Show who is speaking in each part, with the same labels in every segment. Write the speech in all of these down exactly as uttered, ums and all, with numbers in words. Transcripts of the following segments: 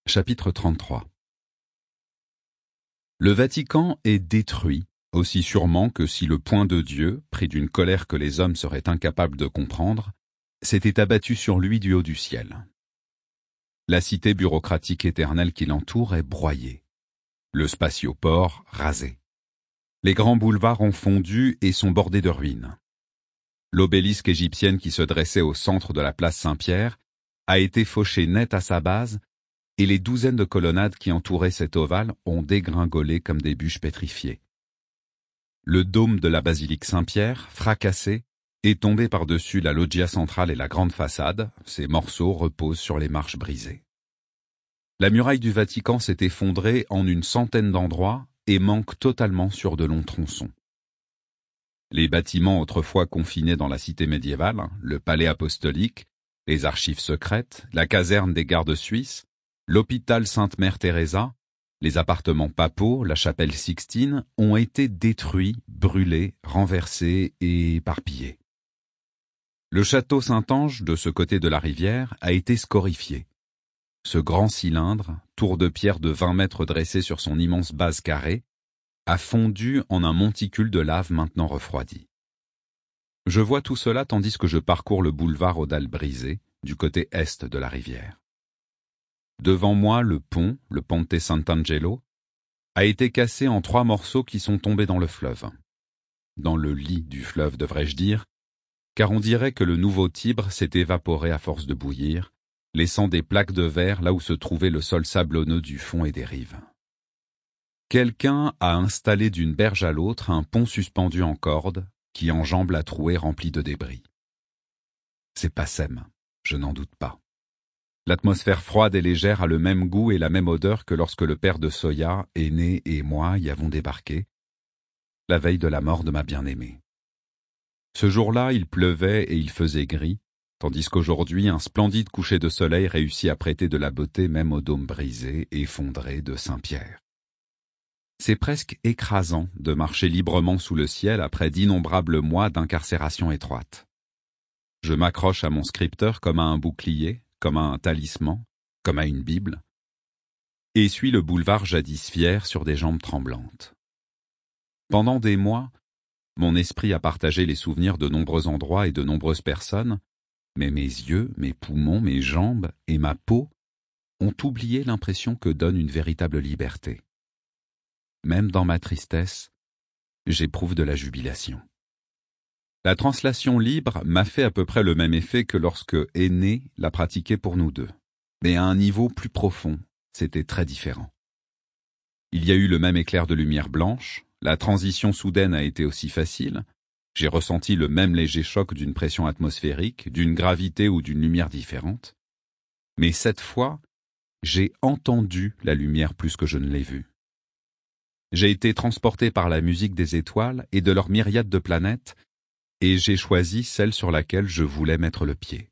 Speaker 1: Chapitre trente-trois. Le Vatican est détruit, aussi sûrement que si le poing de Dieu, pris d'une colère que les hommes seraient incapables de comprendre, s'était abattu sur lui du haut du ciel. La cité bureaucratique éternelle qui l'entoure est broyée. Le spatioport rasé. Les grands boulevards ont fondu et sont bordés de ruines. L'obélisque égyptienne qui se dressait au centre de la place Saint-Pierre a été fauchée net à sa base, et les douzaines de colonnades qui entouraient cet ovale ont dégringolé comme des bûches pétrifiées. Le dôme de la basilique Saint-Pierre, fracassé, est tombé par-dessus la loggia centrale et la grande façade, ses morceaux reposent sur les marches brisées. La muraille du Vatican s'est effondrée en une centaine d'endroits et manque totalement sur de longs tronçons. Les bâtiments autrefois confinés dans la cité médiévale, le palais apostolique, les archives secrètes, la caserne des gardes suisses, l'hôpital Sainte-Mère-Thérèse, les appartements papaux, la chapelle Sixtine ont été détruits, brûlés, renversés et éparpillés. Le château Saint-Ange, de ce côté de la rivière, a été scorifié. Ce grand cylindre, tour de pierre de vingt mètres dressé sur son immense base carrée, a fondu en un monticule de lave maintenant refroidi. Je vois tout cela tandis que je parcours le boulevard aux dalles brisées, du côté est de la rivière. Devant moi, le pont, le Ponte Sant'Angelo, a été cassé en trois morceaux qui sont tombés dans le fleuve. Dans le lit du fleuve, devrais-je dire, car on dirait que le nouveau Tibre s'est évaporé à force de bouillir, laissant des plaques de verre là où se trouvait le sol sablonneux du fond et des rives. Quelqu'un a installé d'une berge à l'autre un pont suspendu en corde qui enjambe la trouée remplie de débris. C'est Passem, je n'en doute pas. L'atmosphère froide et légère a le même goût et la même odeur que lorsque le père de Soya, aîné et moi y avons débarqué, la veille de la mort de ma bien-aimée. Ce jour-là, il pleuvait et il faisait gris, tandis qu'aujourd'hui, un splendide coucher de soleil réussit à prêter de la beauté même au dôme brisé et effondré de Saint-Pierre. C'est presque écrasant de marcher librement sous le ciel après d'innombrables mois d'incarcération étroite. Je m'accroche à mon scripteur comme à un bouclier, comme à un talisman, comme à une Bible, et suis le boulevard jadis fier sur des jambes tremblantes. Pendant des mois, mon esprit a partagé les souvenirs de nombreux endroits et de nombreuses personnes, mais mes yeux, mes poumons, mes jambes et ma peau ont oublié l'impression que donne une véritable liberté. Même dans ma tristesse, j'éprouve de la jubilation. La translation libre m'a fait à peu près le même effet que lorsque Aîné l'a pratiquée pour nous deux. Mais à un niveau plus profond, c'était très différent. Il y a eu le même éclair de lumière blanche, la transition soudaine a été aussi facile, j'ai ressenti le même léger choc d'une pression atmosphérique, d'une gravité ou d'une lumière différente. Mais cette fois, j'ai entendu la lumière plus que je ne l'ai vue. J'ai été transporté par la musique des étoiles et de leurs myriades de planètes, et j'ai choisi celle sur laquelle je voulais mettre le pied.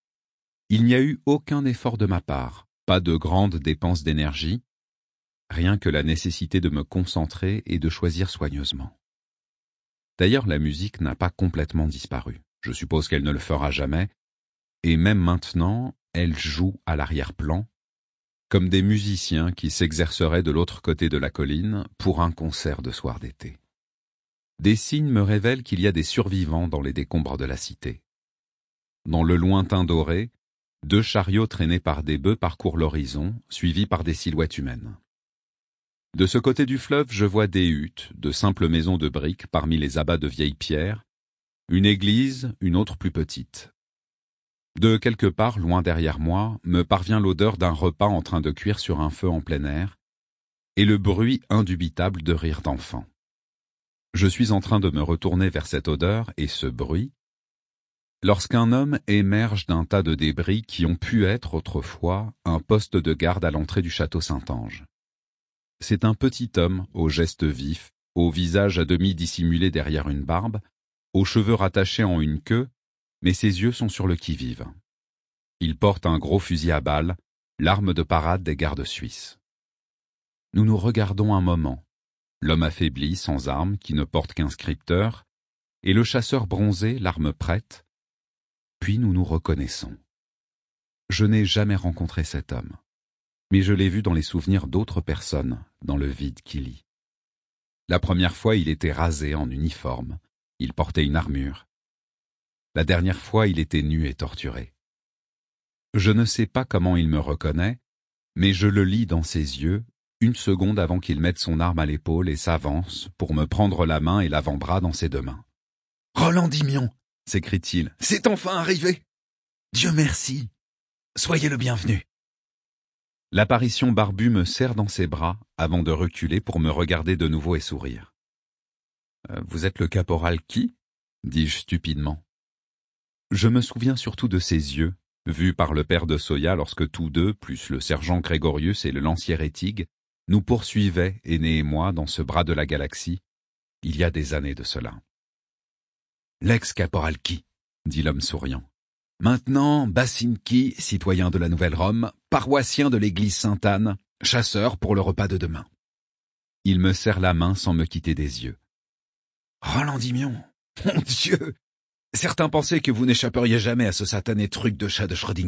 Speaker 1: Il n'y a eu aucun effort de ma part, pas de grandes dépenses d'énergie, rien que la nécessité de me concentrer et de choisir soigneusement. D'ailleurs, la musique n'a pas complètement disparu. Je suppose qu'elle ne le fera jamais, et même maintenant, elle joue à l'arrière-plan, comme des musiciens qui s'exerceraient de l'autre côté de la colline pour un concert de soir d'été. Des signes me révèlent qu'il y a des survivants dans les décombres de la cité. Dans le lointain doré, deux chariots traînés par des bœufs parcourent l'horizon, suivis par des silhouettes humaines. De ce côté du fleuve, je vois des huttes, de simples maisons de briques parmi les abats de vieilles pierres, une église, une autre plus petite. De quelque part, loin derrière moi, me parvient l'odeur d'un repas en train de cuire sur un feu en plein air, et le bruit indubitable de rires d'enfants. Je suis en train de me retourner vers cette odeur et ce bruit, lorsqu'un homme émerge d'un tas de débris qui ont pu être autrefois un poste de garde à l'entrée du château Saint-Ange. C'est un petit homme, aux gestes vifs, au visage à demi dissimulé derrière une barbe, aux cheveux rattachés en une queue, mais ses yeux sont sur le qui-vive. Il porte un gros fusil à balles, l'arme de parade des gardes suisses. Nous nous regardons un moment, l'homme affaibli, sans armes, qui ne porte qu'un scripteur, et le chasseur bronzé, l'arme prête, puis nous nous reconnaissons. Je n'ai jamais rencontré cet homme. mais je l'ai vu dans les souvenirs d'autres personnes, dans le vide qui lit. La première fois, il était rasé en uniforme, il portait une armure. La dernière fois, il était nu et torturé. Je ne sais pas comment il me reconnaît, mais je le lis dans ses yeux, une seconde avant qu'il mette son arme à l'épaule et s'avance pour me prendre la main et l'avant-bras dans ses deux mains.
Speaker 2: « Roland Dimion !»
Speaker 1: s'écrie-t-il.
Speaker 2: « C'est enfin arrivé ! Dieu merci ! Soyez le bienvenu !»
Speaker 1: L'apparition barbue me serre dans ses bras avant de reculer pour me regarder de nouveau et sourire. Euh, « Vous êtes le caporal qui ?» dis-je stupidement. Je me souviens surtout de ses yeux, vus par le père de Soya lorsque tous deux, plus le sergent Grégorius et le lancier Rétigue, nous poursuivaient, Aîné et moi, dans ce bras de la galaxie, il y a des années de cela.
Speaker 2: « L'ex-caporal qui ?»
Speaker 1: dit l'homme souriant.
Speaker 2: « Maintenant, Bassinki, citoyen de la Nouvelle-Rome, paroissien de l'église Sainte-Anne, chasseur pour le repas de demain. »
Speaker 1: Il me serre la main sans me quitter des yeux.
Speaker 2: « Roland Dimion, mon Dieu ! Certains pensaient que vous n'échapperiez jamais à ce satané truc de chat de Schrödinger. »«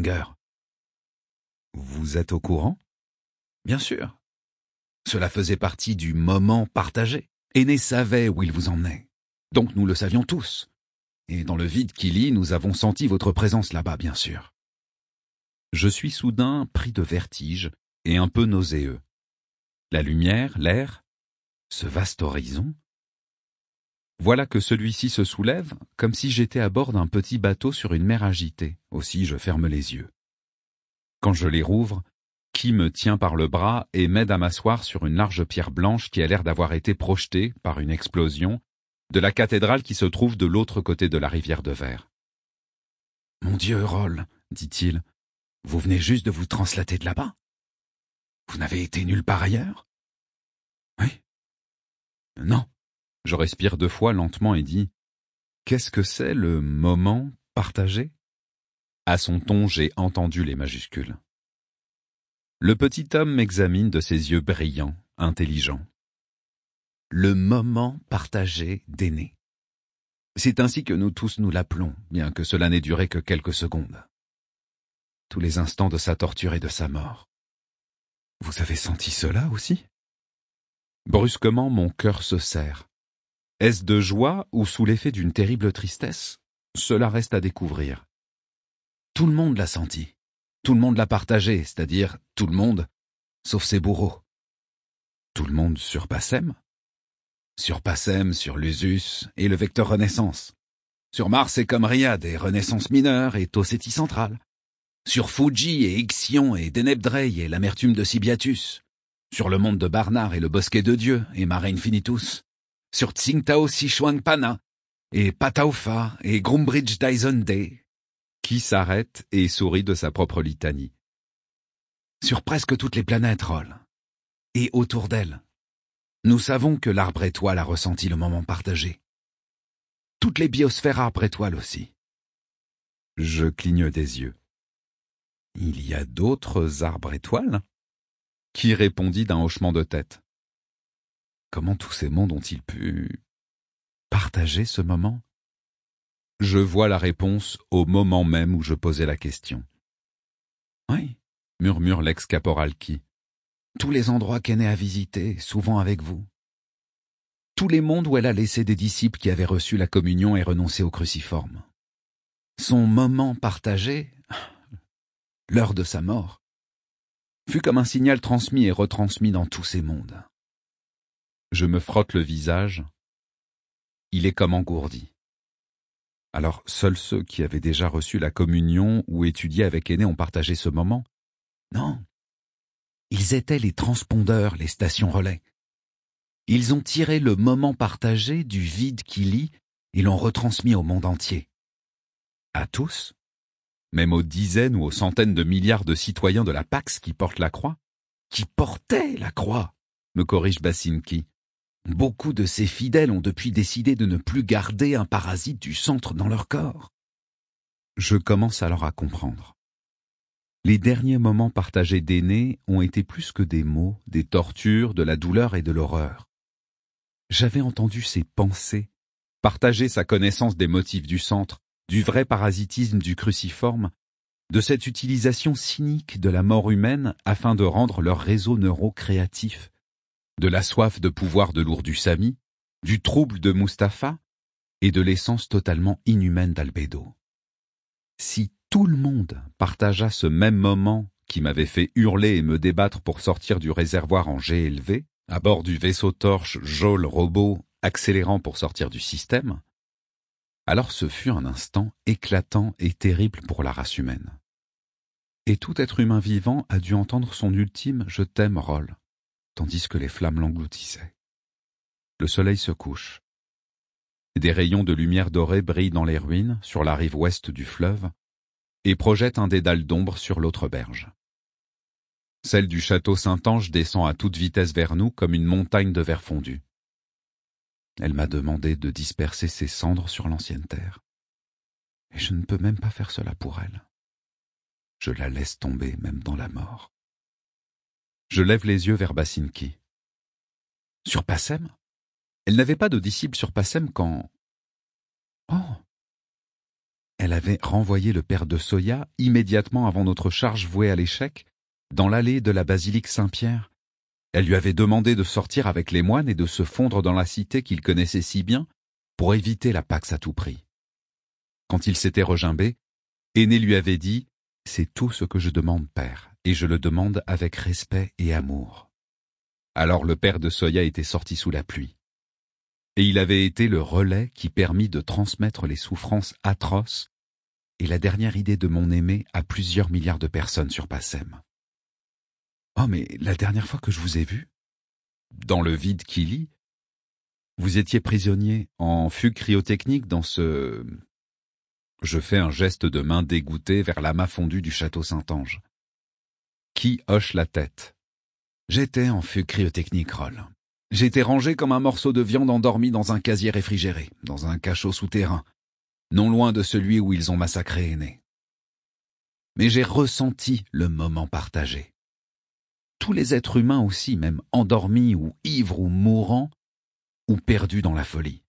Speaker 1: Vous êtes au courant ?»«
Speaker 2: Bien sûr. Cela faisait partie du moment partagé. Aîné savait où il vous emmenait. Donc nous le savions tous. Et dans le vide qui lit, nous avons senti votre présence là-bas, bien sûr. »
Speaker 1: Je suis soudain pris de vertige et un peu nauséeux. La lumière, l'air, ce vaste horizon. Voilà que celui-ci se soulève, comme si j'étais à bord d'un petit bateau sur une mer agitée. Aussi je ferme les yeux. Quand je les rouvre, Qui me tient par le bras et m'aide à m'asseoir sur une large pierre blanche qui a l'air d'avoir été projetée, par une explosion, de la cathédrale qui se trouve de l'autre côté de la rivière de verre.
Speaker 2: « Mon Dieu, Roll, dit-il, vous venez juste de vous translater de là-bas? Vous n'avez été nulle part ailleurs? » « Oui. »« Non. »
Speaker 1: Je respire deux fois lentement et dis « Qu'est-ce que c'est le moment partagé ?» À son ton, j'ai entendu les majuscules. Le petit homme m'examine de ses yeux brillants, intelligents.
Speaker 2: Le moment partagé d'Aîné. C'est ainsi que nous tous nous l'appelons, bien que cela n'ait duré que quelques secondes. Tous les instants de sa torture et de sa mort. Vous avez senti cela aussi?
Speaker 1: Brusquement, mon cœur se serre. Est-ce de joie ou sous l'effet d'une terrible tristesse? Cela reste à découvrir.
Speaker 2: Tout le monde l'a senti. Tout le monde l'a partagé, c'est-à-dire tout le monde, sauf ses bourreaux.
Speaker 1: Tout le monde sur Passem?
Speaker 2: Sur Passem, sur Lusus et le vecteur Renaissance. Sur Mars et Comriade et Renaissance mineure et Toseti centrale. Sur Fuji et Ixion et Denebdrei et l'amertume de Sibiatus. Sur le monde de Barnard et le bosquet de Dieu et Mare Infinitus. Sur Tsingtao Sichuan Pana et Pataufa et Groombridge Dyson Day.
Speaker 1: Qui s'arrête et sourit de sa propre litanie.
Speaker 2: Sur presque toutes les planètes, Roll. Et autour d'elles. Nous savons que l'arbre étoile a ressenti le moment partagé. Toutes les biosphères arbre étoile aussi.
Speaker 1: Je cligne des yeux. Il y a d'autres arbres étoiles? Qui répondit d'un hochement de tête. Comment tous ces mondes ont-ils pu partager ce moment? Je vois la réponse au moment même où je posais la question.
Speaker 2: Oui,
Speaker 1: murmure l'ex-caporal qui.
Speaker 2: Tous les endroits qu'Aîné a visités, souvent avec vous. Tous les mondes où elle a laissé des disciples qui avaient reçu la communion et renoncé au cruciforme. Son moment partagé, l'heure de sa mort, fut comme un signal transmis et retransmis dans tous ces mondes.
Speaker 1: Je me frotte le visage. Il est comme engourdi. Alors, seuls ceux qui avaient déjà reçu la communion ou étudié avec Aîné ont partagé ce moment?
Speaker 2: Non. Ils étaient les transpondeurs, les stations relais. Ils ont tiré le moment partagé du vide qui lit et l'ont retransmis au monde entier.
Speaker 1: À tous? Même aux dizaines ou aux centaines de milliards de citoyens de la Pax qui portent la croix?
Speaker 2: Qui portaient la croix,
Speaker 1: me corrige Bassinki.
Speaker 2: Beaucoup de ces fidèles ont depuis décidé de ne plus garder un parasite du centre dans leur corps.
Speaker 1: Je commence alors à comprendre. Les derniers moments partagés d'Aîné ont été plus que des mots, des tortures, de la douleur et de l'horreur. J'avais entendu ses pensées, partager sa connaissance des motifs du centre, du vrai parasitisme du cruciforme, de cette utilisation cynique de la mort humaine afin de rendre leur réseau neuro-créatif, de la soif de pouvoir de l'Ourdu Sami, du trouble de Mustapha et de l'essence totalement inhumaine d'Albedo. Si tout le monde partagea ce même moment qui m'avait fait hurler et me débattre pour sortir du réservoir en jet élevé, à bord du vaisseau torche Jol robot accélérant pour sortir du système, alors ce fut un instant éclatant et terrible pour la race humaine. Et tout être humain vivant a dû entendre son ultime « je t'aime, Rol », tandis que les flammes l'engloutissaient. Le soleil se couche. Des rayons de lumière dorée brillent dans les ruines, sur la rive ouest du fleuve, et projettent un dédale d'ombre sur l'autre berge. Celle du château Saint-Ange descend à toute vitesse vers nous comme une montagne de verre fondu. Elle m'a demandé de disperser ses cendres sur l'ancienne terre. Et je ne peux même pas faire cela pour elle. Je la laisse tomber même dans la mort. Je lève les yeux vers Bassinki. Sur Passem ? Elle n'avait pas de disciple sur Passem quand... Oh ! Elle avait renvoyé le père de Soya immédiatement avant notre charge vouée à l'échec, dans l'allée de la basilique Saint-Pierre. Elle lui avait demandé de sortir avec les moines et de se fondre dans la cité qu'il connaissait si bien pour éviter la Pax à tout prix. Quand il s'était regimbé, Aîné lui avait dit « C'est tout ce que je demande, père, et je le demande avec respect et amour. » Alors le père de Soya était sorti sous la pluie. Et il avait été le relais qui permit de transmettre les souffrances atroces et la dernière idée de mon aimé à plusieurs milliards de personnes sur Passem. Oh, mais la dernière fois que je vous ai vu, dans le vide qui lit, vous étiez prisonnier en fugue cryotechnique dans ce... Je fais un geste de main dégoûté vers l'amas fondu du château Saint-Ange. Qui hoche la tête? J'étais en fugue cryotechnique, Roll. J'étais rangé comme un morceau de viande endormi dans un casier réfrigéré, dans un cachot souterrain, non loin de celui où ils ont massacré Aîné. Mais j'ai ressenti le moment partagé. Tous les êtres humains aussi, même endormis ou ivres ou mourants, ou perdus dans la folie.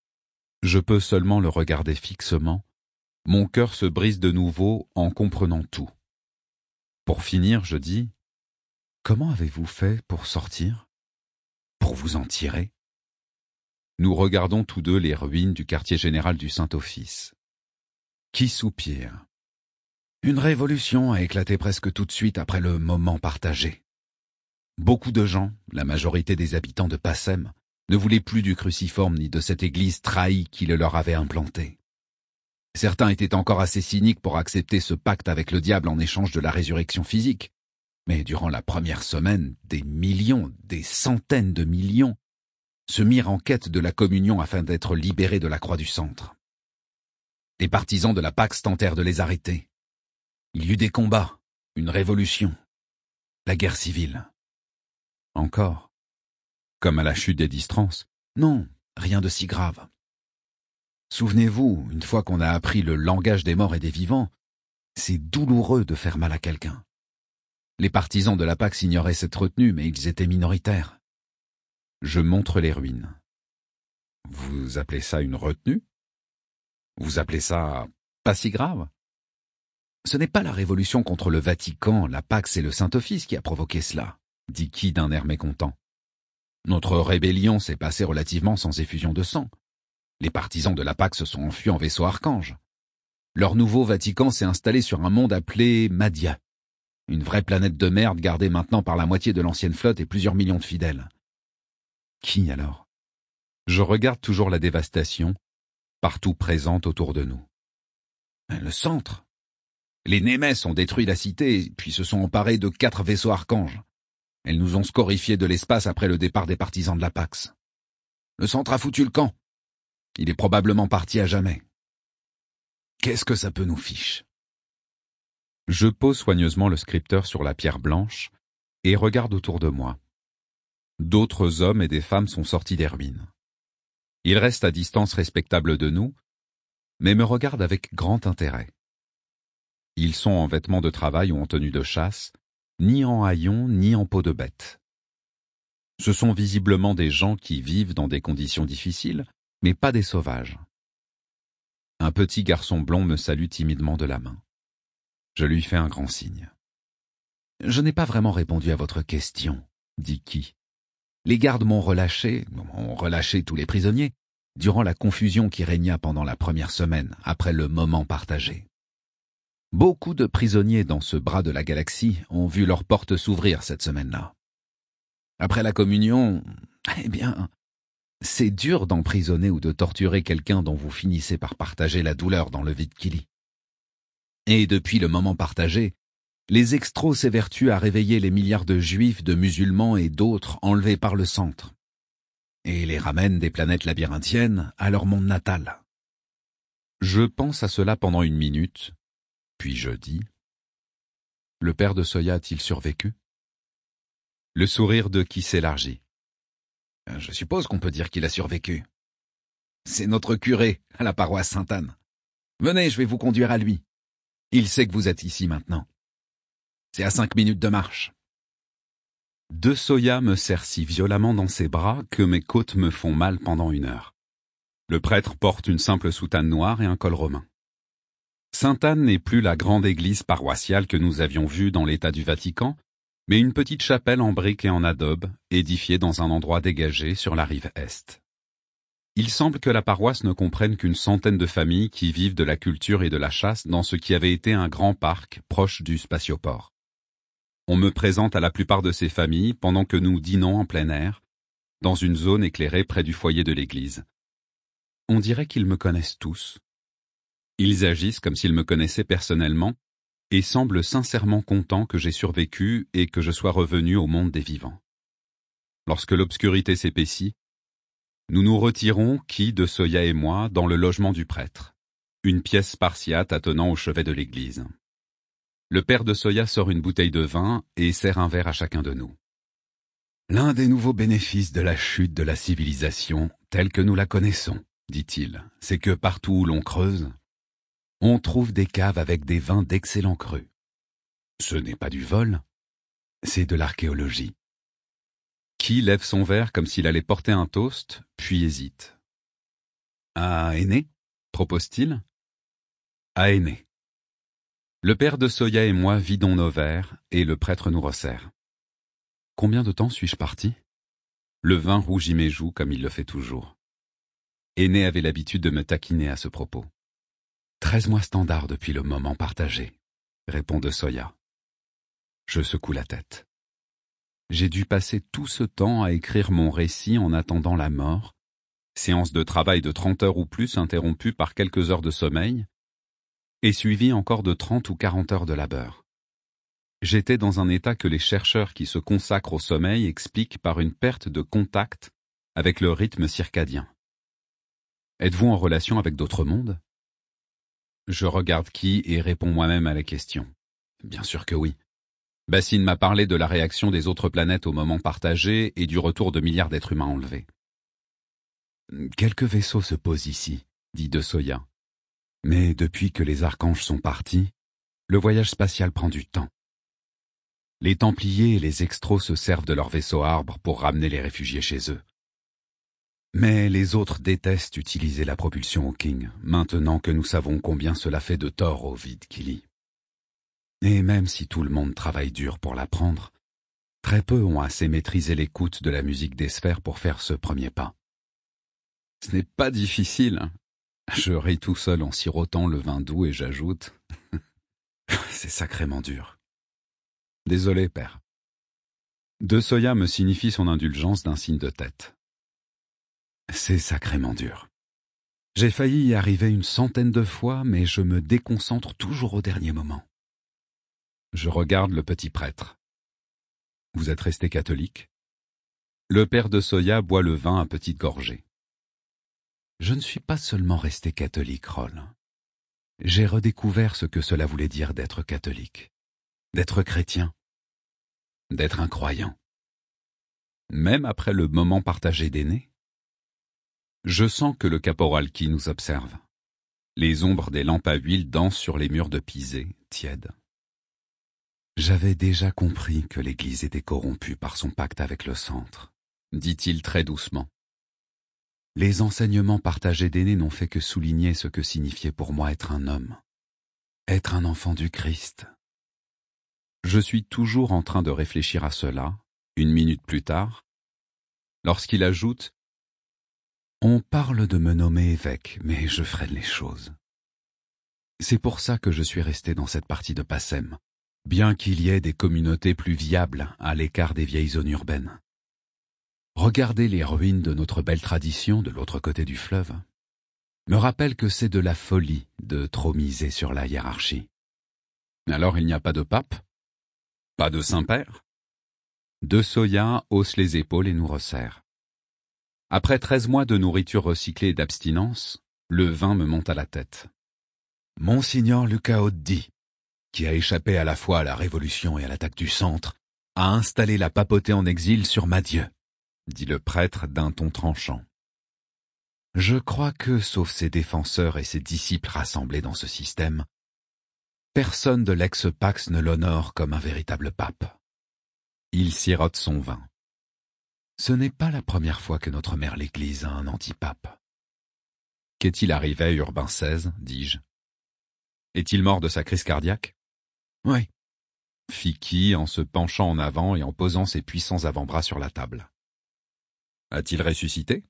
Speaker 1: Je peux seulement le regarder fixement. Mon cœur se brise de nouveau en comprenant tout. Pour finir, je dis « Comment avez-vous fait pour sortir ? Pour vous en tirer ?» Nous regardons tous deux les ruines du quartier général du Saint-Office. Qui soupire ? Une révolution a éclaté presque tout de suite après le moment partagé. Beaucoup de gens, la majorité des habitants de Passem, ne voulaient plus du cruciforme ni de cette église trahie qui le leur avait implanté. Certains étaient encore assez cyniques pour accepter ce pacte avec le diable en échange de la résurrection physique. Mais durant la première semaine, des millions, des centaines de millions, se mirent en quête de la communion afin d'être libérés de la croix du centre. Les partisans de la Pax tentèrent de les arrêter. Il y eut des combats, une révolution, la guerre civile. Encore, comme à la chute des Distrances, non, rien de si grave. Souvenez-vous, une fois qu'on a appris le langage des morts et des vivants, c'est douloureux de faire mal à quelqu'un. Les partisans de la Pax ignoraient cette retenue, mais ils étaient minoritaires. Je montre les ruines. Vous appelez ça une retenue? Vous appelez ça pas si grave? Ce n'est pas la révolution contre le Vatican, la Pax et le Saint-Office qui a provoqué cela, dit Ki d'un air mécontent. Notre rébellion s'est passée relativement sans effusion de sang. Les partisans de la Pax se sont enfuis en vaisseau archange. Leur nouveau Vatican s'est installé sur un monde appelé Madia, une vraie planète de merde gardée maintenant par la moitié de l'ancienne flotte et plusieurs millions de fidèles. Qui alors? Je regarde toujours la dévastation, partout présente autour de nous. Le centre. Les Némès ont détruit la cité, puis se sont emparés de quatre vaisseaux archanges. Elles nous ont scorifiés de l'espace après le départ des partisans de la Pax. Le centre a foutu le camp. Il est probablement parti à jamais. Qu'est-ce que ça peut nous fiche? Je pose soigneusement le scripteur sur la pierre blanche et regarde autour de moi. D'autres hommes et des femmes sont sortis des ruines. Ils restent à distance respectable de nous, mais me regardent avec grand intérêt. Ils sont en vêtements de travail ou en tenue de chasse, ni en haillons ni en peau de bête. Ce sont visiblement des gens qui vivent dans des conditions difficiles, mais pas des sauvages. Un petit garçon blond me salue timidement de la main. Je lui fais un grand signe.
Speaker 2: « Je n'ai pas vraiment répondu à votre question, » dit Ki. « Les gardes m'ont relâché, ont relâché tous les prisonniers, durant la confusion qui régna pendant la première semaine, après le moment partagé. Beaucoup de prisonniers dans ce bras de la galaxie ont vu leurs portes s'ouvrir cette semaine-là. Après la communion, eh bien, c'est dur d'emprisonner ou de torturer quelqu'un dont vous finissez par partager la douleur dans le vide Kili. Et depuis le moment partagé, les extros s'évertuent à réveiller les milliards de juifs, de musulmans et d'autres enlevés par le centre, et les ramènent des planètes labyrinthiennes à leur monde natal.
Speaker 1: Je pense à cela pendant une minute, puis je dis « Le père de Soya a-t-il survécu ?» Le sourire de Ki s'élargit.
Speaker 2: « Je suppose qu'on peut dire qu'il a survécu. C'est notre curé à la paroisse Sainte-Anne. Venez, je vais vous conduire à lui. Il sait que vous êtes ici maintenant. C'est à cinq minutes de marche. »
Speaker 1: De Soya me serre si violemment dans ses bras que mes côtes me font mal pendant une heure. Le prêtre porte une simple soutane noire et un col romain. Sainte-Anne n'est plus la grande église paroissiale que nous avions vue dans l'état du Vatican, mais une petite chapelle en briques et en adobe, édifiée dans un endroit dégagé sur la rive est. Il semble que la paroisse ne comprenne qu'une centaine de familles qui vivent de la culture et de la chasse dans ce qui avait été un grand parc proche du spatioport. On me présente à la plupart de ces familles pendant que nous dînons en plein air, dans une zone éclairée près du foyer de l'église. On dirait qu'ils me connaissent tous. Ils agissent comme s'ils me connaissaient personnellement et semblent sincèrement contents que j'ai survécu et que je sois revenu au monde des vivants. Lorsque l'obscurité s'épaissit, nous nous retirons, Ki, de Soya et moi, dans le logement du prêtre, une pièce spartiate attenant au chevet de l'église. Le père de Soya sort une bouteille de vin et sert un verre à chacun de nous.
Speaker 2: L'un des nouveaux bénéfices de la chute de la civilisation, telle que nous la connaissons, dit-il, c'est que partout où l'on creuse, on trouve des caves avec des vins d'excellents crus. Ce n'est pas du vol, c'est de l'archéologie.
Speaker 1: Ki lève son verre comme s'il allait porter un toast, puis hésite.
Speaker 2: « À Aîné » propose-t-il.
Speaker 1: « À Aîné. » Le père de Soya et moi vidons nos verres, et le prêtre nous resserre. Combien de temps suis-je parti? Le vin rougit mes joues comme il le fait toujours. Aîné avait l'habitude de me taquiner à ce propos.
Speaker 2: Treize mois standards depuis le moment partagé, répond de Soya.
Speaker 1: Je secoue la tête. J'ai dû passer tout ce temps à écrire mon récit en attendant la mort, séance de travail de trente heures ou plus interrompue par quelques heures de sommeil, et suivie encore de trente ou quarante heures de labeur. J'étais dans un état que les chercheurs qui se consacrent au sommeil expliquent par une perte de contact avec le rythme circadien. Êtes-vous en relation avec d'autres mondes? Je regarde Ki et réponds moi-même à la question. Bien sûr que oui. Bassine m'a parlé de la réaction des autres planètes au moment partagé et du retour de milliards d'êtres humains enlevés.
Speaker 2: Quelques vaisseaux se posent ici, dit de Soya. Mais depuis que les archanges sont partis, le voyage spatial prend du temps. Les Templiers et les Extros se servent de leurs vaisseaux arbres pour ramener les réfugiés chez eux. Mais les autres détestent utiliser la propulsion Hawking, maintenant que nous savons combien cela fait de tort au vide Kili. Et même si tout le monde travaille dur pour l'apprendre, très peu ont assez maîtrisé l'écoute de la musique des sphères pour faire ce premier pas.
Speaker 1: Ce n'est pas difficile. Je ris tout seul en sirotant le vin doux et j'ajoute « C'est sacrément dur. » Désolé, père. De Soya me signifie son indulgence d'un signe de tête.
Speaker 2: C'est sacrément dur. J'ai failli y arriver une centaine de fois, mais je me déconcentre toujours au dernier moment.
Speaker 1: Je regarde le petit prêtre. Vous êtes resté catholique? Le père de Soya boit le vin à petites gorgées.
Speaker 2: Je ne suis pas seulement resté catholique, Roll. J'ai redécouvert ce que cela voulait dire d'être catholique, d'être chrétien, d'être un croyant.
Speaker 1: Même après le moment partagé d'Aîné? Je sens que le caporal Ki nous observe. Les ombres des lampes à huile dansent sur les murs de pisé, tièdes.
Speaker 2: J'avais déjà compris que l'Église était corrompue par son pacte avec le centre,
Speaker 1: dit-il très doucement.
Speaker 2: Les enseignements partagés d'Aîné n'ont fait que souligner ce que signifiait pour moi être un homme.
Speaker 1: être un enfant du Christ. Je suis toujours en train de réfléchir à cela, une minute plus tard, lorsqu'il ajoute « On parle de me nommer évêque, mais je freine les choses. » C'est pour ça que je suis resté dans cette partie de Passem, bien qu'il y ait des communautés plus viables à l'écart des vieilles zones urbaines. Regarder les ruines de notre belle tradition de l'autre côté du fleuve me rappelle que c'est de la folie de trop miser sur la hiérarchie. Alors il n'y a pas de pape? Pas de Saint-Père? De Soya hausse les épaules et nous resserre. Après treize mois de nourriture recyclée et d'abstinence, le vin me monte à la tête. Monsignor Luca Oddi, qui a échappé à la fois à la Révolution et à l'attaque du centre, a installé la papauté en exil sur Madieu, dit le prêtre d'un ton tranchant. Je crois que, sauf ses défenseurs et ses disciples rassemblés dans ce système, personne de l'ex-Pax ne l'honore comme un véritable pape. Il sirote son vin. Ce n'est pas la première fois que notre mère l'Église a un antipape. Qu'est-il arrivé à Urbain seize, dis-je. Est-il mort de sa crise cardiaque? Oui, fit Guy en se penchant en avant et en posant ses puissants avant-bras sur la table. A-t-il ressuscité?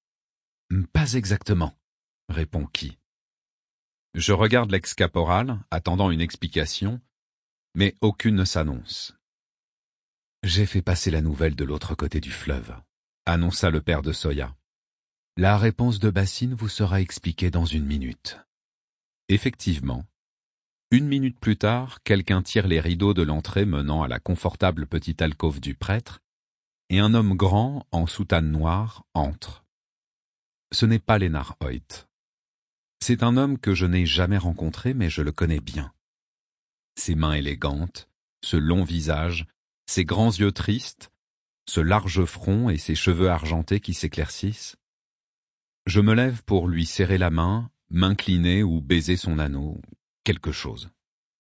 Speaker 1: Pas exactement, répond Guy. Je regarde l'ex-caporal, attendant une explication, mais aucune ne s'annonce. J'ai fait passer la nouvelle de l'autre côté du fleuve, annonça le père de Soya. La réponse de Bassine vous sera expliquée dans une minute. Effectivement, une minute plus tard, quelqu'un tire les rideaux de l'entrée menant à la confortable petite alcôve du prêtre, et un homme grand, en soutane noire, entre. Ce n'est pas Lénard Hoyt. C'est un homme que je n'ai jamais rencontré, mais je le connais bien. Ses mains élégantes, ce long visage, ses grands yeux tristes, ce large front et ses cheveux argentés qui s'éclaircissent. Je me lève pour lui serrer la main, m'incliner ou baiser son anneau, quelque chose.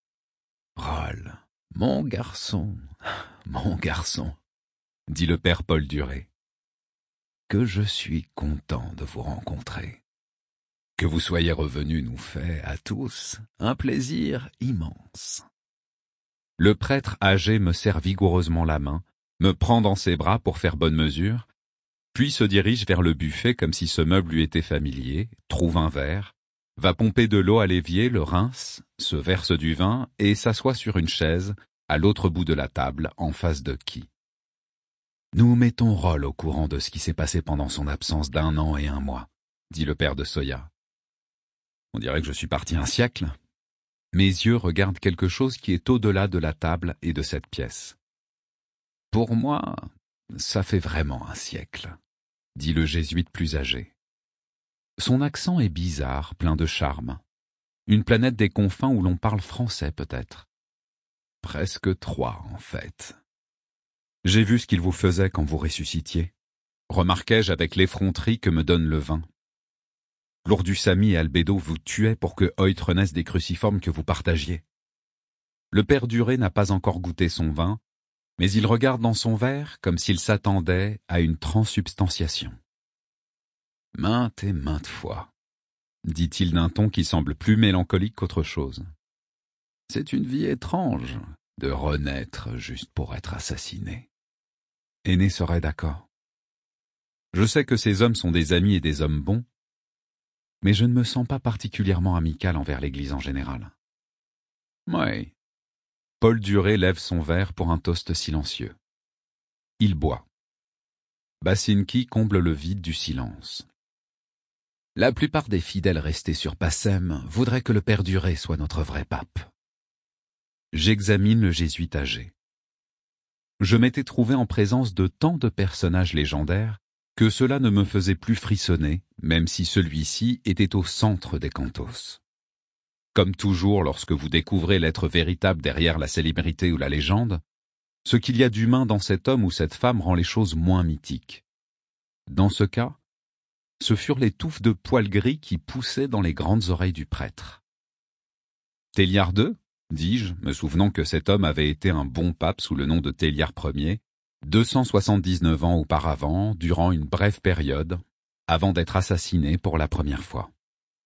Speaker 1: Roll, mon garçon, mon garçon, dit le père Paul Duré. Que je suis content de vous rencontrer. Que vous soyez revenus nous fait, à tous, un plaisir immense. Le prêtre âgé me serre vigoureusement la main, me prend dans ses bras pour faire bonne mesure, puis se dirige vers le buffet comme si ce meuble lui était familier, trouve un verre, va pomper de l'eau à l'évier, le rince, se verse du vin et s'assoit sur une chaise, à l'autre bout de la table, en face de qui. Nous mettons Roll au courant de ce qui s'est passé pendant son absence d'un an et un mois, dit le père de Soya. On dirait que je suis parti un siècle. Mes yeux regardent quelque chose qui est au-delà de la table et de cette pièce. Pour moi, ça fait vraiment un siècle, dit le jésuite plus âgé. Son accent est bizarre, plein de charme. Une planète des confins où l'on parle français peut-être. Presque trois, en fait. J'ai vu ce qu'il vous faisait quand vous ressuscitiez, remarquai-je avec l'effronterie que me donne le vin. Lourdusami et Albédo vous tuaient pour que Hoyt renaisse des cruciformes que vous partagiez. Le père Duré n'a pas encore goûté son vin, mais il regarde dans son verre comme s'il s'attendait à une transsubstantiation. Maintes et maintes fois, dit-il d'un ton qui semble plus mélancolique qu'autre chose. C'est une vie étrange de renaître juste pour être assassiné. Aîné serait d'accord. Je sais que ces hommes sont des amis et des hommes bons, mais je ne me sens pas particulièrement amical envers l'Église en général. Oui. Paul Duré lève son verre pour un toast silencieux. Il boit. Bassinki comble le vide du silence. La plupart des fidèles restés sur Passem voudraient que le père Duré soit notre vrai pape. J'examine le jésuite âgé. Je m'étais trouvé en présence de tant de personnages légendaires que cela ne me faisait plus frissonner, même si celui-ci était au centre des cantos. Comme toujours lorsque vous découvrez l'être véritable derrière la célébrité ou la légende, ce qu'il y a d'humain dans cet homme ou cette femme rend les choses moins mythiques. Dans ce cas, ce furent les touffes de poils gris qui poussaient dans les grandes oreilles du prêtre. Théliard deux, dis-je, me souvenant que cet homme avait été un bon pape sous le nom de Théliard Ier, deux cent soixante-dix-neuf ans auparavant, durant une brève période, avant d'être assassiné pour la première fois.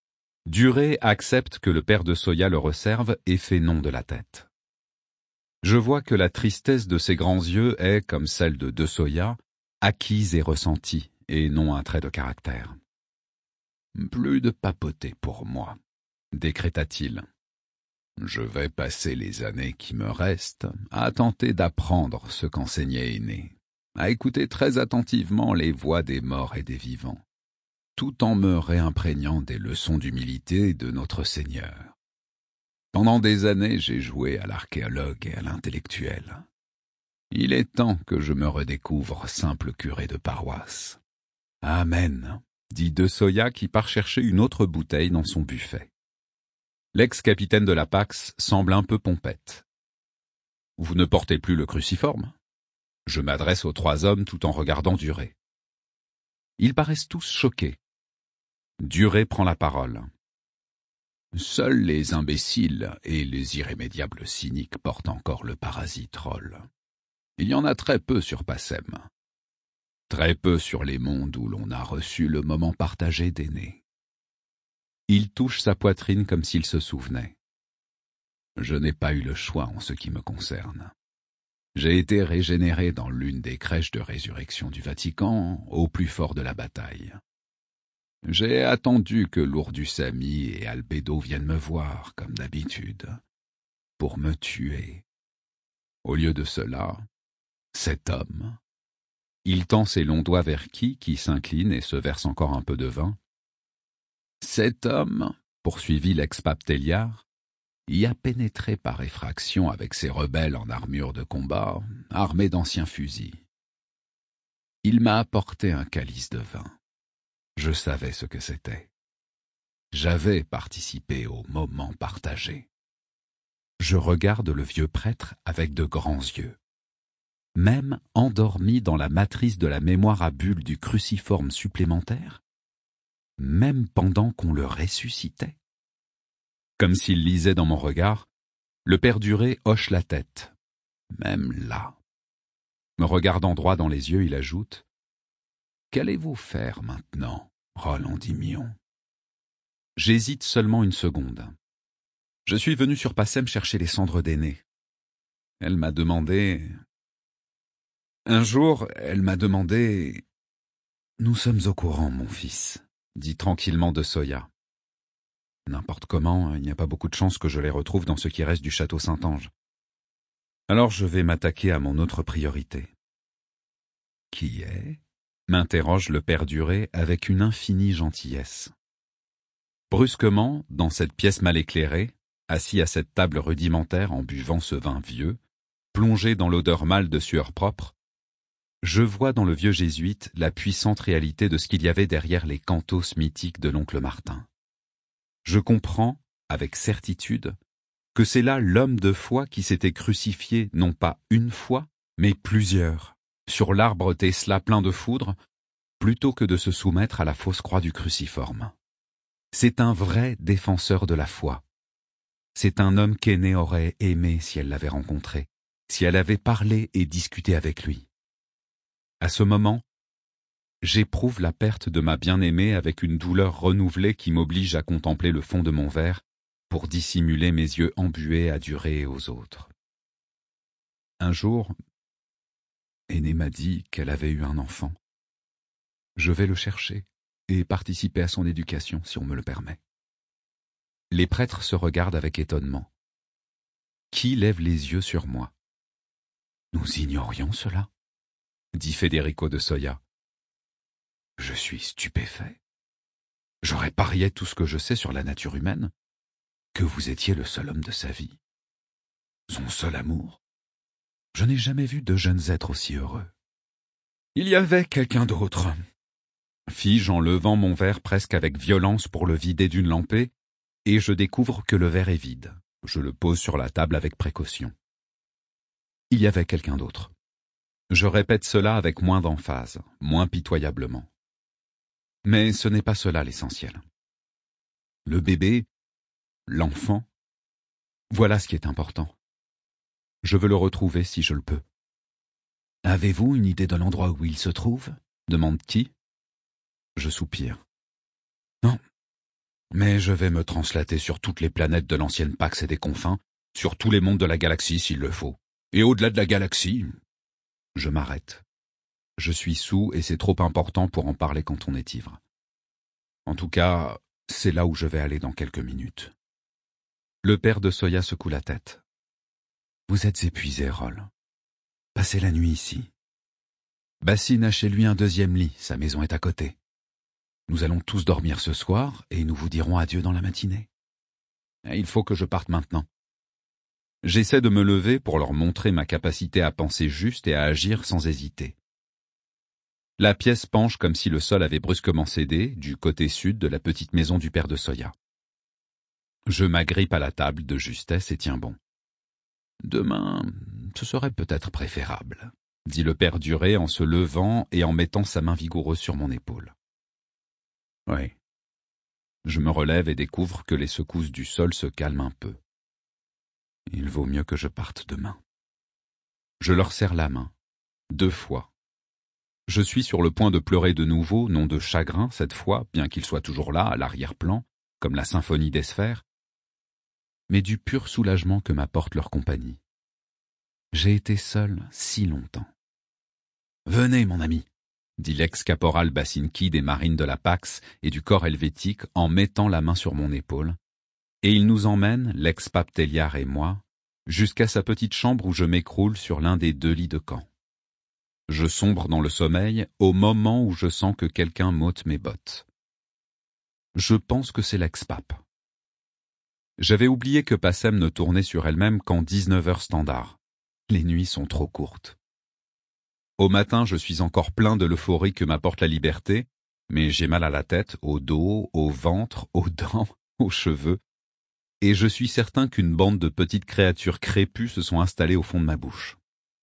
Speaker 1: Duré accepte que le père de Soya le resserve et fait non de la tête. Je vois que la tristesse de ses grands yeux est, comme celle de De Soya, acquise et ressentie, et non un trait de caractère. « Plus de papoter pour moi », décréta-t-il. « Je vais passer les années qui me restent à tenter d'apprendre ce qu'enseignait Aîné, à écouter très attentivement les voix des morts et des vivants, tout en me réimprégnant des leçons d'humilité de notre Seigneur. Pendant des années, j'ai joué à l'archéologue et à l'intellectuel. Il est temps que je me redécouvre simple curé de paroisse. »« Amen », dit De Soya qui part chercher une autre bouteille dans son buffet. L'ex-capitaine de la Pax semble un peu pompette. « Vous ne portez plus le cruciforme ?» Je m'adresse aux trois hommes tout en regardant Duré. Ils paraissent tous choqués. Duré prend la parole. « Seuls les imbéciles et les irrémédiables cyniques portent encore le parasite Roll. Il y en a très peu sur Passem. Très peu sur les mondes où l'on a reçu le moment partagé d'Aîné. » Il touche sa poitrine comme s'il se souvenait. « Je n'ai pas eu le choix en ce qui me concerne. J'ai été régénéré dans l'une des crèches de résurrection du Vatican, au plus fort de la bataille. J'ai attendu que Lourdus Ami et Albédo viennent me voir, comme d'habitude, pour me tuer. Au lieu de cela, cet homme... » Il tend ses longs doigts vers Qui, qui s'incline et se verse encore un peu de vin. « Cet homme, poursuivit l'ex-pape Telliard, y a pénétré par effraction avec ses rebelles en armure de combat, armés d'anciens fusils. Il m'a apporté un calice de vin. Je savais ce que c'était. J'avais participé au moment partagé. » Je regarde le vieux prêtre avec de grands yeux. Même endormi dans la matrice de la mémoire à bulles du cruciforme supplémentaire, même pendant qu'on le ressuscitait. Comme s'il lisait dans mon regard, le père Duré hoche la tête. Même là. Me regardant droit dans les yeux, il ajoute « Qu'allez-vous faire maintenant, Roland Dimion ?» J'hésite seulement une seconde. Je suis venu sur Passem chercher les cendres d'Aîné. Elle m'a demandé... Un jour, elle m'a demandé... « Nous sommes au courant, mon fils, » dit tranquillement De Soya. N'importe comment, il n'y a pas beaucoup de chances que je les retrouve dans ce qui reste du château Saint-Ange. Alors je vais m'attaquer à mon autre priorité. « Qui est ?» m'interroge le père Duré avec une infinie gentillesse. Brusquement, dans cette pièce mal éclairée, assis à cette table rudimentaire en buvant ce vin vieux, plongé dans l'odeur mâle de sueur propre, je vois dans le vieux jésuite la puissante réalité de ce qu'il y avait derrière les cantos mythiques de l'oncle Martin. Je comprends, avec certitude, que c'est là l'homme de foi qui s'était crucifié non pas une fois, mais plusieurs, sur l'arbre Tesla plein de foudre, plutôt que de se soumettre à la fausse croix du cruciforme. C'est un vrai défenseur de la foi. C'est un homme qu'Aîné aurait aimé si elle l'avait rencontré, si elle avait parlé et discuté avec lui. À ce moment, j'éprouve la perte de ma bien-aimée avec une douleur renouvelée qui m'oblige à contempler le fond de mon verre pour dissimuler mes yeux embués à Duré et aux autres. Un jour, Aîné m'a dit qu'elle avait eu un enfant. Je vais le chercher et participer à son éducation, si on me le permet. Les prêtres se regardent avec étonnement. Qui lève les yeux sur moi? Nous ignorions cela, dit Federico de Soya. Je suis stupéfait. J'aurais parié tout ce que je sais sur la nature humaine, que vous étiez le seul homme de sa vie, son seul amour. Je n'ai jamais vu deux jeunes êtres aussi heureux. Il y avait quelqu'un d'autre, fis-je en levant mon verre presque avec violence pour le vider d'une lampée, et je découvre que le verre est vide. Je le pose sur la table avec précaution. Il y avait quelqu'un d'autre. Je répète cela avec moins d'emphase, moins pitoyablement. Mais ce n'est pas cela l'essentiel. Le bébé, l'enfant, voilà ce qui est important. Je veux le retrouver si je le peux. Avez-vous une idée de l'endroit où il se trouve? Demande Qui. Je soupire. Non, Mais je vais me translater sur toutes les planètes de l'ancienne Pax et des confins, sur tous les mondes de la galaxie s'il le faut. Et au-delà de la galaxie... Je m'arrête. Je suis saoul et c'est trop important pour en parler quand on est ivre. En tout cas, c'est là où je vais aller dans quelques minutes. Le père de Soya secoue la tête. Vous êtes épuisé, Roll. Passez la nuit ici. Bassine a chez lui un deuxième lit, sa maison est à côté. Nous allons tous dormir ce soir et nous vous dirons adieu dans la matinée. Il faut que je parte maintenant. J'essaie de me lever pour leur montrer ma capacité à penser juste et à agir sans hésiter. La pièce penche comme si le sol avait brusquement cédé du côté sud de la petite maison du père de Soya. Je m'agrippe à la table de justesse et tiens bon. Demain, ce serait peut-être préférable, dit le père Duré en se levant et en mettant sa main vigoureuse sur mon épaule. Oui. Je me relève et découvre que les secousses du sol se calment un peu. Il vaut mieux que je parte demain. Je leur serre la main, deux fois. Je suis sur le point de pleurer de nouveau, non de chagrin cette fois, bien qu'il soit toujours là, à l'arrière-plan, comme la symphonie des sphères, mais du pur soulagement que m'apporte leur compagnie. J'ai été seul si longtemps. « Venez, mon ami !» dit l'ex-caporal Bassinki des marines de la Pax et du corps helvétique en mettant la main sur mon épaule, et il nous emmène, l'ex-pape Telliard et moi, jusqu'à sa petite chambre où je m'écroule sur l'un des deux lits de camp. Je sombre dans le sommeil au moment où je sens que quelqu'un m'ôte mes bottes. Je pense que c'est l'ex-pape. J'avais oublié que Passem ne tournait sur elle-même qu'en dix-neuf heures standard. Les nuits sont trop courtes. Au matin, je suis encore plein de l'euphorie que m'apporte la liberté, mais j'ai mal à la tête, au dos, au ventre, aux dents, aux cheveux, et je suis certain qu'une bande de petites créatures crépues se sont installées au fond de ma bouche.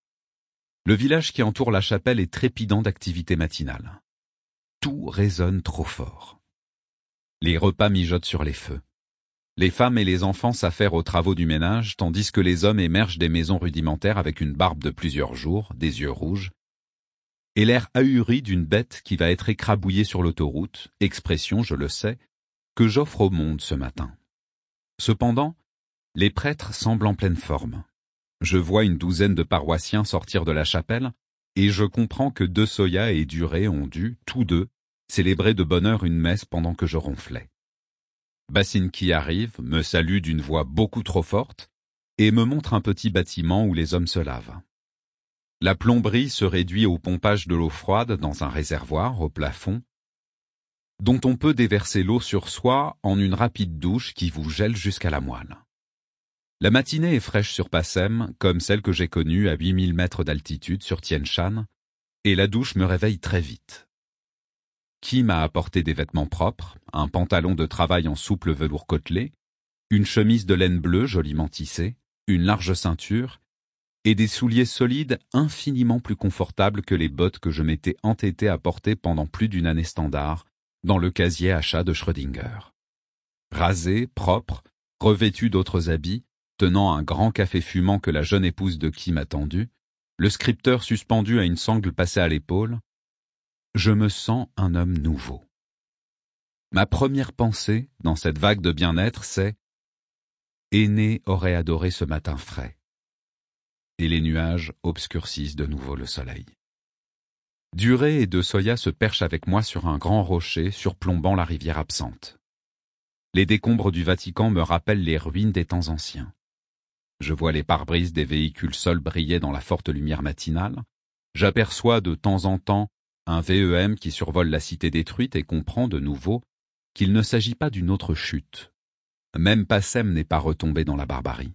Speaker 1: Le village qui entoure la chapelle est trépidant d'activité matinale. Tout résonne trop fort. Les repas mijotent sur les feux. Les femmes et les enfants s'affairent aux travaux du ménage, tandis que les hommes émergent des maisons rudimentaires avec une barbe de plusieurs jours, des yeux rouges, et l'air ahuri d'une bête qui va être écrabouillée sur l'autoroute, expression, je le sais, que j'offre au monde ce matin. Cependant, les prêtres semblent en pleine forme. Je vois une douzaine de paroissiens sortir de la chapelle, et je comprends que De Soya et Duré ont dû, tous deux, célébrer de bonne heure une messe pendant que je ronflais. Bassinki arrive, me salue d'une voix beaucoup trop forte, et me montre un petit bâtiment où les hommes se lavent. La plomberie se réduit au pompage de l'eau froide dans un réservoir au plafond, dont on peut déverser l'eau sur soi en une rapide douche qui vous gèle jusqu'à la moelle. La matinée est fraîche sur Passem, comme celle que j'ai connue à huit mille mètres d'altitude sur Tien Shan, et la douche me réveille très vite. Qui m'a apporté des vêtements propres, un pantalon de travail en souple velours côtelé, une chemise de laine bleue joliment tissée, une large ceinture, et des souliers solides infiniment plus confortables que les bottes que je m'étais entêté à porter pendant plus d'une année standard dans le casier achat de Schrödinger. Rasé, propre, revêtu d'autres habits, tenant un grand café fumant que la jeune épouse de Kim m'a tendu, le scripteur suspendu à une sangle passée à l'épaule, je me sens un homme nouveau. Ma première pensée, dans cette vague de bien-être, c'est « Aîné aurait adoré ce matin frais ». Et les nuages obscurcissent de nouveau le soleil. Duré et De Soya se perchent avec moi sur un grand rocher surplombant la rivière absente. Les décombres du Vatican me rappellent les ruines des temps anciens. Je vois les pare-brises des véhicules seuls briller dans la forte lumière matinale. J'aperçois de temps en temps un V E M qui survole la cité détruite et comprend de nouveau qu'il ne s'agit pas d'une autre chute. Même Passem n'est pas retombé dans la barbarie.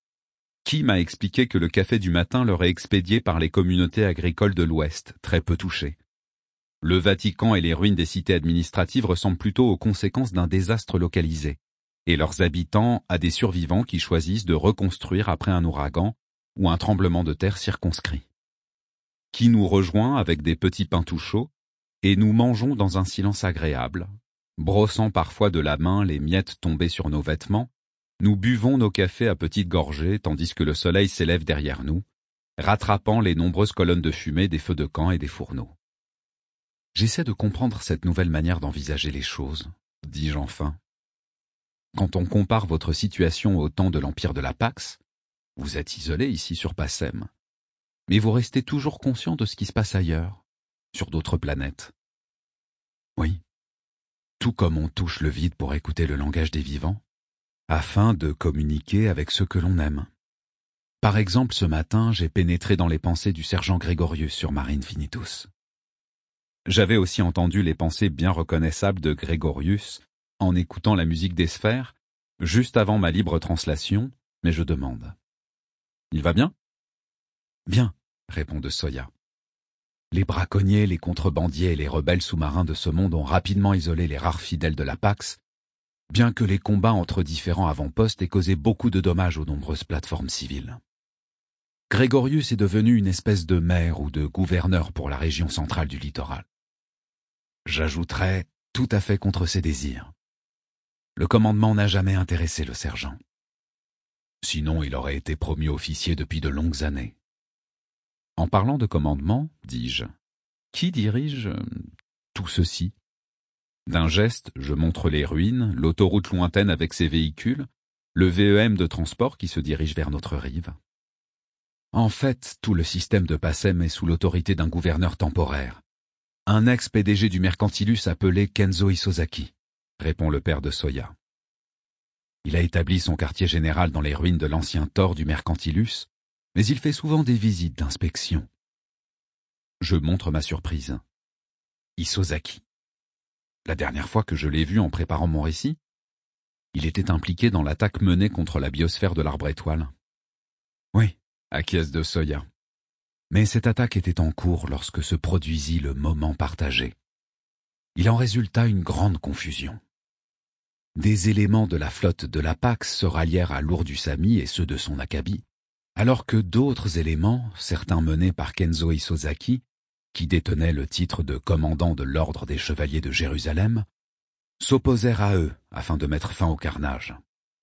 Speaker 1: Qui m'a expliqué que le café du matin leur est expédié par les communautés agricoles de l'Ouest, très peu touchées. Le Vatican et les ruines des cités administratives ressemblent plutôt aux conséquences d'un désastre localisé, et leurs habitants à des survivants qui choisissent de reconstruire après un ouragan ou un tremblement de terre circonscrit. Qui nous rejoint avec des petits pains tout chauds, et nous mangeons dans un silence agréable, brossant parfois de la main les miettes tombées sur nos vêtements. Nous buvons nos cafés à petites gorgées tandis que le soleil s'élève derrière nous, rattrapant les nombreuses colonnes de fumée des feux de camp et des fourneaux. J'essaie de comprendre cette nouvelle manière d'envisager les choses, dis-je enfin. Quand on compare votre situation au temps de l'Empire de la Pax, vous êtes isolé ici sur Passem, mais vous restez toujours conscient de ce qui se passe ailleurs, sur d'autres planètes. Oui, tout comme on touche le vide pour écouter le langage des vivants, afin de communiquer avec ceux que l'on aime. Par exemple, ce matin, j'ai pénétré dans les pensées du sergent Grégorius sur Mare Infinitus. J'avais aussi entendu les pensées bien reconnaissables de Grégorius en écoutant la musique des sphères, juste avant ma libre translation, mais je demande. Il va bien? Bien, répond de Soya. Les braconniers, les contrebandiers et les rebelles sous-marins de ce monde ont rapidement isolé les rares fidèles de la Pax, bien que les combats entre différents avant-postes aient causé beaucoup de dommages aux nombreuses plateformes civiles. Grégorius est devenu une espèce de maire ou de gouverneur pour la région centrale du littoral. J'ajouterais tout à fait contre ses désirs. Le commandement n'a jamais intéressé le sergent. Sinon, il aurait été promu officier depuis de longues années. En parlant de commandement, dis-je, qui dirige euh, tout ceci? D'un geste, je montre les ruines, l'autoroute lointaine avec ses véhicules, le V E M de transport qui se dirige vers notre rive. En fait, tout le système de Passem est sous l'autorité d'un gouverneur temporaire, un ex-P D G du Mercantilus appelé Kenzo Isozaki, répond le père de Soya. Il a établi son quartier général dans les ruines de l'ancien tort du Mercantilus, mais il fait souvent des visites d'inspection. Je montre ma surprise. Isozaki. La dernière fois que je l'ai vu en préparant mon récit, il était impliqué dans l'attaque menée contre la biosphère de l'arbre étoile. Oui, acquiesce de Soya. Mais cette attaque était en cours lorsque se produisit le moment partagé. Il en résulta une grande confusion. Des éléments de la flotte de la Pax se rallièrent à l'Urdusami et ceux de son Akabi, alors que d'autres éléments, certains menés par Kenzo Isozaki, qui détenait le titre de commandant de l'ordre des chevaliers de Jérusalem, s'opposèrent à eux afin de mettre fin au carnage.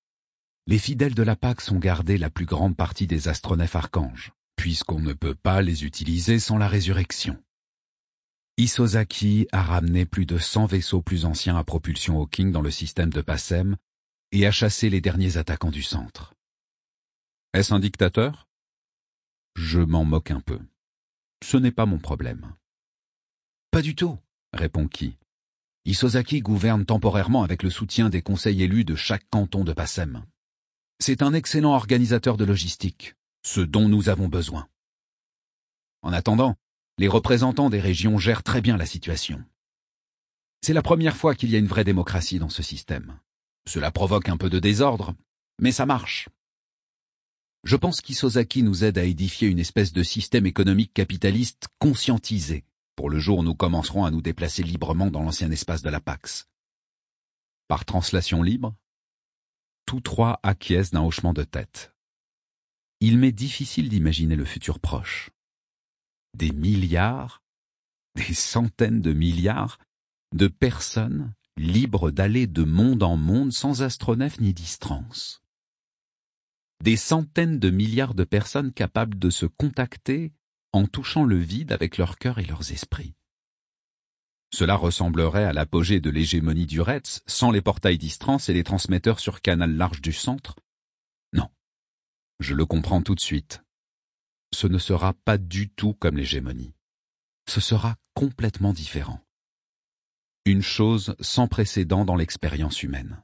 Speaker 1: Les fidèles de la Pax ont gardé la plus grande partie des astronefs archanges, puisqu'on ne peut pas les utiliser sans la résurrection. Isozaki a ramené plus de cent vaisseaux plus anciens à propulsion Hawking dans le système de Passem et a chassé les derniers attaquants du centre. Est-ce un dictateur? Je m'en moque un peu. Ce n'est pas mon problème. Pas du tout, répond Ki. Isozaki gouverne temporairement avec le soutien des conseils élus de chaque canton de Passem. C'est un excellent organisateur de logistique, ce dont nous avons besoin. En attendant, les représentants des régions gèrent très bien la situation. C'est la première fois qu'il y a une vraie démocratie dans ce système. Cela provoque un peu de désordre, mais ça marche. Je pense qu'Isozaki nous aide à édifier une espèce de système économique capitaliste conscientisé, pour le jour où nous commencerons à nous déplacer librement dans l'ancien espace de la Pax. Par translation libre, tous trois acquiescent d'un hochement de tête. Il m'est difficile d'imaginer le futur proche. Des milliards, des centaines de milliards de personnes libres d'aller de monde en monde sans astronef ni distance. Des centaines de milliards de personnes capables de se contacter en touchant le vide avec leur cœur et leurs esprits. Cela ressemblerait à l'apogée de l'hégémonie du Retz sans les portails distrans et les transmetteurs sur canal large du centre. Non, je le comprends tout de suite. Ce ne sera pas du tout comme l'hégémonie. Ce sera complètement différent. Une chose sans précédent dans l'expérience humaine.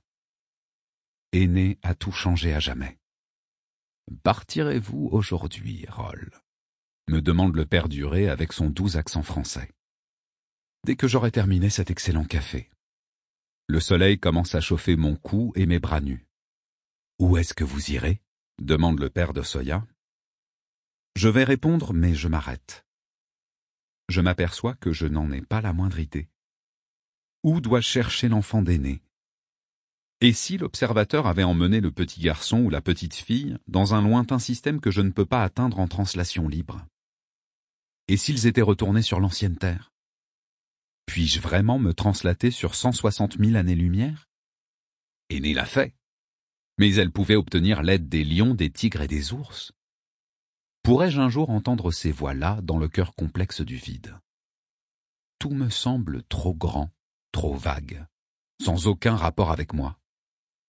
Speaker 1: Aîné a tout changé à jamais. Partirez-vous aujourd'hui, Roll? Me demande le père Duré avec son doux accent français. Dès que j'aurai terminé cet excellent café. Le soleil commence à chauffer mon cou et mes bras nus. Où est-ce que vous irez? Demande le père de Soya. Je vais répondre, mais je m'arrête. Je m'aperçois que je n'en ai pas la moindre idée. Où dois-je chercher l'enfant d'aîné? Et si l'observateur avait emmené le petit garçon ou la petite fille dans un lointain système que je ne peux pas atteindre en translation libre? Et s'ils étaient retournés sur l'ancienne Terre? Puis-je vraiment me translater sur cent soixante mille années-lumière? Aîné l'a fait. Mais elle pouvait obtenir l'aide des lions, des tigres et des ours. Pourrais-je un jour entendre ces voix-là dans le cœur complexe du vide? Tout me semble trop grand, trop vague, sans aucun rapport avec moi.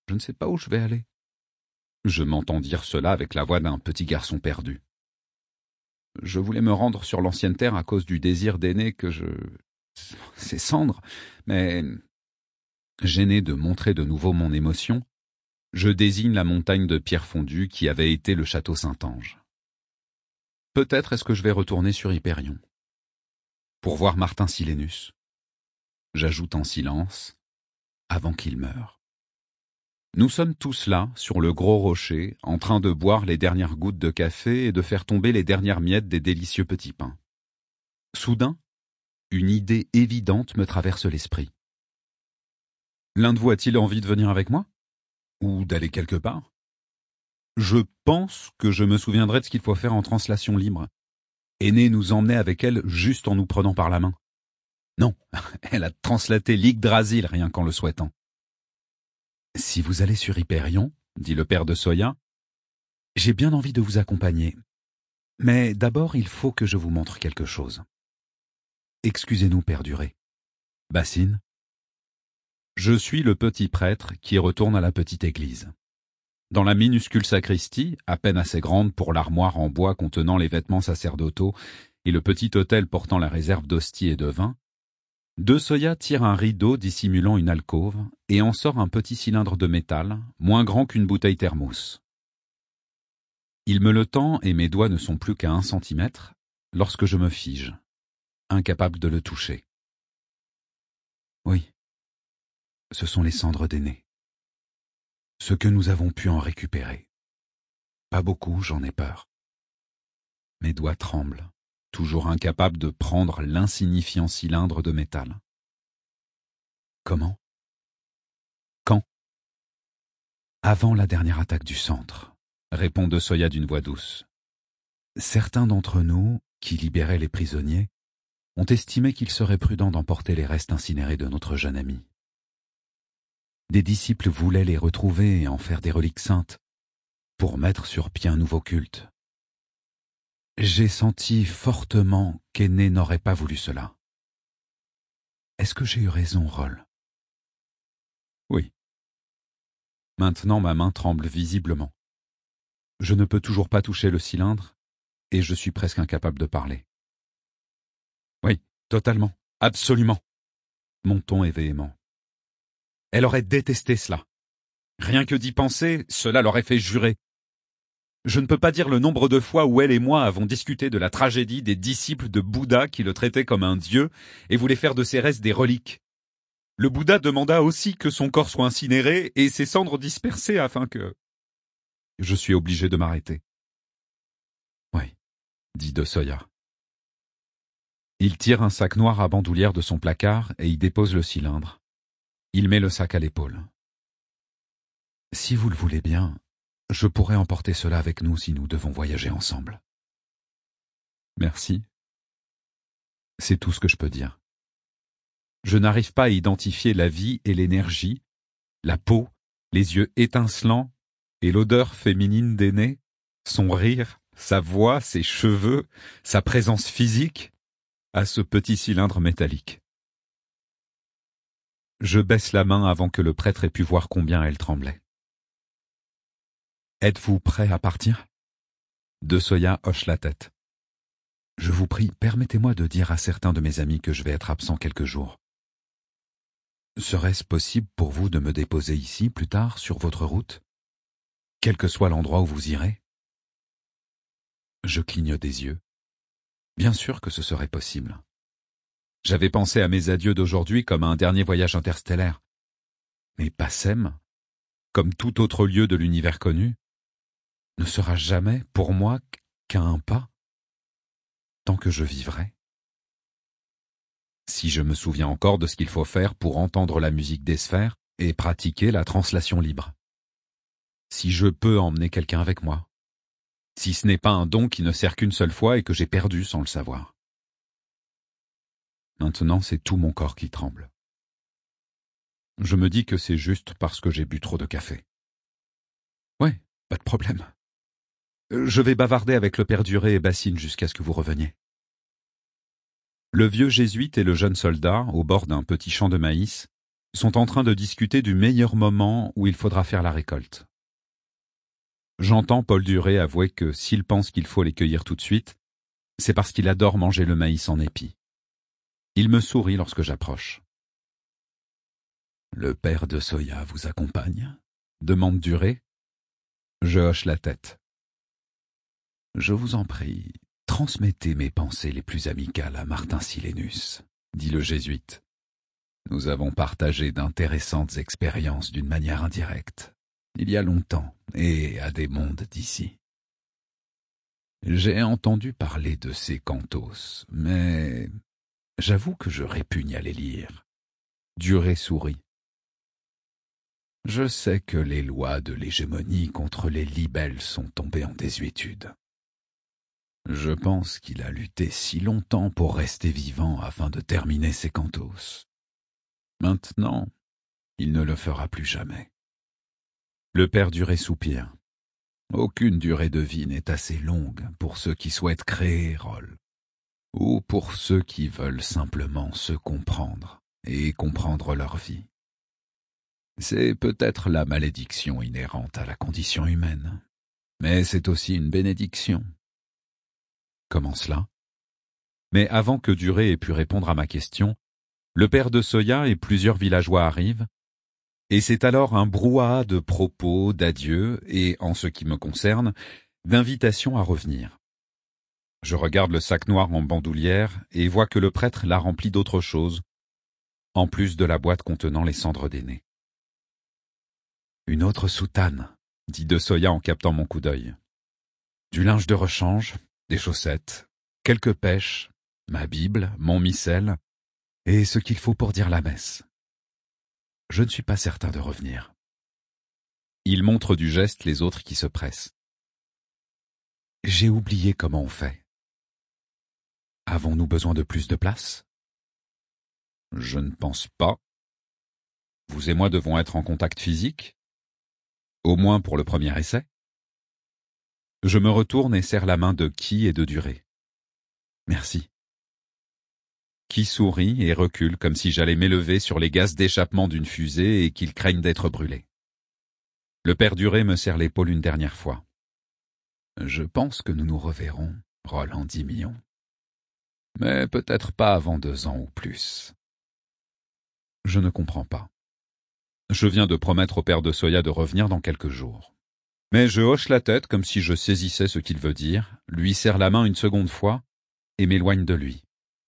Speaker 1: Je ne sais pas où je vais aller. Je m'entends dire cela avec la voix d'un petit garçon perdu. Je voulais me rendre sur l'ancienne terre à cause du désir d'aîné que je... C'est cendre, mais... Gêné de montrer de nouveau mon émotion, je désigne la montagne de pierre fondue qui avait été le château Saint-Ange. Peut-être est-ce que je vais retourner sur Hyperion. Pour voir Martin Silenus. J'ajoute en silence, avant qu'il meure. Nous sommes tous là, sur le gros rocher, en train de boire les dernières gouttes de café et de faire tomber les dernières miettes des délicieux petits pains. Soudain, une idée évidente me traverse l'esprit. L'un de vous a-t-il envie de venir avec moi? Ou d'aller quelque part? Je pense que je me souviendrai de ce qu'il faut faire en translation libre. Aînée nous emmenait avec elle juste en nous prenant par la main. Non, elle a translaté l'Yggdrasil rien qu'en le souhaitant. Si vous allez sur Hyperion, dit le père de Soya, j'ai bien envie de vous accompagner. Mais d'abord, il faut que je vous montre quelque chose. Excusez-nous, père Duré. Bassine? Je suis le petit prêtre qui retourne à la petite église. Dans la minuscule sacristie, à peine assez grande pour l'armoire en bois contenant les vêtements sacerdotaux et le petit autel portant la réserve d'hosties et de vin, De Soya tire un rideau dissimulant une alcôve et en sort un petit cylindre de métal, moins grand qu'une bouteille thermos. Il me le tend et mes doigts ne sont plus qu'à un centimètre lorsque je me fige, incapable de le toucher. Oui, ce sont les cendres d'aîné. Ce que nous avons pu en récupérer. Pas beaucoup, j'en ai peur. Mes doigts tremblent, toujours incapables de prendre l'insignifiant cylindre de métal. Comment? Quand? Avant la dernière attaque du centre, répond De Soya d'une voix douce. Certains d'entre nous, qui libéraient les prisonniers, ont estimé qu'il serait prudent d'emporter les restes incinérés de notre jeune ami. Des disciples voulaient les retrouver et en faire des reliques saintes, pour mettre sur pied un nouveau culte. J'ai senti fortement qu'Aîné n'aurait pas voulu cela. Est-ce que j'ai eu raison, Roll? Oui. Maintenant ma main tremble visiblement. Je ne peux toujours pas toucher le cylindre, et je suis presque incapable de parler. Oui, totalement, absolument. Mon ton est véhément. Elle aurait détesté cela. Rien que d'y penser, cela l'aurait fait jurer. Je ne peux pas dire le nombre de fois où elle et moi avons discuté de la tragédie des disciples de Bouddha qui le traitaient comme un dieu et voulaient faire de ses restes des reliques. Le Bouddha demanda aussi que son corps soit incinéré et ses cendres dispersées afin que... Je suis obligé de m'arrêter. Oui, dit De Soya. Il tire un sac noir à bandoulière de son placard et y dépose le cylindre. Il met le sac à l'épaule. Si vous le voulez bien, je pourrais emporter cela avec nous si nous devons voyager ensemble. Merci. C'est tout ce que je peux dire. Je n'arrive pas à identifier la vie et l'énergie, la peau, les yeux étincelants et l'odeur féminine d'Aîné, son rire, sa voix, ses cheveux, sa présence physique, à ce petit cylindre métallique. Je baisse la main avant que le prêtre ait pu voir combien elle tremblait. Êtes-vous prêt à partir? De Soya hoche la tête. Je vous prie, permettez-moi de dire à certains de mes amis que je vais être absent quelques jours. Serait-ce possible pour vous de me déposer ici plus tard sur votre route, quel que soit l'endroit où vous irez? Je cligne des yeux. Bien sûr que ce serait possible. J'avais pensé à mes adieux d'aujourd'hui comme à un dernier voyage interstellaire. Mais Passem, comme tout autre lieu de l'univers connu, ne sera jamais, pour moi, qu'à un pas, tant que je vivrai. Si je me souviens encore de ce qu'il faut faire pour entendre la musique des sphères et pratiquer la translation libre. Si je peux emmener quelqu'un avec moi. Si ce n'est pas un don qui ne sert qu'une seule fois et que j'ai perdu sans le savoir. Maintenant, c'est tout mon corps qui tremble. Je me dis que c'est juste parce que j'ai bu trop de café. Ouais, pas de problème. Je vais bavarder avec le père Duré et Bassine jusqu'à ce que vous reveniez. Le vieux jésuite et le jeune soldat, au bord d'un petit champ de maïs, sont en train de discuter du meilleur moment où il faudra faire la récolte. J'entends Paul Duré avouer que s'il pense qu'il faut les cueillir tout de suite, c'est parce qu'il adore manger le maïs en épi. Il me sourit lorsque j'approche. « Le père de Soya vous accompagne ?» demande Duré. Je hoche la tête. « Je vous en prie, transmettez mes pensées les plus amicales à Martin Silenus, » dit le jésuite. « Nous avons partagé d'intéressantes expériences d'une manière indirecte, il y a longtemps, et à des mondes d'ici. J'ai entendu parler de ces cantos, mais j'avoue que je répugne à les lire. » Duré sourit. « Je sais que les lois de l'hégémonie contre les libelles sont tombées en désuétude. Je pense qu'il a lutté si longtemps pour rester vivant afin de terminer ses cantos. Maintenant, il ne le fera plus jamais. » Le père Duré soupire. « Aucune durée de vie n'est assez longue pour ceux qui souhaitent créer Roll, ou pour ceux qui veulent simplement se comprendre et comprendre leur vie. C'est peut-être la malédiction inhérente à la condition humaine, mais c'est aussi une bénédiction. » Comment cela? Mais avant que Duré ait pu répondre à ma question, le père de Soya et plusieurs villageois arrivent, et c'est alors un brouhaha de propos, d'adieux et, en ce qui me concerne, d'invitations à revenir. Je regarde le sac noir en bandoulière et vois que le prêtre l'a rempli d'autre chose, en plus de la boîte contenant les cendres d'aînés. « Une autre soutane, » dit de Soya en captant mon coup d'œil. « Du linge de rechange, des chaussettes, quelques pêches, ma Bible, mon missel, et ce qu'il faut pour dire la messe. Je ne suis pas certain de revenir. » Il montre du geste les autres qui se pressent. « J'ai oublié comment on fait. Avons-nous besoin de plus de place? » « Je ne pense pas. Vous et moi devons être en contact physique, au moins pour le premier essai. » Je me retourne et serre la main de Qui et de Duré. « Merci. » Qui sourit et recule comme si j'allais m'élever sur les gaz d'échappement d'une fusée et qu'il craigne d'être brûlé. Le père Duré me serre l'épaule une dernière fois. « Je pense que nous nous reverrons, Roland Dimion. Mais peut-être pas avant deux ans ou plus. » Je ne comprends pas. Je viens de promettre au père de Soya de revenir dans quelques jours. Mais je hoche la tête comme si je saisissais ce qu'il veut dire, lui serre la main une seconde fois et m'éloigne de lui.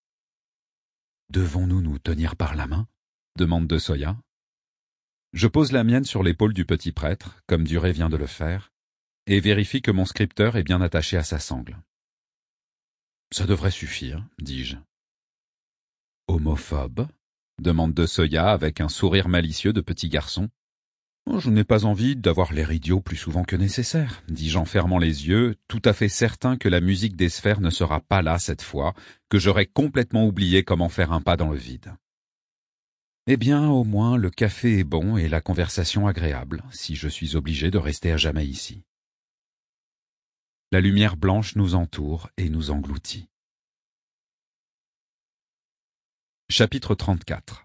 Speaker 1: « Devons-nous nous tenir par la main ?» demande de Soya. Je pose la mienne sur l'épaule du petit prêtre, comme Duré vient de le faire, et vérifie que mon scripteur est bien attaché à sa sangle. « Ça devrait suffire, » dis-je. « Homophobe ?» demande de Soya avec un sourire malicieux de petit garçon. « Je n'ai pas envie d'avoir l'air idiot plus souvent que nécessaire, » dis-je en fermant les yeux, tout à fait certain que la musique des sphères ne sera pas là cette fois, que j'aurais complètement oublié comment faire un pas dans le vide. Eh bien, au moins, le café est bon et la conversation agréable, si je suis obligé de rester à jamais ici. La lumière blanche nous entoure et nous engloutit. Chapitre trente-quatre.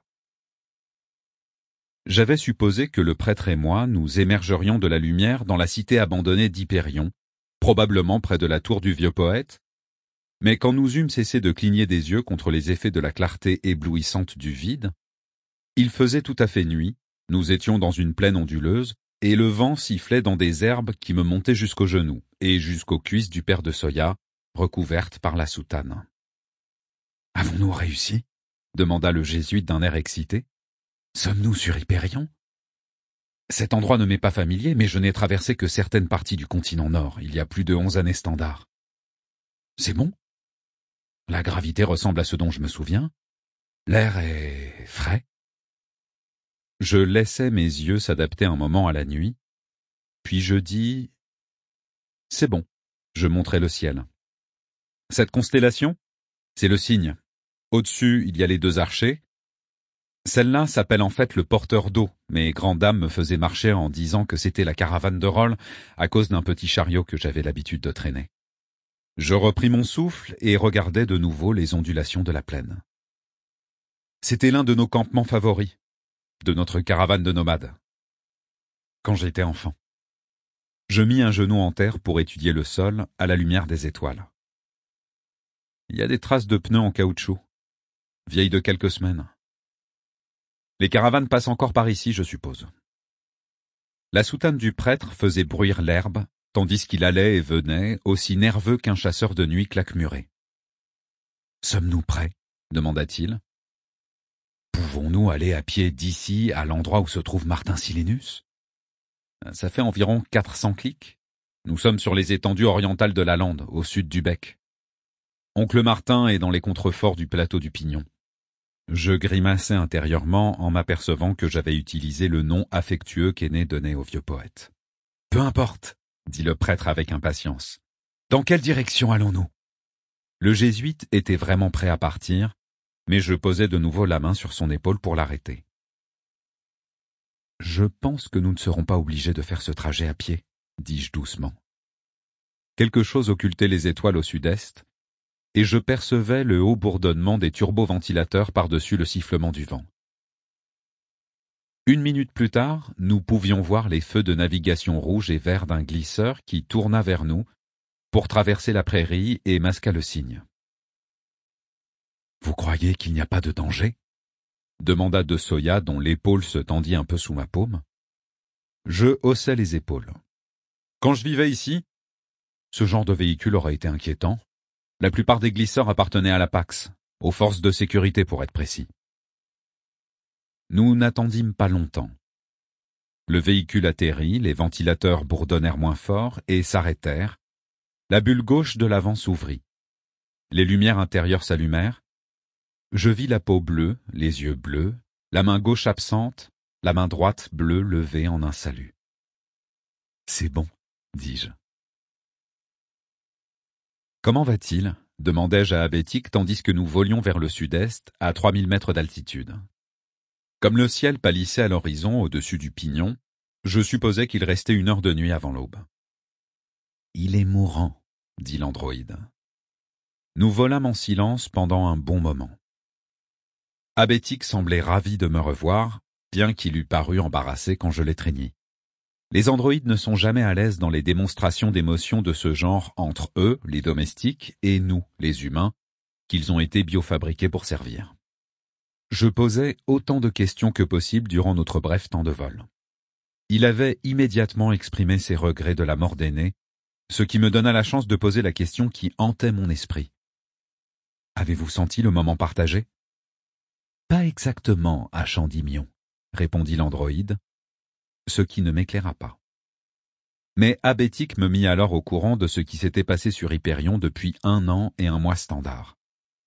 Speaker 1: J'avais supposé que le prêtre et moi nous émergerions de la lumière dans la cité abandonnée d'Hypérion, probablement près de la tour du vieux poète, mais quand nous eûmes cessé de cligner des yeux contre les effets de la clarté éblouissante du vide, il faisait tout à fait nuit, nous étions dans une plaine onduleuse, et le vent sifflait dans des herbes qui me montaient jusqu'aux genoux et jusqu'aux cuisses du père de Soya, recouvertes par la soutane. « Avons-nous réussi ?» demanda le jésuite d'un air excité. « Sommes-nous sur Hypérion ? Cet endroit ne m'est pas familier, mais je n'ai traversé que certaines parties du continent Nord, il y a plus de onze années standard. C'est bon ? La gravité ressemble à ce dont je me souviens. L'air est frais. » Je laissais mes yeux s'adapter un moment à la nuit, puis je dis « C'est bon », je montrai le ciel. Cette constellation, c'est le Cygne. Au-dessus, il y a les deux archers. Celle-là s'appelle en fait le porteur d'eau. Mes grandes dames me faisaient marcher en disant que c'était la caravane de Roll à cause d'un petit chariot que j'avais l'habitude de traîner. Je repris mon souffle et regardai de nouveau les ondulations de la plaine. C'était l'un de nos campements favoris. de notre caravane de nomades. Quand j'étais enfant. Je mis un genou en terre pour étudier le sol à la lumière des étoiles. Il y a des traces de pneus en caoutchouc, vieilles de quelques semaines. Les caravanes passent encore par ici, je suppose. La soutane du prêtre faisait bruire l'herbe, tandis qu'il allait et venait, aussi nerveux qu'un chasseur de nuit claquemuré. « Sommes-nous prêts ?» demanda-t-il. « Pouvons-nous aller à pied d'ici à l'endroit où se trouve Martin Silenus ? Ça fait environ quatre cents clics. Nous sommes sur les étendues orientales de la lande, au sud du bec. Oncle Martin est dans les contreforts du plateau du Pignon. » Je grimaçais intérieurement en m'apercevant que j'avais utilisé le nom affectueux qu'Aîné donnait au vieux poète. « Peu importe, » dit le prêtre avec impatience. « Dans quelle direction allons-nous » Le jésuite était vraiment prêt à partir, mais je posai de nouveau la main sur son épaule pour l'arrêter. « Je pense que nous ne serons pas obligés de faire ce trajet à pied, » dis-je doucement. Quelque chose occultait les étoiles au sud-est, et je percevais le haut bourdonnement des turboventilateurs par-dessus le sifflement du vent. Une minute plus tard, nous pouvions voir les feux de navigation rouge et vert d'un glisseur qui tourna vers nous pour traverser la prairie et masqua le cygne. « Vous croyez qu'il n'y a pas de danger ?» demanda de Soya dont l'épaule se tendit un peu sous ma paume. Je haussai les épaules. Quand je vivais ici, ce genre de véhicule aurait été inquiétant. La plupart des glisseurs appartenaient à la Pax, aux forces de sécurité pour être précis. Nous n'attendîmes pas longtemps. Le véhicule atterrit, les ventilateurs bourdonnèrent moins fort et s'arrêtèrent. La bulle gauche de l'avant s'ouvrit. Les lumières intérieures s'allumèrent. Je vis la peau bleue, les yeux bleus, la main gauche absente, la main droite bleue levée en un salut. « C'est bon, » dis-je. « Comment va-t-il » demandai-je à Abétique tandis que nous volions vers le sud-est, à trois mille mètres d'altitude. Comme le ciel pâlissait à l'horizon au-dessus du Pignon, je supposais qu'il restait une heure de nuit avant l'aube. « Il est mourant, » dit l'androïde. Nous volâmes en silence pendant un bon moment. Abétique semblait ravi de me revoir, bien qu'il eût paru embarrassé quand je l'étreignis. Les androïdes ne sont jamais à l'aise dans les démonstrations d'émotions de ce genre entre eux, les domestiques, et nous, les humains, qu'ils ont été biofabriqués pour servir. Je posais autant de questions que possible durant notre bref temps de vol. Il avait immédiatement exprimé ses regrets de la mort d'Aîné, ce qui me donna la chance de poser la question qui hantait mon esprit. « Avez-vous senti le moment partagé ?»« Pas exactement, à Chandimion, » répondit l'androïde, ce qui ne m'éclaira pas. Mais Abétique me mit alors au courant de ce qui s'était passé sur Hyperion depuis un an et un mois standard.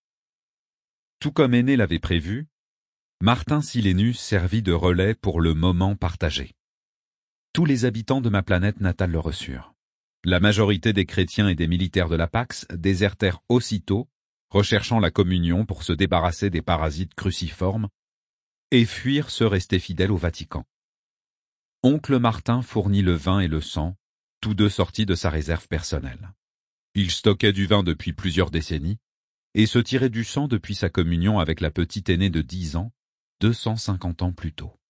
Speaker 1: Tout comme Aîné l'avait prévu, Martin Silenus servit de relais pour le moment partagé. Tous les habitants de ma planète natale le reçurent. La majorité des chrétiens et des militaires de la Pax désertèrent aussitôt, recherchant la communion pour se débarrasser des parasites cruciformes, et fuirent ceux restés fidèles au Vatican. Oncle Martin fournit le vin et le sang, tous deux sortis de sa réserve personnelle. Il stockait du vin depuis plusieurs décennies, et se tirait du sang depuis sa communion avec la petite aînée de dix ans, deux cent cinquante ans plus tôt.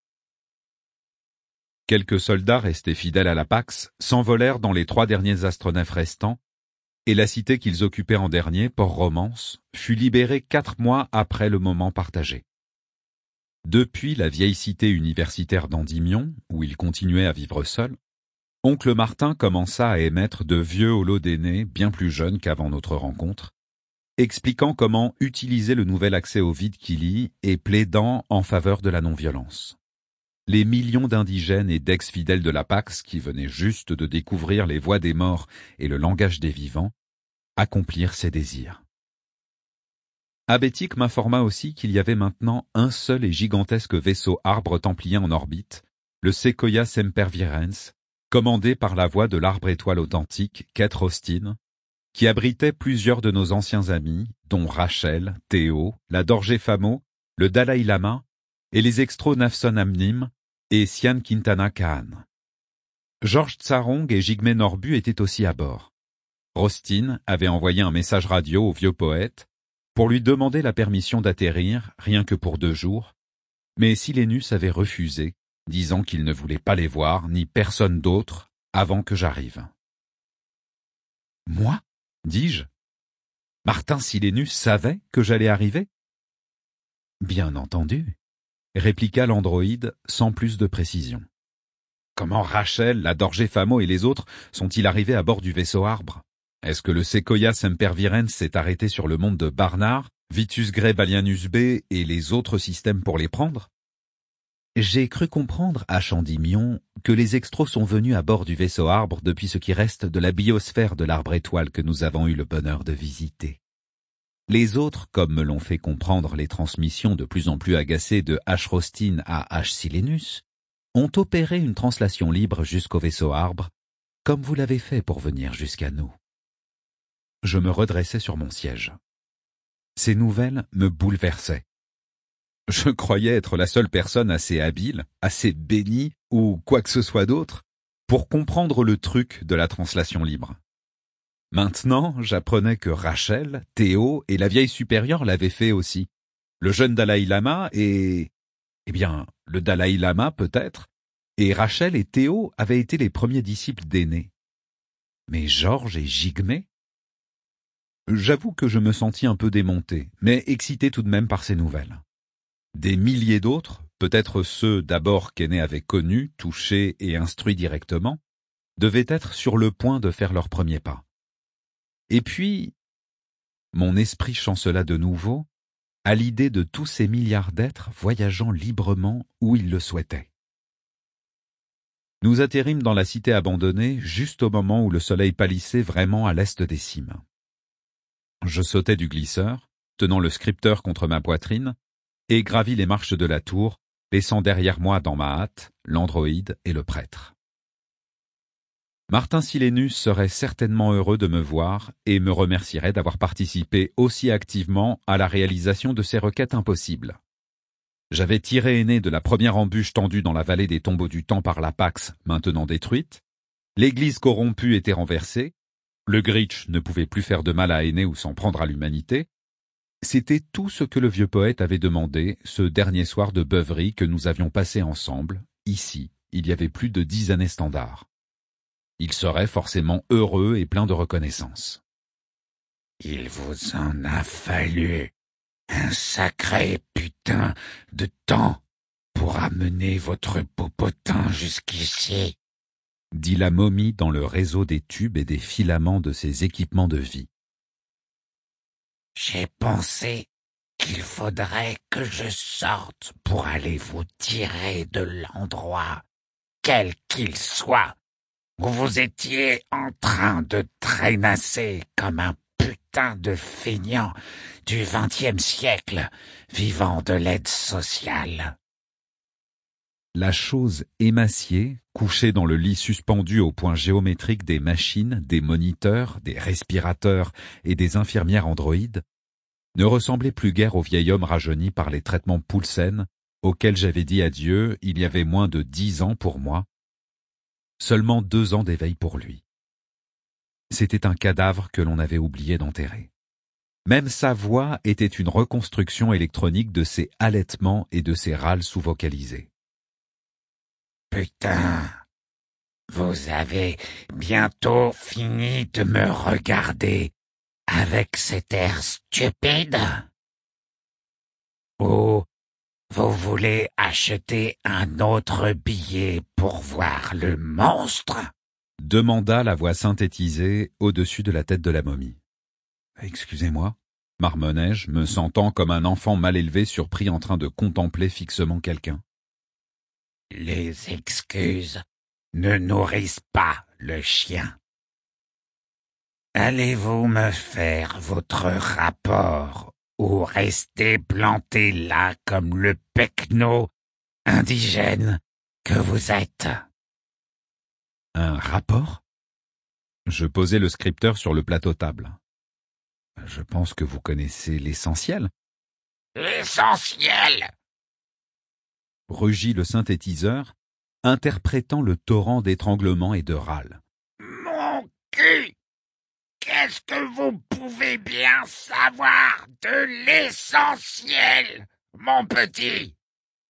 Speaker 1: Quelques soldats restés fidèles à la Pax s'envolèrent dans les trois derniers astronefs restants, et la cité qu'ils occupaient en dernier, Port-Romance, fut libérée quatre mois après le moment partagé. Depuis la vieille cité universitaire d'Endymion, où il continuait à vivre seul, oncle Martin commença à émettre de vieux holodénés bien plus jeunes qu'avant notre rencontre, expliquant comment utiliser le nouvel accès au vide qu'il y et plaidant en faveur de la non-violence. Les millions d'indigènes et d'ex-fidèles de la Pax qui venaient juste de découvrir les voix des morts et le langage des vivants accomplirent ses désirs. Abétique m'informa aussi qu'il y avait maintenant un seul et gigantesque vaisseau arbre templier en orbite, le Sequoia Sempervirens, commandé par la voix de l'arbre étoile authentique, Kate Austin, qui abritait plusieurs de nos anciens amis, dont Rachel, Théo, la Dorje Famo, le Dalai Lama et les extros Nafson Amnim et Sian Quintana Khan. Georges Tsarong et Jigme Norbu étaient aussi à bord. Rostin avait envoyé un message radio au vieux poète pour lui demander la permission d'atterrir, rien que pour deux jours, Mais Silenus avait refusé, disant qu'il ne voulait pas les voir, ni personne d'autre, avant que j'arrive. « Moi ?» dis-je. « Martin Silenus savait que j'allais arriver ?» ?»« Bien entendu, » répliqua l'androïde sans plus de précision. « Comment Rachel, la Dorgefamo et les autres sont-ils arrivés à bord du vaisseau arbre? Est-ce que le Sequoia Sempervirens s'est arrêté sur le monde de Barnard, Vitus Grey Balianus B et les autres systèmes pour les prendre? J'ai cru comprendre à Chandimion que les extros sont venus à bord du vaisseau arbre depuis ce qui reste de la biosphère de l'arbre étoile que nous avons eu le bonheur de visiter. Les autres, comme me l'ont fait comprendre les transmissions de plus en plus agacées de H. Rostin à H. Silenus, ont opéré une translation libre jusqu'au vaisseau arbre, comme vous l'avez fait pour venir jusqu'à nous. Je me redressai sur mon siège. Ces nouvelles me bouleversaient. Je croyais être la seule personne assez habile, assez bénie, ou quoi que ce soit d'autre, pour comprendre le truc de la translation libre. Maintenant, j'apprenais que Rachel, Théo et la vieille supérieure l'avaient fait aussi. Le jeune Dalai Lama et... Eh bien, le Dalai Lama peut-être, et Rachel et Théo avaient été les premiers disciples d'Aîné. Mais Georges et Jigmé? J'avoue que je me sentis un peu démonté, mais excité tout de même par ces nouvelles. Des milliers d'autres, peut-être ceux d'abord qu'Aîné avait connus, touchés et instruits directement, devaient être sur le point de faire leurs premiers pas. Et puis, mon esprit chancela de nouveau à l'idée de tous ces milliards d'êtres voyageant librement où ils le souhaitaient. Nous atterrîmes dans la cité abandonnée juste au moment où le soleil pâlissait vraiment à l'est des cimes. Je sautai du glisseur, tenant le scripteur contre ma poitrine, et gravis les marches de la tour, laissant derrière moi dans ma hâte l'androïde et le prêtre. Martin Silenus serait certainement heureux de me voir et me remercierait d'avoir participé aussi activement à la réalisation de ces requêtes impossibles. J'avais tiré Aîné de la première embûche tendue dans la vallée des tombeaux du temps par la Pax, maintenant détruite. L'église corrompue était renversée. Le Gritch ne pouvait plus faire de mal à Aîné ou s'en prendre à l'humanité. C'était tout ce que le vieux poète avait demandé ce dernier soir de beuverie que nous avions passé ensemble, ici, il y avait plus de dix années standards. Il serait forcément heureux et plein de reconnaissance.
Speaker 2: « Il vous en a fallu un sacré putain de temps pour amener votre popotin jusqu'ici, »
Speaker 1: dit la momie dans le réseau des tubes et des filaments de ses équipements de vie.
Speaker 2: « J'ai pensé qu'il faudrait que je sorte pour aller vous tirer de l'endroit, quel qu'il soit, où vous étiez en train de traînasser comme un putain de feignant du vingtième siècle, vivant de l'aide sociale. »
Speaker 1: La chose émaciée, couchée dans le lit suspendu au point géométrique des machines, des moniteurs, des respirateurs et des infirmières androïdes, ne ressemblait plus guère au vieil homme rajeuni par les traitements Poulsen auxquels j'avais dit adieu il y avait moins de dix ans pour moi, seulement deux ans d'éveil pour lui. C'était un cadavre que l'on avait oublié d'enterrer. Même sa voix était une reconstruction électronique de ses halètements et de ses râles sous-vocalisés.
Speaker 2: « Putain, vous avez bientôt fini de me regarder avec cet air stupide? Ou vous voulez acheter un autre billet pour voir le monstre ?»
Speaker 1: demanda la voix synthétisée au-dessus de la tête de la momie. « Excusez-moi » marmonnai-je, me sentant comme un enfant mal élevé surpris en train de contempler fixement quelqu'un.
Speaker 2: « Les excuses ne nourrissent pas le chien. Allez-vous me faire votre rapport ou rester planté là comme le pecno indigène que vous êtes ?»
Speaker 1: Un rapport? Je posai le scripteur sur le plateau table. Je pense que vous connaissez l'essentiel.
Speaker 2: L'essentiel!
Speaker 1: Rugit le synthétiseur, interprétant le torrent d'étranglements et de râles.
Speaker 2: Mon cul! Qu'est-ce que vous pouvez bien savoir de l'essentiel, mon petit?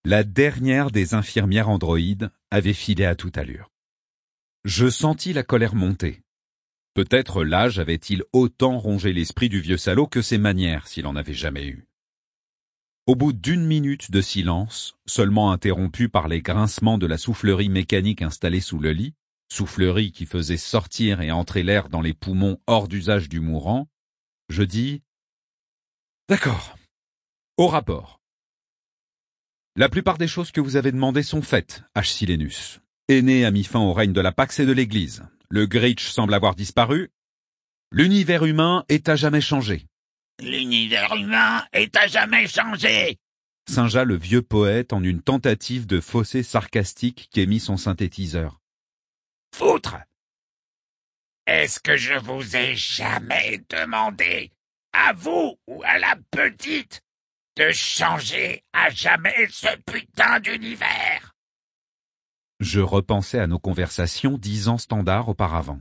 Speaker 1: La dernière des infirmières androïdes avait filé à toute allure. Je sentis la colère monter. Peut-être l'âge avait-il autant rongé l'esprit du vieux salaud que ses manières, s'il en avait jamais eu. Au bout d'une minute de silence, seulement interrompu par les grincements de la soufflerie mécanique installée sous le lit, soufflerie qui faisait sortir et entrer l'air dans les poumons hors d'usage du mourant, je dis « D'accord. Au rapport. La plupart des choses que vous avez demandées sont faites, H. Silenus. Aîné a mis fin au règne de la Pax et de l'Église. Le Gritch semble avoir disparu. L'univers humain est à jamais changé. »
Speaker 3: L'univers humain est à jamais changé,
Speaker 1: singea le vieux poète en une tentative de fausset sarcastique qu'émit son synthétiseur.
Speaker 3: Foutre! Est-ce que je vous ai jamais demandé, à vous ou à la petite, de changer à jamais ce putain d'univers?
Speaker 1: Je repensais à nos conversations dix ans standards auparavant.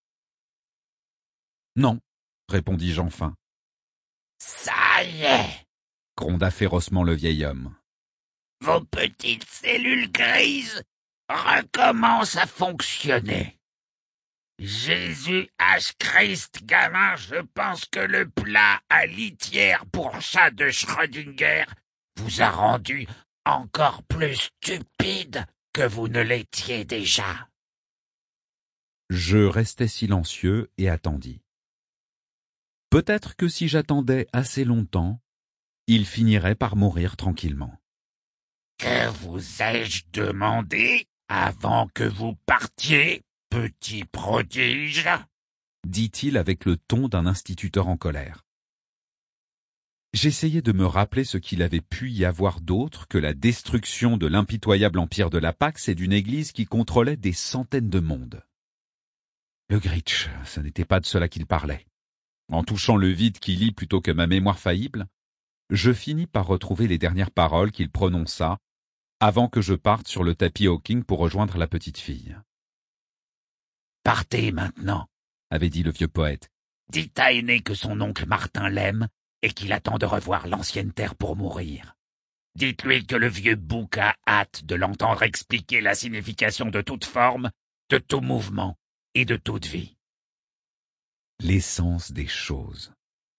Speaker 1: Non, répondis-je enfin.
Speaker 3: Ça y est,
Speaker 1: gronda férocement le vieil homme.
Speaker 3: Vos petites cellules grises recommencent à fonctionner. Jésus H. Christ, gamin, je pense que le plat à litière pour chat de Schrödinger vous a rendu encore plus stupide que vous ne l'étiez déjà.
Speaker 1: Je restai silencieux et attendis. Peut-être que si j'attendais assez longtemps, il finirait par mourir tranquillement.
Speaker 3: Que vous ai-je demandé avant que vous partiez, petit prodige?
Speaker 1: dit-il avec le ton d'un instituteur en colère. J'essayais de me rappeler ce qu'il avait pu y avoir d'autre que la destruction de l'impitoyable empire de la Pax et d'une église qui contrôlait des centaines de mondes. Le Gritch, ce n'était pas de cela qu'il parlait. En touchant le vide qui lit plutôt que ma mémoire faillible, je finis par retrouver les dernières paroles qu'il prononça avant que je parte sur le tapis Hawking pour rejoindre la petite fille.
Speaker 3: « Partez maintenant, »
Speaker 1: avait dit le vieux poète.
Speaker 3: « Dites à Aîné que son oncle Martin l'aime et qu'il attend de revoir l'ancienne terre pour mourir. Dites-lui que le vieux bouc a hâte de l'entendre expliquer la signification de toute forme, de tout mouvement et de toute vie. »
Speaker 1: L'essence des choses.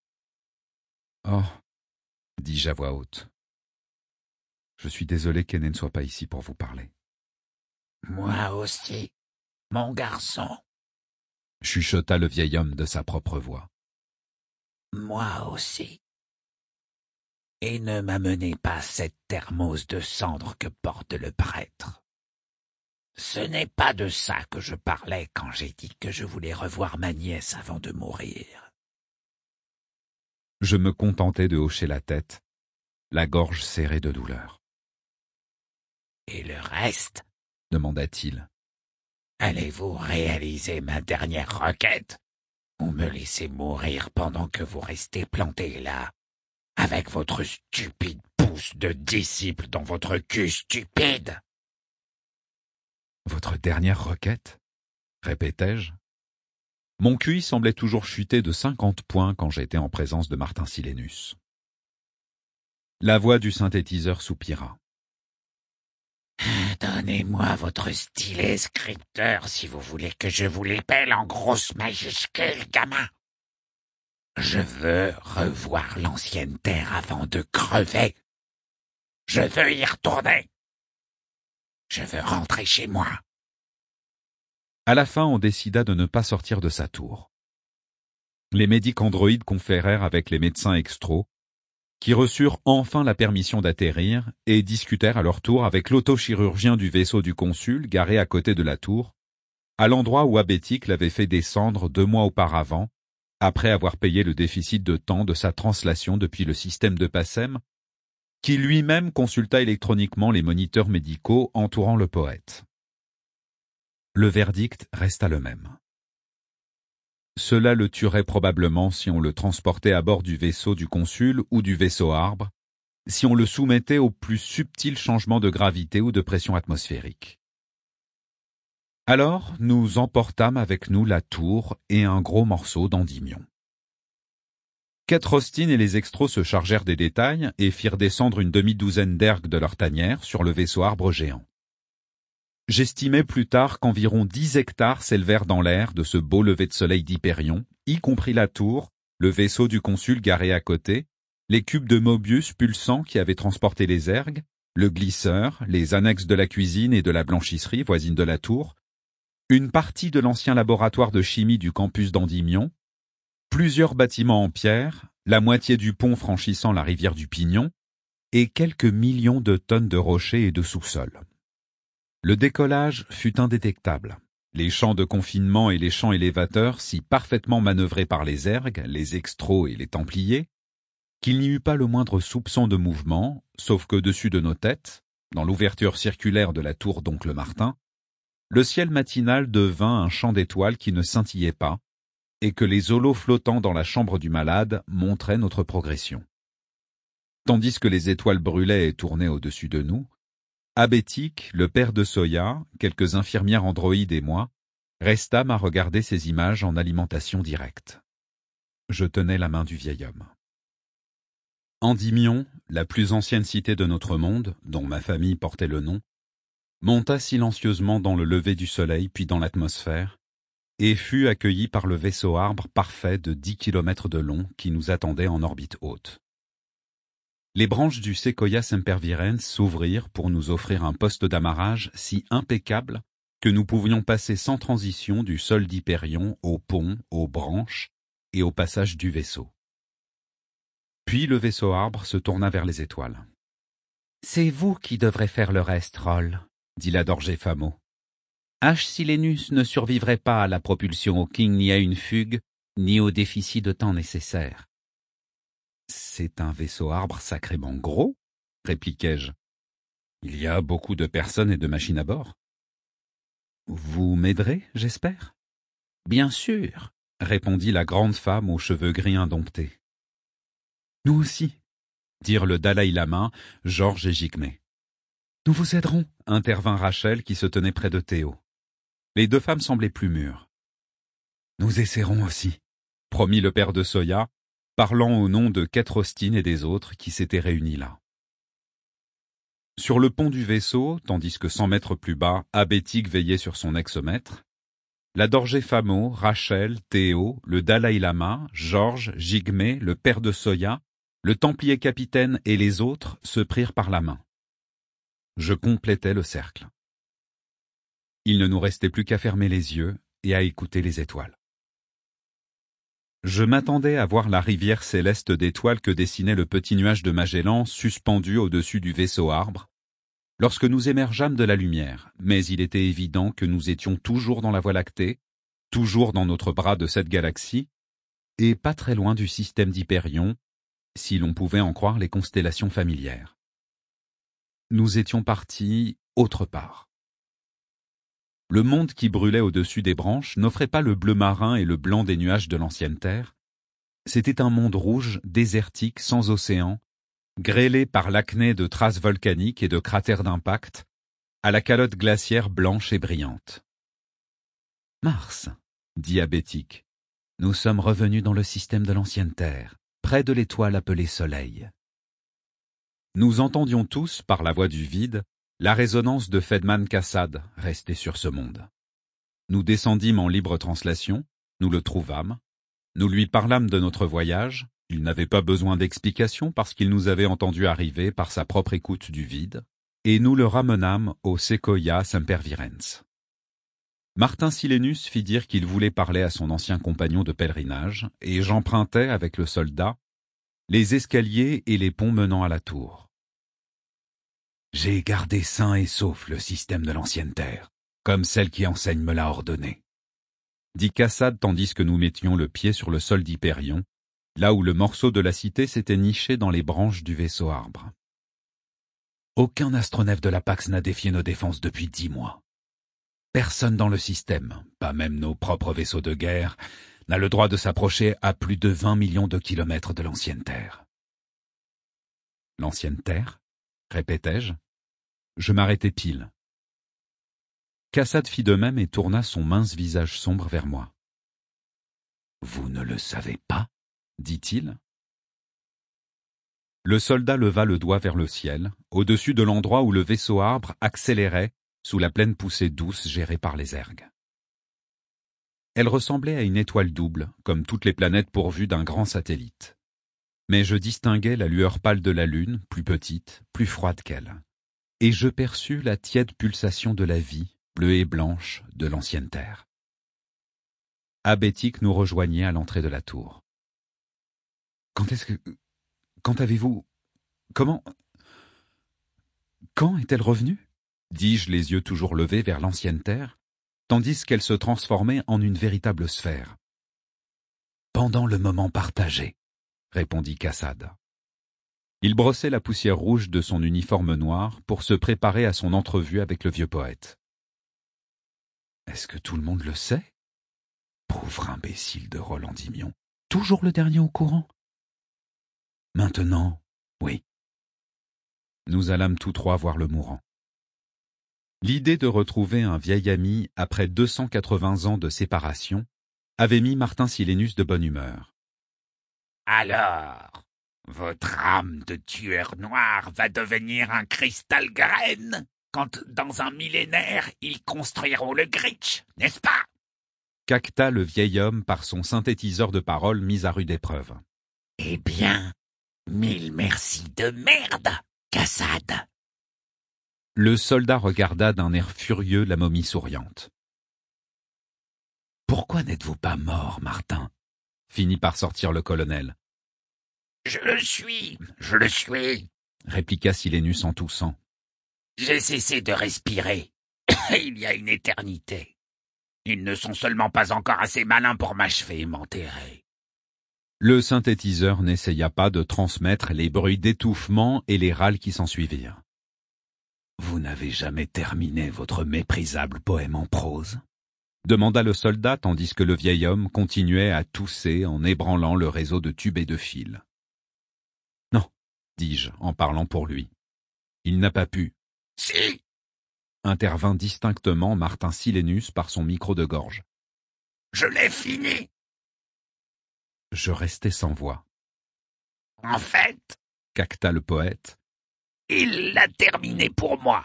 Speaker 1: Oh, dis-je à voix haute. Je suis désolé qu'Aîné ne soit pas ici pour vous parler.
Speaker 3: Moi aussi, mon garçon,
Speaker 1: chuchota le vieil homme de sa propre voix.
Speaker 3: Moi aussi. Et ne m'amenez pas cette thermos de cendre que porte le prêtre. Ce n'est pas de ça que je parlais quand j'ai dit que je voulais revoir ma nièce avant de mourir.
Speaker 1: Je me contentais de hocher la tête, la gorge serrée de douleur.
Speaker 3: Et le reste?
Speaker 1: demanda-t-il.
Speaker 3: Allez-vous réaliser ma dernière requête ou me laisser mourir pendant que vous restez planté là, avec votre stupide pouce de disciple dans votre cul stupide?
Speaker 1: Votre dernière requête? répétai-je. Mon Q I semblait toujours chuter de cinquante points quand j'étais en présence de Martin Silenus. La voix du synthétiseur soupira.
Speaker 3: Donnez-moi votre stylet scripteur si vous voulez que je vous l'épelle en grosses majuscules, gamin. Je veux revoir l'ancienne terre avant de crever. Je veux y retourner. Je veux rentrer chez moi.
Speaker 1: À la fin, on décida de ne pas sortir de sa tour. Les médics androïdes conférèrent avec les médecins extros, qui reçurent enfin la permission d'atterrir et discutèrent à leur tour avec l'autochirurgien du vaisseau du consul garé à côté de la tour, à l'endroit où Abétique l'avait fait descendre deux mois auparavant, après avoir payé le déficit de temps de sa translation depuis le système de Passem, qui lui-même consulta électroniquement les moniteurs médicaux entourant le poète. Le verdict resta le même. Cela le tuerait probablement si on le transportait à bord du vaisseau du consul ou du vaisseau arbre, si on le soumettait aux plus subtils changements de gravité ou de pression atmosphérique. Alors, nous emportâmes avec nous la tour et un gros morceau d'endymion. Austin et les extros se chargèrent des détails et firent descendre une demi-douzaine d'ergs de leur tanière sur le vaisseau arbre géant. J'estimai plus tard qu'environ dix hectares s'élevèrent dans l'air de ce beau lever de soleil d'Hyperion, y compris la tour, le vaisseau du consul garé à côté, les cubes de Mobius pulsants qui avaient transporté les ergs, le glisseur, les annexes de la cuisine et de la blanchisserie voisine de la tour, une partie de l'ancien laboratoire de chimie du campus d'Endymion, plusieurs bâtiments en pierre, la moitié du pont franchissant la rivière du Pignon, et quelques millions de tonnes de rochers et de sous-sol. Le décollage fut indétectable. Les champs de confinement et les champs élévateurs si parfaitement manœuvrés par les ergs, les extros et les templiers, qu'il n'y eut pas le moindre soupçon de mouvement, sauf qu'au-dessus de nos têtes, dans l'ouverture circulaire de la tour d'Oncle Martin, le ciel matinal devint un champ d'étoiles qui ne scintillait pas, et que les holos flottants dans la chambre du malade montraient notre progression. Tandis que les étoiles brûlaient et tournaient au-dessus de nous, Abétique, le père de Soya, quelques infirmières androïdes et moi, restâmes à regarder ces images en alimentation directe. Je tenais la main du vieil homme. Endymion, la plus ancienne cité de notre monde, dont ma famille portait le nom, monta silencieusement dans le lever du soleil puis dans l'atmosphère, et fut accueilli par le vaisseau arbre parfait de dix kilomètres de long qui nous attendait en orbite haute. Les branches du Sequoia sempervirens s'ouvrirent pour nous offrir un poste d'amarrage si impeccable que nous pouvions passer sans transition du sol d'Hyperion au pont, aux branches et au passage du vaisseau. Puis le vaisseau arbre se tourna vers les étoiles. « C'est vous qui devrez faire le reste, Roll, » dit la Dorgé Famo. « H. Silenus ne survivrait pas à la propulsion au King ni à une fugue, ni au déficit de temps nécessaire. » C'est un vaisseau arbre sacrément gros, répliquai-je. Il y a beaucoup de personnes et de machines à bord. Vous m'aiderez, j'espère? Bien sûr, répondit la grande femme aux cheveux gris indomptés. Nous aussi, dirent le Dalaï Lama, Georges et Jigmé. Nous vous aiderons, intervint Rachel qui se tenait près de Théo. Les deux femmes semblaient plus mûres. Nous essaierons aussi, promit le père de Soya, parlant au nom de Kate Austin et des autres qui s'étaient réunis là. Sur le pont du vaisseau, tandis que cent mètres plus bas, Abétique veillait sur son exomètre, la Dorgé Famo, Rachel, Théo, le Dalaï Lama, Georges, Jigmé, le père de Soya, le Templier capitaine et les autres se prirent par la main. Je complétais le cercle. Il ne nous restait plus qu'à fermer les yeux et à écouter les étoiles. Je m'attendais à voir la rivière céleste d'étoiles que dessinait le petit nuage de Magellan suspendu au-dessus du vaisseau arbre, lorsque nous émergeâmes de la lumière, mais il était évident que nous étions toujours dans la Voie lactée, toujours dans notre bras de cette galaxie, et pas très loin du système d'Hyperion, si l'on pouvait en croire les constellations familières. Nous étions partis autre part. Le monde qui brûlait au-dessus des branches n'offrait pas le bleu marin et le blanc des nuages de l'ancienne Terre. C'était un monde rouge, désertique, sans océan, grêlé par l'acné de traces volcaniques et de cratères d'impact, à la calotte glaciaire blanche et brillante. « Mars, » dit Abétique, « nous sommes revenus dans le système de l'ancienne Terre, près de l'étoile appelée Soleil. » Nous entendions tous, par la voix du vide, la résonance de Fedman Kassad, resté sur ce monde. Nous descendîmes en libre translation, nous le trouvâmes, nous lui parlâmes de notre voyage, il n'avait pas besoin d'explication parce qu'il nous avait entendus arriver par sa propre écoute du vide, et nous le ramenâmes au Sequoia sempervirens. Martin Silenus fit dire qu'il voulait parler à son ancien compagnon de pèlerinage, et j'empruntai, avec le soldat, les escaliers et les ponts menant à la tour. J'ai gardé sain et sauf le système de l'ancienne Terre, comme celle qui enseigne me l'a ordonné, dit Kassad tandis que nous mettions le pied sur le sol d'Hyperion, là où le morceau de la cité s'était niché dans les branches du vaisseau arbre. Aucun astronef de la Pax n'a défié nos défenses depuis dix mois. Personne dans le système, pas même nos propres vaisseaux de guerre, n'a le droit de s'approcher à plus de vingt millions de kilomètres de l'ancienne Terre. L'ancienne Terre ? Répétai-je. Je m'arrêtai pile. Kassad fit de même et tourna son mince visage sombre vers moi. « Vous ne le savez pas ?» dit-il, Le soldat leva le doigt vers le ciel, au-dessus de l'endroit où le vaisseau arbre accélérait sous la pleine poussée douce gérée par les ergs. Elle ressemblait à une étoile double, comme toutes les planètes pourvues d'un grand satellite. Mais je distinguais la lueur pâle de la lune, plus petite, plus froide qu'elle. Et je perçus la tiède pulsation de la vie, bleue et blanche, de l'ancienne terre. Abétique nous rejoignait à l'entrée de la tour. « Quand est-ce que... Quand avez-vous... Comment... Quand est-elle revenue ?» dis-je, les yeux toujours levés vers l'ancienne terre, tandis qu'elle se transformait en une véritable sphère. « Pendant le moment partagé, » répondit Cassad. Il brossait la poussière rouge de son uniforme noir pour se préparer à son entrevue avec le vieux poète. « Est-ce que tout le monde le sait ? Pauvre imbécile de Roland Dimion, toujours le dernier au courant. Maintenant, oui. » Nous allâmes tous trois voir le mourant. L'idée de retrouver un vieil ami après deux cent quatre-vingts ans de séparation avait mis Martin Silenus de bonne humeur.
Speaker 3: « Alors, votre âme de tueur noir va devenir un cristal graine quand, dans un millénaire, ils construiront le Gritch, n'est-ce pas ?»
Speaker 1: cacta le vieil homme par son synthétiseur de paroles mis à rude épreuve.
Speaker 3: « Eh bien, mille merci de merde, Cassad !»
Speaker 1: Le soldat regarda d'un air furieux la momie souriante. « Pourquoi n'êtes-vous pas mort, Martin ?» finit par sortir le colonel.
Speaker 3: « Je le suis, je le suis !»
Speaker 1: répliqua Silenus en toussant.
Speaker 3: « J'ai cessé de respirer, il y a une éternité. Ils ne sont seulement pas encore assez malins pour m'achever et m'enterrer. »
Speaker 1: Le synthétiseur n'essaya pas de transmettre les bruits d'étouffement et les râles qui s'ensuivirent. « Vous n'avez jamais terminé votre méprisable poème en prose ?» demanda le soldat tandis que le vieil homme continuait à tousser en ébranlant le réseau de tubes et de fils. « Non, » dis-je en parlant pour lui. « Il n'a pas pu. »«
Speaker 3: Si !»
Speaker 1: intervint distinctement Martin Silenus par son micro de gorge.
Speaker 3: « Je l'ai fini !»
Speaker 1: Je restai sans voix.
Speaker 3: « En fait, »
Speaker 1: cacta le poète,
Speaker 3: « il l'a terminé pour moi. »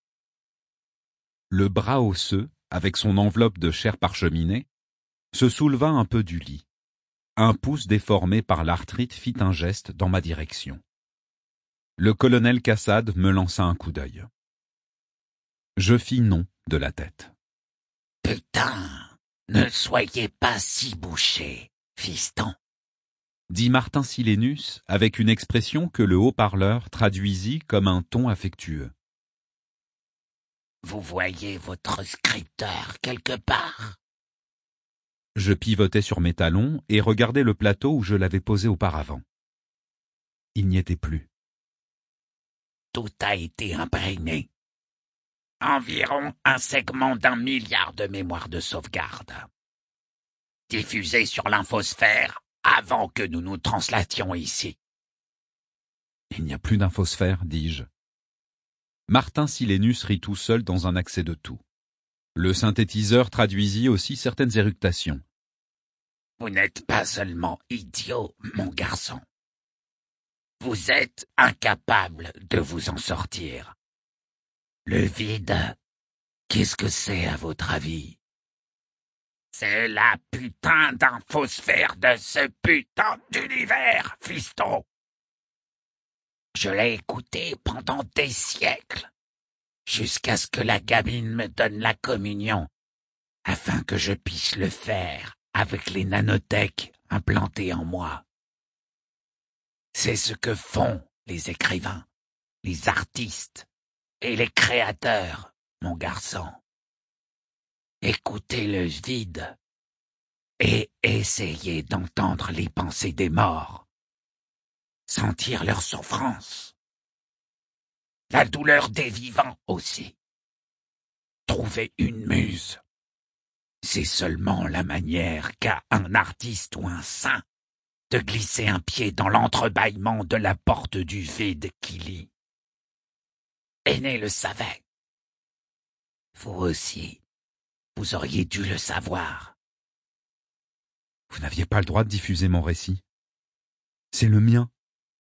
Speaker 1: Le bras osseux, avec son enveloppe de chair parcheminée, se souleva un peu du lit. Un pouce déformé par l'arthrite fit un geste dans ma direction. Le colonel Cassad me lança un coup d'œil. Je fis non de la tête.
Speaker 3: « Putain, ne soyez pas si bouché, fiston !»
Speaker 1: dit Martin Silenus avec une expression que le haut-parleur traduisit comme un ton affectueux.
Speaker 3: « Vous voyez votre scripteur quelque part ?»
Speaker 1: Je pivotais sur mes talons et regardais le plateau où je l'avais posé auparavant. Il n'y était plus.
Speaker 3: Tout a été imprégné. Environ un segment d'un milliard de mémoires de sauvegarde. Diffusé sur l'infosphère avant que nous nous translations ici.
Speaker 1: Il n'y a plus d'infosphère, dis-je. Martin Silenus rit tout seul dans un accès de toux. Le synthétiseur traduisit aussi certaines éructations.
Speaker 3: Vous n'êtes pas seulement idiot, mon garçon. Vous êtes incapable de vous en sortir. Le vide, qu'est-ce que c'est à votre avis? C'est la putain d'infosphère de ce putain d'univers, fiston. Je l'ai écouté pendant des siècles, jusqu'à ce que la gamine me donne la communion, afin que je puisse le faire avec les nanotechs implantées en moi. C'est ce que font les écrivains, les artistes et les créateurs, mon garçon. Écoutez le vide et essayez d'entendre les pensées des morts, sentir leur souffrance, la douleur des vivants aussi. Trouver une muse, c'est seulement la manière qu'a un artiste ou un saint de glisser un pied dans l'entrebâillement de la porte du vide qui lit. Aîné le savait. Vous aussi, vous auriez dû le savoir.
Speaker 1: Vous n'aviez pas le droit de diffuser mon récit. C'est le mien.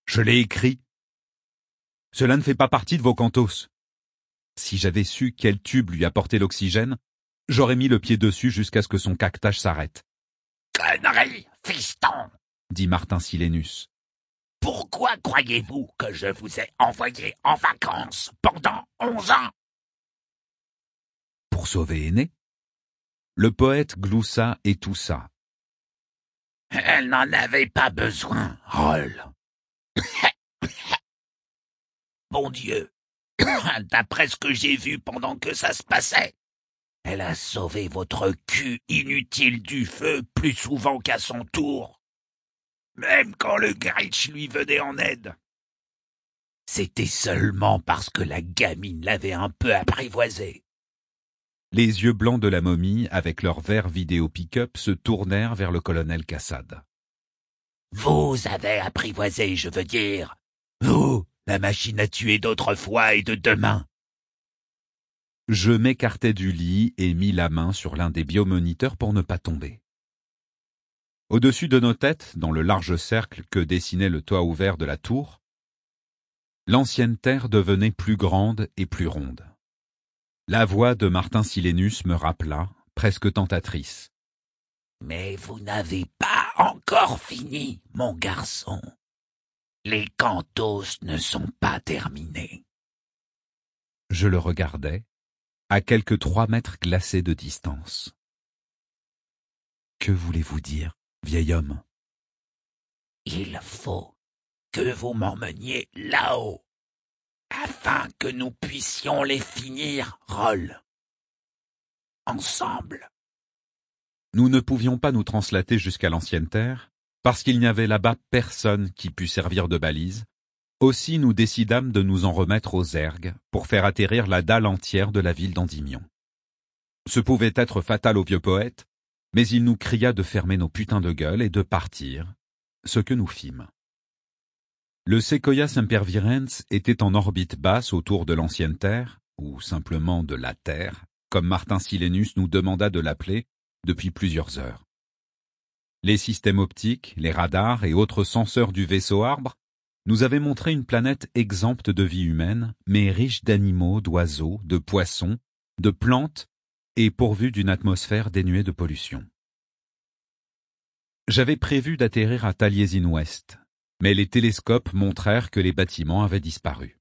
Speaker 1: Je l'ai écrit. Cela ne fait pas partie de vos cantos. Si j'avais su quel tube lui apportait l'oxygène, j'aurais mis le pied dessus jusqu'à ce que son caquetage s'arrête.
Speaker 3: Connerie, fiston!
Speaker 1: Dit Martin Silenus.
Speaker 3: Pourquoi croyez-vous que je vous ai envoyé en vacances pendant onze ans?
Speaker 1: Pour sauver Aîné. Le poète gloussa et toussa.
Speaker 3: Elle n'en avait pas besoin, Roll. Bon Dieu, d'après ce que j'ai vu pendant que ça se passait, elle a sauvé votre cul inutile du feu plus souvent qu'à son tour, même quand le Grinch lui venait en aide. C'était seulement parce que la gamine l'avait un peu apprivoisée.
Speaker 1: Les yeux blancs de la momie, avec leur verre vidéo pick-up, se tournèrent vers le colonel Cassad.
Speaker 3: Vous avez apprivoisé, je veux dire. Vous, la machine à tuer d'autrefois et de demain.
Speaker 1: Je m'écartai du lit et mis la main sur l'un des biomoniteurs pour ne pas tomber. Au-dessus de nos têtes, dans le large cercle que dessinait le toit ouvert de la tour, l'ancienne terre devenait plus grande et plus ronde. La voix de Martin Silenus me rappela, presque tentatrice.
Speaker 3: « Mais vous n'avez pas encore fini, mon garçon. Les cantos ne sont pas terminés. »
Speaker 1: Je le regardais, à quelques trois mètres glacés de distance. « Que voulez-vous dire, vieil homme ?»«
Speaker 3: Il faut que vous m'emmeniez là-haut, afin que nous puissions les finir, Roll. Ensemble. »
Speaker 1: Nous ne pouvions pas nous translater jusqu'à l'ancienne terre, parce qu'il n'y avait là-bas personne qui pût servir de balise. Aussi nous décidâmes de nous en remettre aux ergues pour faire atterrir la dalle entière de la ville d'Endymion. Ce pouvait être fatal au vieux poète, mais il nous cria de fermer nos putains de gueules et de partir, ce que nous fîmes. Le Sequoia Sempervirens était en orbite basse autour de l'ancienne Terre, ou simplement de la Terre, comme Martin Silenus nous demanda de l'appeler depuis plusieurs heures. Les systèmes optiques, les radars et autres senseurs du vaisseau arbre nous avaient montré une planète exempte de vie humaine, mais riche d'animaux, d'oiseaux, de poissons, de plantes et pourvue d'une atmosphère dénuée de pollution. J'avais prévu d'atterrir à Taliesin-Ouest, mais les télescopes montrèrent que les bâtiments avaient disparu.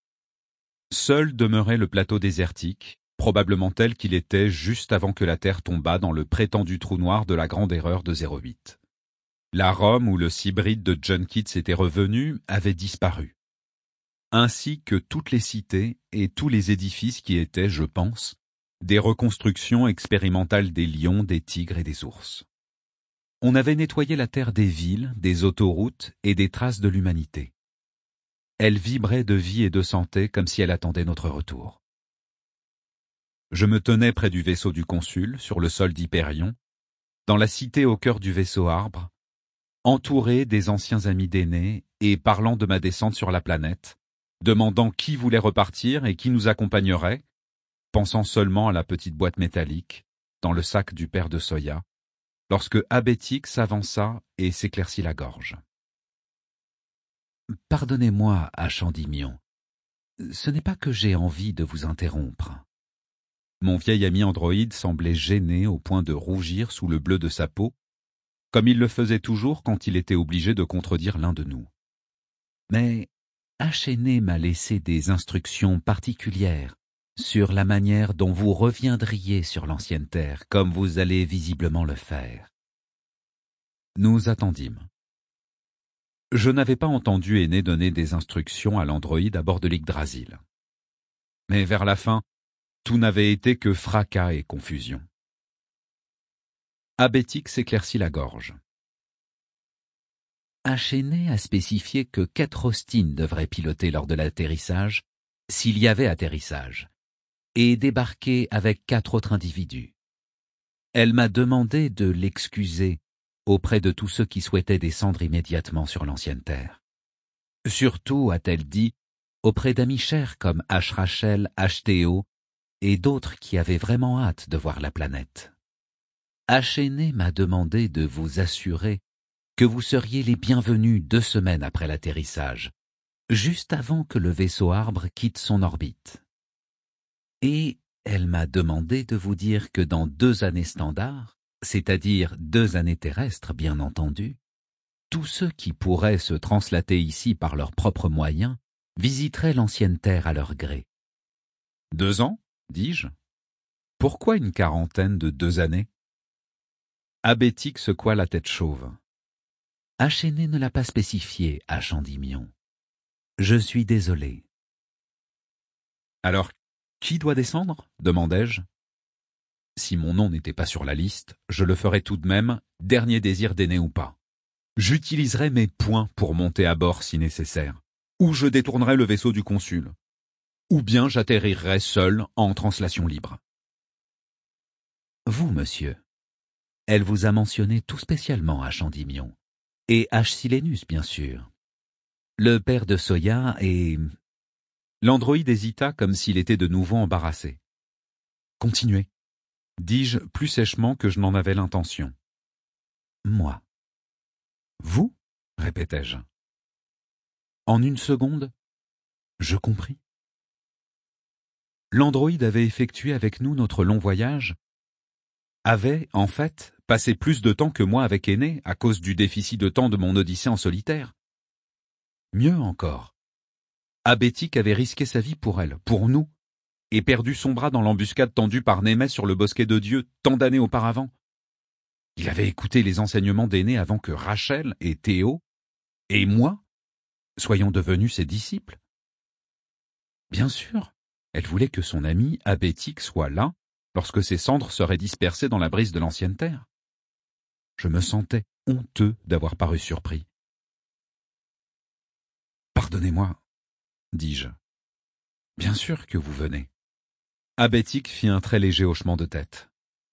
Speaker 1: Seul demeurait le plateau désertique, probablement tel qu'il était juste avant que la Terre tombât dans le prétendu trou noir de la grande erreur de zéro huit. La Rome où le cybride de John Keats était revenu avait disparu, ainsi que toutes les cités et tous les édifices qui étaient, je pense, des reconstructions expérimentales des lions, des tigres et des ours. On avait nettoyé la terre des villes, des autoroutes et des traces de l'humanité. Elle vibrait de vie et de santé comme si elle attendait notre retour. Je me tenais près du vaisseau du consul, sur le sol d'Hyperion, dans la cité au cœur du vaisseau arbre, entouré des anciens amis d'Aîné et parlant de ma descente sur la planète, demandant qui voulait repartir et qui nous accompagnerait, pensant seulement à la petite boîte métallique, dans le sac du père de Soya, lorsque Abétique s'avança et s'éclaircit la gorge. « Pardonnez-moi, H. Endymion, ce n'est pas que j'ai envie de vous interrompre. » Mon vieil ami androïde semblait gêné au point de rougir sous le bleu de sa peau, comme il le faisait toujours quand il était obligé de contredire l'un de nous. Mais H. Aîné m'a laissé des instructions particulières sur la manière dont vous reviendriez sur l'ancienne Terre, comme vous allez visiblement le faire. Nous attendîmes. Je n'avais pas entendu Aîné donner des instructions à l'androïde à bord de l'Yggdrasil. Mais vers la fin, tout n'avait été que fracas et confusion. Abétique s'éclaircit la gorge. H. Aîné a spécifié que quatre Austin devraient piloter lors de l'atterrissage, s'il y avait atterrissage, et débarquer avec quatre autres individus. Elle m'a demandé de l'excuser auprès de tous ceux qui souhaitaient descendre immédiatement sur l'ancienne Terre. Surtout, a-t-elle dit, auprès d'amis chers comme H. Rachel, H. Théo et d'autres qui avaient vraiment hâte de voir la planète. H. Aîné m'a demandé de vous assurer
Speaker 2: que vous seriez les bienvenus deux semaines après l'atterrissage, juste avant que le vaisseau arbre quitte son orbite. Et elle m'a demandé de vous dire que dans deux années standards, c'est-à-dire deux années terrestres bien entendu, tous ceux qui pourraient se translater ici par leurs propres moyens visiteraient l'ancienne Terre à leur gré.
Speaker 1: Deux ans, dis-je. Pourquoi une quarantaine de deux années? Abétique secoua la tête chauve.
Speaker 2: Achéné ne l'a pas spécifié à Chandimion. Je suis désolé.
Speaker 1: Alors, qui doit descendre? Demandai-je. Si mon nom n'était pas sur la liste, je le ferais tout de même, dernier désir d'aîné ou pas. J'utiliserais mes points pour monter à bord si nécessaire, ou je détournerais le vaisseau du consul, ou bien j'atterrirais seul en translation libre.
Speaker 2: Vous, monsieur, elle vous a mentionné tout spécialement à Chandimion, et H. Silenus, bien sûr. Le père de Soya et...
Speaker 1: L'androïde hésita comme s'il était de nouveau embarrassé. Continuez, dis-je plus sèchement que je n'en avais l'intention.
Speaker 2: Moi.
Speaker 1: Vous? Répétai-je. En une seconde, je compris. L'androïde avait effectué avec nous notre long voyage, avait, en fait, passé plus de temps que moi avec Aîné à cause du déficit de temps de mon odyssée en solitaire. Mieux encore, Abétique avait risqué sa vie pour elle, pour nous, et perdu son bras dans l'embuscade tendue par Némès sur le bosquet de Dieu tant d'années auparavant. Il avait écouté les enseignements d'Aîné avant que Rachel et Théo, et moi, soyons devenus ses disciples. Bien sûr, elle voulait que son ami Abétique soit là lorsque ses cendres seraient dispersées dans la brise de l'ancienne terre. Je me sentais honteux d'avoir paru surpris. Pardonnez-moi, dis-je. Bien sûr que vous venez. Abétique fit un très léger hochement de tête.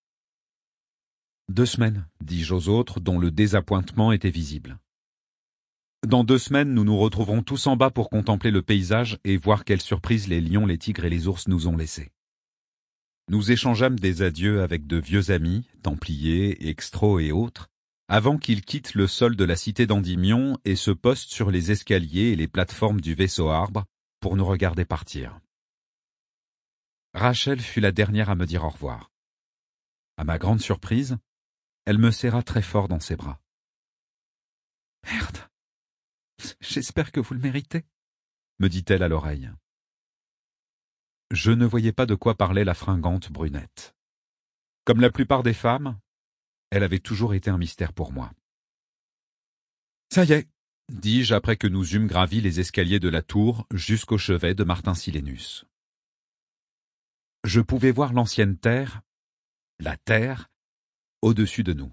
Speaker 1: Deux semaines, dis-je aux autres dont le désappointement était visible. Dans deux semaines, nous nous retrouverons tous en bas pour contempler le paysage et voir quelles surprises les lions, les tigres et les ours nous ont laissées. Nous échangeâmes des adieux avec de vieux amis, Templiers, Extros et autres, avant qu'ils quittent le sol de la cité d'Endymion et se postent sur les escaliers et les plateformes du vaisseau arbre pour nous regarder partir. Rachel fut la dernière à me dire au revoir. À ma grande surprise, elle me serra très fort dans ses bras. « Merde, j'espère que vous le méritez, » me dit-elle à l'oreille. Je ne voyais pas de quoi parlait la fringante brunette. Comme la plupart des femmes, elle avait toujours été un mystère pour moi. « Ça y est, » dis-je après que nous eûmes gravi les escaliers de la tour jusqu'au chevet de Martin Silenus. Je pouvais voir l'ancienne terre, la terre, au-dessus de nous.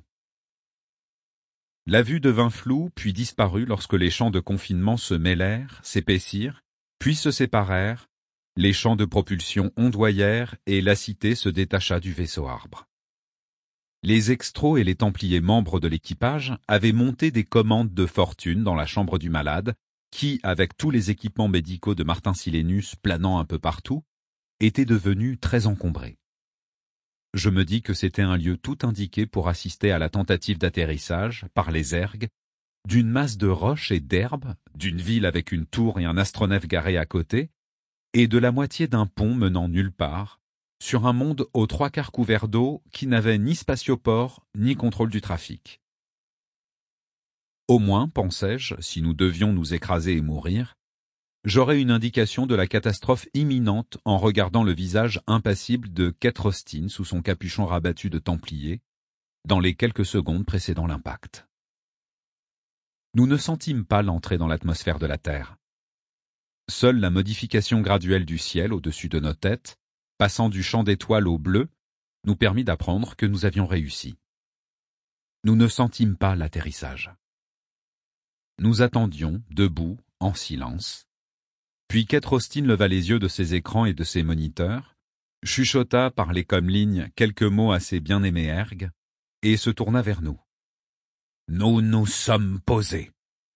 Speaker 1: La vue devint floue, puis disparut lorsque les champs de confinement se mêlèrent, s'épaissirent, puis se séparèrent, les champs de propulsion ondoyèrent et la cité se détacha du vaisseau arbre. Les extros et les templiers membres de l'équipage avaient monté des commandes de fortune dans la chambre du malade, qui, avec tous les équipements médicaux de Martin Silenus planant un peu partout, était devenu très encombré. Je me dis que c'était un lieu tout indiqué pour assister à la tentative d'atterrissage, par les ergs, d'une masse de roches et d'herbes, d'une ville avec une tour et un astronef garé à côté, et de la moitié d'un pont menant nulle part, sur un monde aux trois quarts couvert d'eau qui n'avait ni spatioport ni contrôle du trafic. Au moins, pensais-je, si nous devions nous écraser et mourir, j'aurais une indication de la catastrophe imminente en regardant le visage impassible de Kate Austin sous son capuchon rabattu de templier, dans les quelques secondes précédant l'impact. Nous ne sentîmes pas l'entrée dans l'atmosphère de la Terre. Seule la modification graduelle du ciel au-dessus de nos têtes, passant du champ d'étoiles au bleu, nous permit d'apprendre que nous avions réussi. Nous ne sentîmes pas l'atterrissage. Nous attendions, debout, en silence. Puis Kate Austin leva les yeux de ses écrans et de ses moniteurs, chuchota par les comme-lignes quelques mots à ses bien-aimés ergs, et se tourna vers nous. « Nous nous sommes posés. »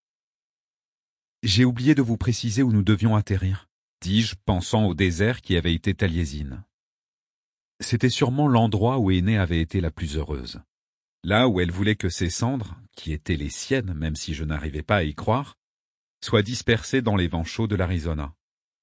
Speaker 1: J'ai oublié de vous préciser où nous devions atterrir, dis-je, pensant au désert qui avait été Taliesin. C'était sûrement l'endroit où Aîné avait été la plus heureuse. là où elle voulait que ses cendres, qui étaient les siennes même si je n'arrivais pas à y croire, soient dispersées dans les vents chauds de l'Arizona.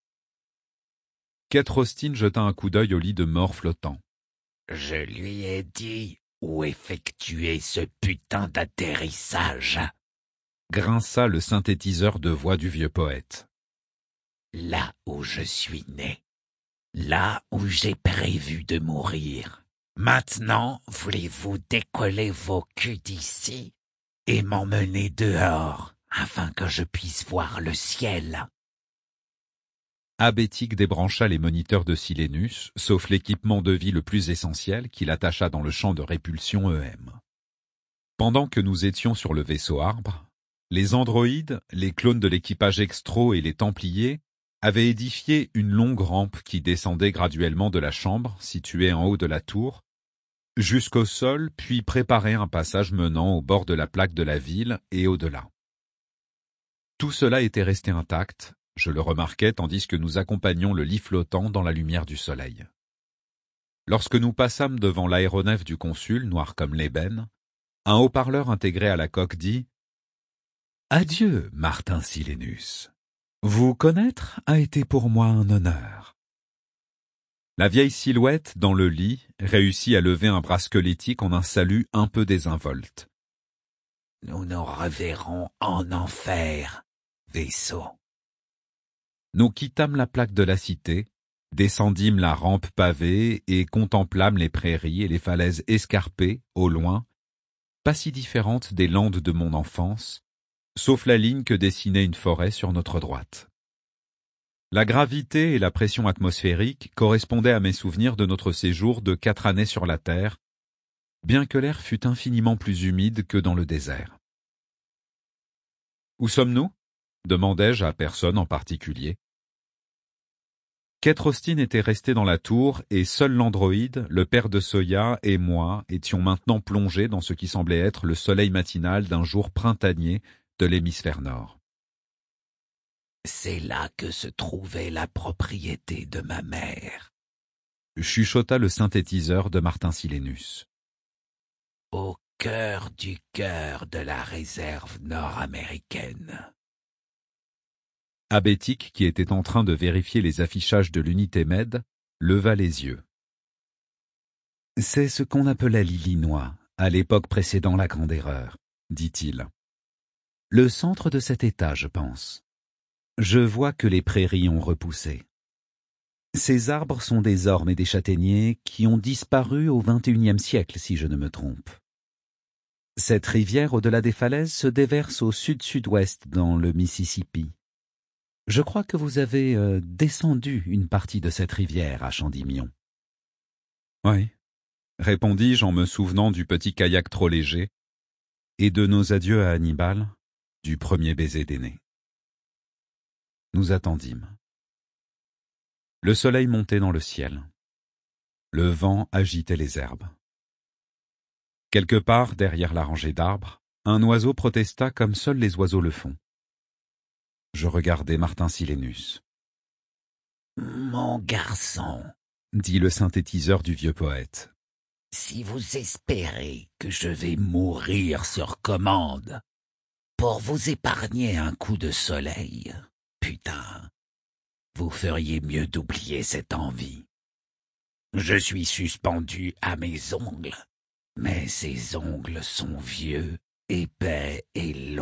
Speaker 1: Kate Rostin jeta un coup d'œil au lit de mort flottant.
Speaker 3: Je lui ai dit où effectuer ce putain d'atterrissage.
Speaker 1: Grinça le synthétiseur de voix du vieux poète.
Speaker 3: Là où je suis né. Là où j'ai prévu de mourir. Maintenant, voulez-vous décoller vos culs d'ici et m'emmener dehors afin que je puisse voir le ciel?
Speaker 1: Abétique débrancha les moniteurs de Silenus, sauf l'équipement de vie le plus essentiel qu'il attacha dans le champ de répulsion E M. Pendant que nous étions sur le vaisseau arbre, les androïdes, les clones de l'équipage Extro et les Templiers avaient édifié une longue rampe qui descendait graduellement de la chambre, située en haut de la tour, jusqu'au sol, puis préparé un passage menant au bord de la plaque de la ville et au-delà. Tout cela était resté intact, je le remarquais tandis que nous accompagnions le lit flottant dans la lumière du soleil. Lorsque nous passâmes devant l'aéronef du consul, noir comme l'ébène, un haut-parleur intégré à la coque dit « Adieu, Martin Silenus. Vous connaître a été pour moi un honneur. » La vieille silhouette, dans le lit, réussit à lever un bras squelettique en un salut un peu désinvolte.
Speaker 3: « Nous nous reverrons en enfer, vaisseau. »
Speaker 1: Nous quittâmes la plaque de la cité, descendîmes la rampe pavée et contemplâmes les prairies et les falaises escarpées, au loin, pas si différentes des landes de mon enfance, sauf la ligne que dessinait une forêt sur notre droite. La gravité et la pression atmosphérique correspondaient à mes souvenirs de notre séjour de quatre années sur la Terre, bien que l'air fût infiniment plus humide que dans le désert. « Où sommes-nous » demandai-je à personne en particulier. Kate Rostin était resté dans la tour et seul l'androïde, le père de Soya et moi étions maintenant plongés dans ce qui semblait être le soleil matinal d'un jour printanier de l'hémisphère nord.
Speaker 3: C'est là que se trouvait la propriété de ma mère,
Speaker 1: chuchota le synthétiseur de Martin Silenus.
Speaker 3: Au cœur du cœur de la réserve nord-américaine.
Speaker 1: Abétique, qui était en train de vérifier les affichages de l'unité Med, leva les yeux. « C'est ce qu'on appelait l'Illinois, à l'époque précédant la Grande Erreur, » dit-il. « Le centre de cet État, je pense. Je vois que les prairies ont repoussé. Ces arbres sont des ormes et des châtaigniers qui ont disparu au vingt et unième siècle, si je ne me trompe. Cette rivière au-delà des falaises se déverse au sud-sud-ouest dans le Mississippi. Je crois que vous avez euh, descendu une partie de cette rivière à Chandimion. »« Oui, » répondis-je en me souvenant du petit kayak trop léger et de nos adieux à Hannibal, du premier baiser d'aîné. Nous attendîmes. Le soleil montait dans le ciel. Le vent agitait les herbes. Quelque part derrière la rangée d'arbres, un oiseau protesta comme seuls les oiseaux le font. Je regardai Martin Silenus.
Speaker 3: « Mon garçon, »
Speaker 1: dit le synthétiseur du vieux poète,
Speaker 3: « si vous espérez que je vais mourir sur commande pour vous épargner un coup de soleil, putain, vous feriez mieux d'oublier cette envie. Je suis suspendu à mes ongles, mais ces ongles sont vieux, épais et longs. »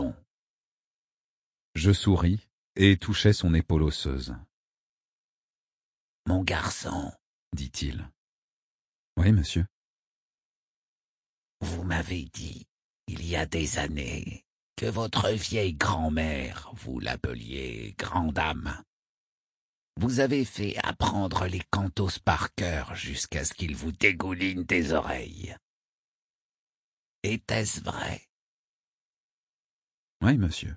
Speaker 1: Je souris et touchai son épaule osseuse.
Speaker 3: « Mon garçon, »
Speaker 1: dit-il. « Oui, monsieur. »
Speaker 3: Vous m'avez dit, il y a des années, que votre vieille grand-mère, vous l'appeliez grande âme, vous avez fait apprendre les cantos par cœur jusqu'à ce qu'ils vous dégoulinent des oreilles. Était-ce vrai?
Speaker 1: Oui, monsieur.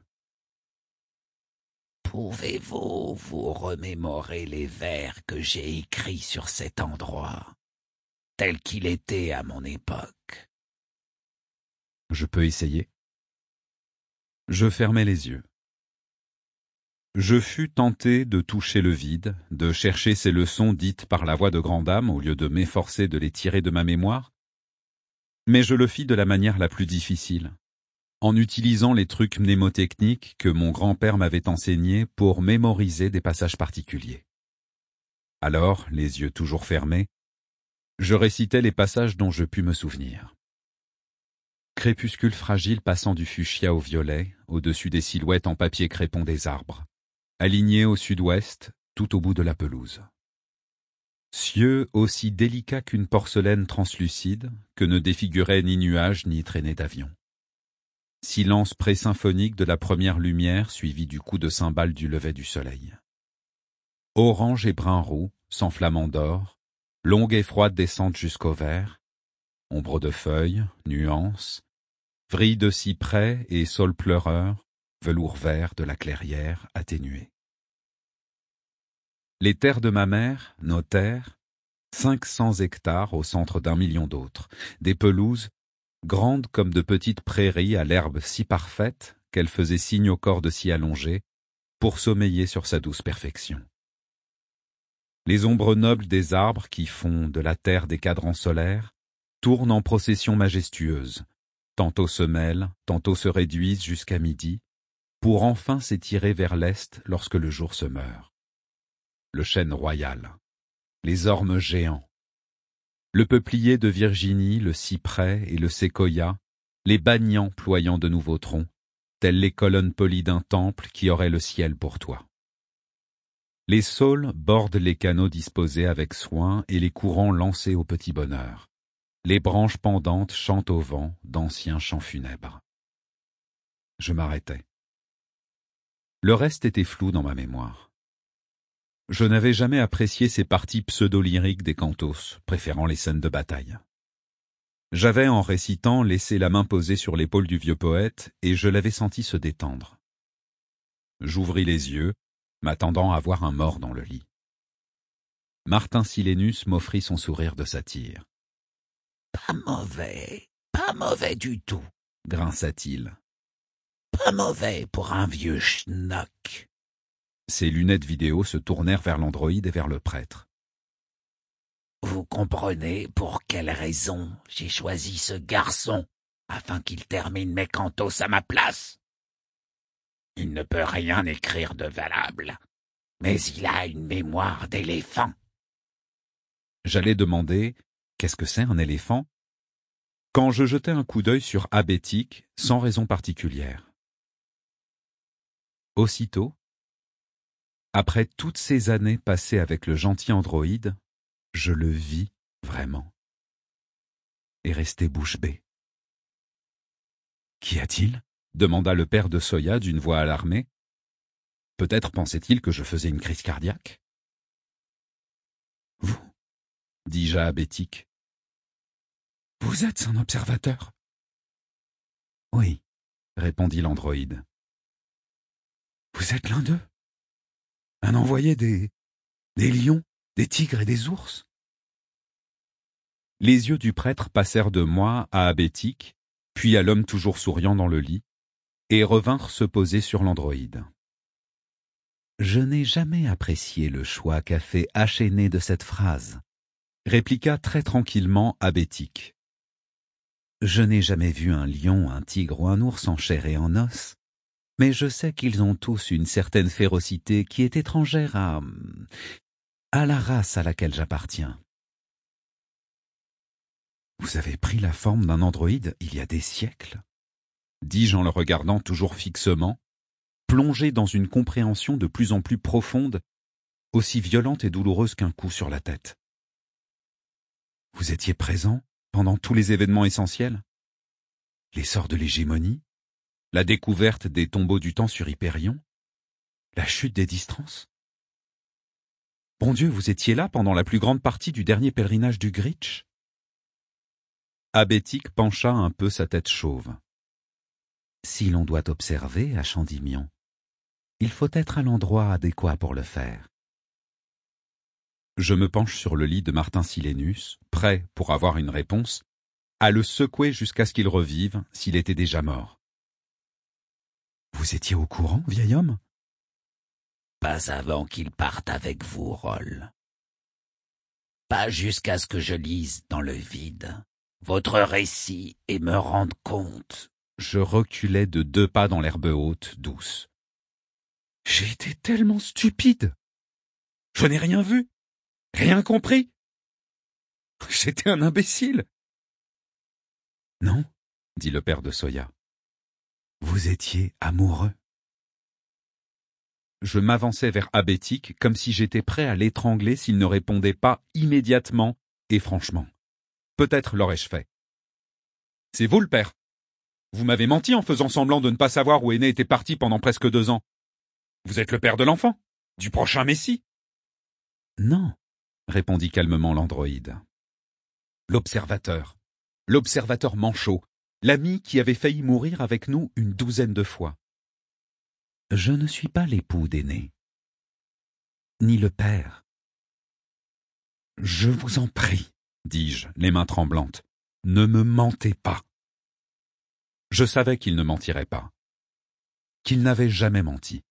Speaker 3: Pouvez-vous vous remémorer les vers que j'ai écrits sur cet endroit, tel qu'il était à mon époque?
Speaker 1: Je peux essayer. Je fermai les yeux. Je fus tenté de toucher le vide, de chercher ces leçons dites par la voix de grande âme au lieu de m'efforcer de les tirer de ma mémoire. Mais je le fis de la manière la plus difficile, en utilisant les trucs mnémotechniques que mon grand-père m'avait enseignés pour mémoriser des passages particuliers. Alors, les yeux toujours fermés, je récitais les passages dont je pus me souvenir. Crépuscule fragile passant du fuchsia au violet, au-dessus des silhouettes en papier crépon des arbres, alignés au sud-ouest, tout au bout de la pelouse. Cieux aussi délicats qu'une porcelaine translucide, que ne défigurait ni nuage ni traînée d'avion. Silence pré-symphonique de la première lumière suivi du coup de cymbale du lever du soleil. Orange et brun roux, s'enflammant d'or, longue et froide descente jusqu'au vert, ombre de feuilles, nuances, vrille de cyprès et saule pleureur, velours vert de la clairière atténué. Les terres de ma mère, nos terres, cinq cents hectares au centre d'un million d'autres, des pelouses, grandes comme de petites prairies à l'herbe si parfaite qu'elle faisait signe aux cordes si allongées, pour sommeiller sur sa douce perfection. Les ombres nobles des arbres qui font de la terre des cadrans solaires tournent en procession majestueuse, tantôt se mêlent, tantôt se réduisent jusqu'à midi, pour enfin s'étirer vers l'est lorsque le jour se meurt. Le chêne royal, les ormes géants, le peuplier de Virginie, le cyprès et le séquoia, les banians ployant de nouveaux troncs, telles les colonnes polies d'un temple qui aurait le ciel pour toi. Les saules bordent les canaux disposés avec soin et les courants lancés au petit bonheur. Les branches pendantes chantent au vent d'anciens chants funèbres. Je m'arrêtai. Le reste était flou dans ma mémoire. Je n'avais jamais apprécié ces parties pseudo-lyriques des cantos, préférant les scènes de bataille. J'avais, en récitant, laissé la main posée sur l'épaule du vieux poète, et je l'avais senti se détendre. J'ouvris les yeux, m'attendant à voir un mort dans le lit. Martin Silenus m'offrit son sourire de satire.
Speaker 3: « Pas mauvais, pas mauvais du tout, »
Speaker 1: grinça-t-il.
Speaker 3: « Pas mauvais pour un vieux schnock. »
Speaker 1: Ses lunettes vidéo se tournèrent vers l'androïde et vers le prêtre.
Speaker 3: « Vous comprenez pour quelle raison j'ai choisi ce garçon afin qu'il termine mes cantos à ma place? Il ne peut rien écrire de valable, mais il a une mémoire d'éléphant. »
Speaker 1: J'allais demander « Qu'est-ce que c'est un éléphant ?» quand je jetai un coup d'œil sur Abétique, sans raison particulière. Aussitôt, après toutes ces années passées avec le gentil androïde, je le vis vraiment. Et restai bouche bée. « Qu'y a-t-il » demanda le père de Soya d'une voix alarmée. Peut-être pensait-il que je faisais une crise cardiaque. « Vous, dis-je à Abétique. Vous êtes un observateur ? » Oui, répondit l'androïde. Vous êtes l'un d'eux ? Un envoyé des... des lions, des tigres et des ours ? Les yeux du prêtre passèrent de moi à Abétique, puis à l'homme toujours souriant dans le lit, et revinrent se poser sur l'androïde. Je n'ai jamais apprécié le choix qu'a fait Achéné de cette phrase, répliqua très tranquillement Abétique. Je n'ai jamais vu un lion, un tigre ou un ours en chair et en os, mais je sais qu'ils ont tous une certaine férocité qui est étrangère à... à la race à laquelle j'appartiens. Vous avez pris la forme d'un androïde il y a des siècles ? dis-je en le regardant toujours fixement, plongé dans une compréhension de plus en plus profonde, aussi violente et douloureuse qu'un coup sur la tête. Vous étiez présent pendant tous les événements essentiels ? L'essor de l'hégémonie ? La découverte des tombeaux du temps sur Hyperion ? La chute des distances ? Bon Dieu, vous étiez là pendant la plus grande partie du dernier pèlerinage du Gritch ? Abétique pencha un peu sa tête chauve. Si l'on doit observer à Chandimion, il faut être à l'endroit adéquat pour le faire. Je me penche sur le lit de Martin Silenus, prêt, pour avoir une réponse, à le secouer jusqu'à ce qu'il revive, s'il était déjà mort. Vous étiez au courant, vieil homme ?
Speaker 3: Pas avant qu'il parte avec vous, Roll. Pas jusqu'à ce que je lise dans le vide votre récit et me rendre compte.
Speaker 1: Je reculais de deux pas dans l'herbe haute, douce. J'ai été tellement stupide. Je n'ai rien vu, rien compris. J'étais un imbécile. Non, dit le père de Soya. Vous étiez amoureux. Je m'avançais vers Abétique comme si j'étais prêt à l'étrangler s'il ne répondait pas immédiatement et franchement. Peut-être l'aurais-je fait. C'est vous le père. Vous m'avez menti en faisant semblant de ne pas savoir où Aîné était parti pendant presque deux ans. Vous êtes le père de l'enfant, du prochain Messie. Non, répondit calmement l'androïde. L'observateur, l'observateur manchot, l'ami qui avait failli mourir avec nous une douzaine de fois. Je ne suis pas l'époux d'Aîné, ni le père. Je vous en prie, dis-je, les mains tremblantes, ne me mentez pas. Je savais qu'il ne mentirait pas, qu'il n'avait jamais menti.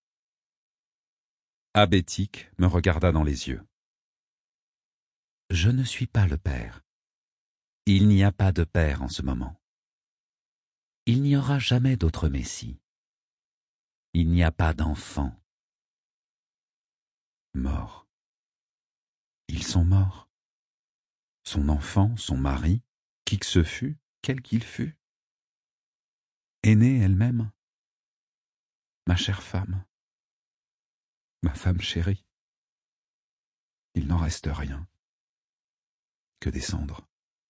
Speaker 1: Abétique me regarda dans les yeux. Je ne suis pas le père. Il n'y a pas de père en ce moment. Il n'y aura jamais d'autre Messie. Il n'y a pas d'enfant. Morts. Ils sont morts. Son enfant, son mari, qui que ce fût, quel qu'il fût. Aînée elle-même. Ma chère femme. Ma femme chérie. Il n'en reste rien. Que des cendres.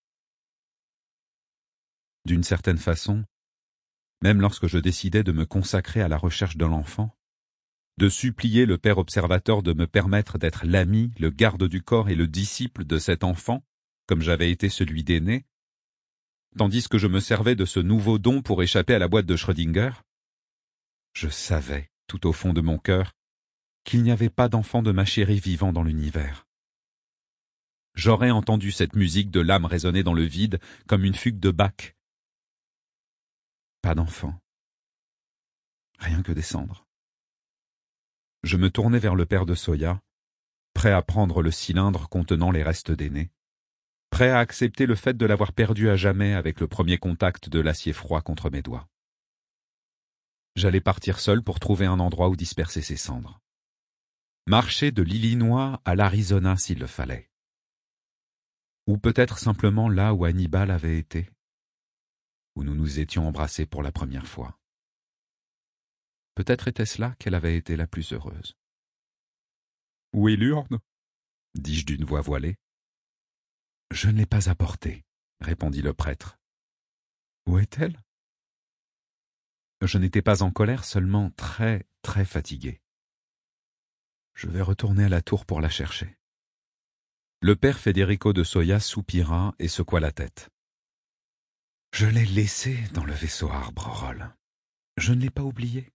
Speaker 1: D'une certaine façon, même lorsque je décidais de me consacrer à la recherche de l'enfant, de supplier le père observateur de me permettre d'être l'ami, le garde du corps et le disciple de cet enfant, comme j'avais été celui d'Aîné, tandis que je me servais de ce nouveau don pour échapper à la boîte de Schrödinger, je savais, tout au fond de mon cœur, qu'il n'y avait pas d'enfant de ma chérie vivant dans l'univers. J'aurais entendu cette musique de l'âme résonner dans le vide comme une fugue de Bach. Pas d'enfant. Rien que des cendres. Je me tournai vers le père de Soya, prêt à prendre le cylindre contenant les restes d'Aîné, prêt à accepter le fait de l'avoir perdu à jamais avec le premier contact de l'acier froid contre mes doigts. J'allais partir seul pour trouver un endroit où disperser ces cendres. Marcher de l'Illinois à l'Arizona s'il le fallait. Ou peut-être simplement là où Hannibal avait été, où nous nous étions embrassés pour la première fois. Peut-être était-ce là qu'elle avait été la plus heureuse. « Où est l'urne » dis-je d'une voix voilée. « Je ne l'ai pas apportée, » répondit le prêtre. « Où est-elle » Je n'étais pas en colère, seulement très, très fatigué. Je vais retourner à la tour pour la chercher. Le père Federico de Soya soupira et secoua la tête. Je l'ai laissée dans le vaisseau arbre, Roll. Je ne l'ai pas oubliée.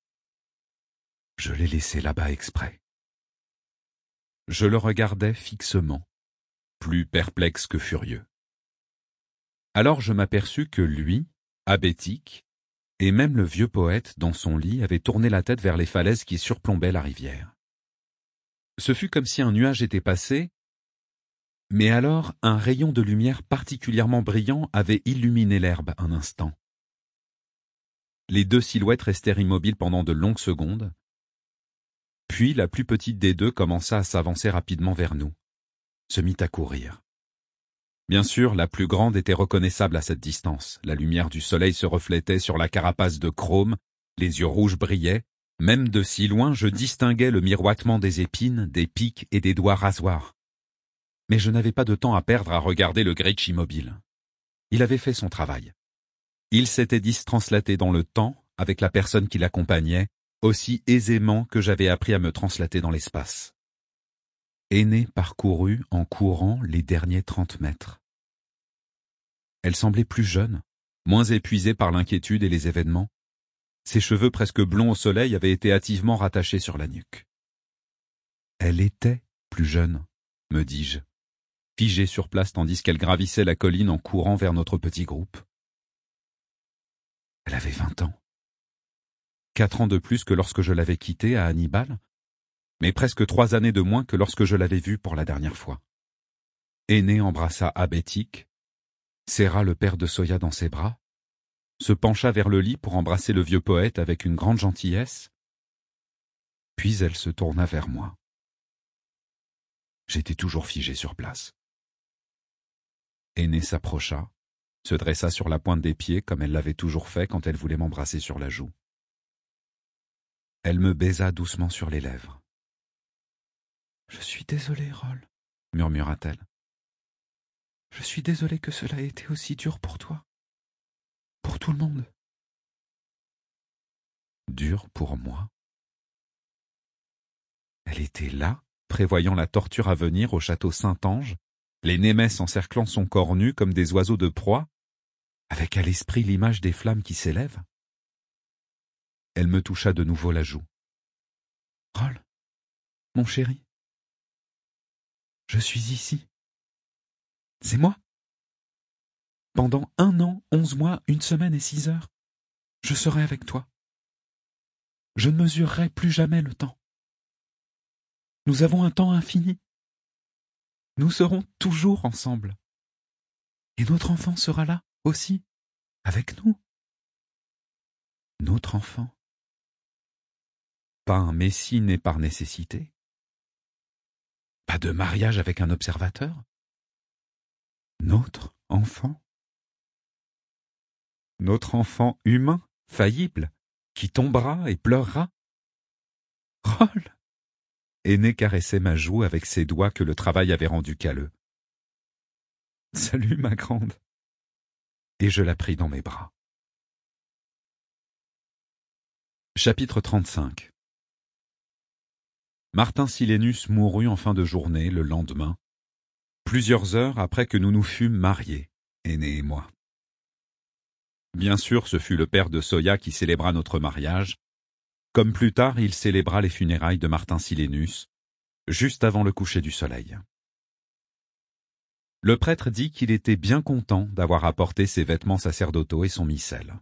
Speaker 1: Je l'ai laissée là-bas exprès. Je le regardais fixement, plus perplexe que furieux. Alors je m'aperçus que lui, Abétique, et même le vieux poète dans son lit avait tourné la tête vers les falaises qui surplombaient la rivière. Ce fut comme si un nuage était passé, mais alors un rayon de lumière particulièrement brillant avait illuminé l'herbe un instant. Les deux silhouettes restèrent immobiles pendant de longues secondes, puis la plus petite des deux commença à s'avancer rapidement vers nous, se mit à courir. Bien sûr, la plus grande était reconnaissable à cette distance, la lumière du soleil se reflétait sur la carapace de chrome, les yeux rouges brillaient, même de si loin je distinguais le miroitement des épines, des pics et des doigts rasoirs. Mais je n'avais pas de temps à perdre à regarder le Gritch immobile. Il avait fait son travail. Il s'était distranslaté dans le temps, avec la personne qui l'accompagnait, aussi aisément que j'avais appris à me translater dans l'espace. Aîné parcourut en courant les derniers trente mètres. Elle semblait plus jeune, moins épuisée par l'inquiétude et les événements. Ses cheveux presque blonds au soleil avaient été hâtivement rattachés sur la nuque. Elle était plus jeune, me dis-je, figée sur place tandis qu'elle gravissait la colline en courant vers notre petit groupe. Elle avait vingt ans. Quatre ans de plus que lorsque je l'avais quittée à Hannibal, mais presque trois années de moins que lorsque je l'avais vue pour la dernière fois. Aîné embrassa Abétique, serra le père de Soya dans ses bras, se pencha vers le lit pour embrasser le vieux poète avec une grande gentillesse, puis elle se tourna vers moi. J'étais toujours figé sur place. Aînée s'approcha, se dressa sur la pointe des pieds comme elle l'avait toujours fait quand elle voulait m'embrasser sur la joue. Elle me baisa doucement sur les lèvres. « Je suis désolée, Roll, » murmura-t-elle. « Je suis désolée que cela ait été aussi dur pour toi. Pour tout le monde. » Dur pour moi? Elle était là, prévoyant la torture à venir au château Saint-Ange, les némesses encerclant son corps nu comme des oiseaux de proie, avec à l'esprit l'image des flammes qui s'élèvent. Elle me toucha de nouveau la joue. « Roll, mon chéri, je suis ici. C'est moi. Pendant un an, onze mois, une semaine et six heures, je serai avec toi. Je ne mesurerai plus jamais le temps. Nous avons un temps infini. Nous serons toujours ensemble. Et notre enfant sera là aussi, avec nous. Notre enfant. Pas un messie né par nécessité. Pas de mariage avec un observateur. Notre enfant. Notre enfant humain, faillible, qui tombera et pleurera. Roll! Aînée caressait ma joue avec ses doigts que le travail avait rendu calleux. Salut, ma grande. Et je la pris dans mes bras. Chapitre trente-cinq. Martin Silenus mourut en fin de journée, le lendemain, plusieurs heures après que nous nous fûmes mariés, Aînée et moi. Bien sûr, ce fut le père de Soya qui célébra notre mariage, comme plus tard il célébra les funérailles de Martin Silenus, juste avant le coucher du soleil. Le prêtre dit qu'il était bien content d'avoir apporté ses vêtements sacerdotaux et son missel.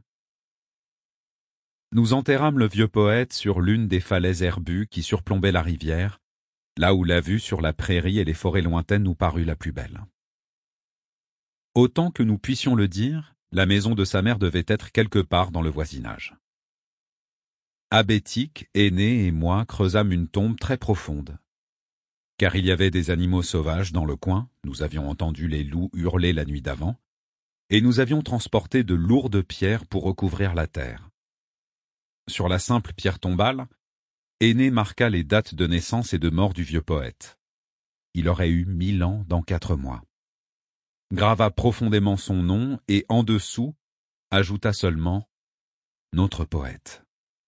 Speaker 1: Nous enterrâmes le vieux poète sur l'une des falaises herbues qui surplombaient la rivière, là où la vue sur la prairie et les forêts lointaines nous parut la plus belle. Autant que nous puissions le dire, la maison de sa mère devait être quelque part dans le voisinage. Abétique, Aînée et moi creusâmes une tombe très profonde. Car il y avait des animaux sauvages dans le coin, nous avions entendu les loups hurler la nuit d'avant, et nous avions transporté de lourdes pierres pour recouvrir la terre. Sur la simple pierre tombale, Aînée marqua les dates de naissance et de mort du vieux poète. Il aurait eu mille ans dans quatre mois. Grava profondément son nom et en dessous ajouta seulement « Notre poète ».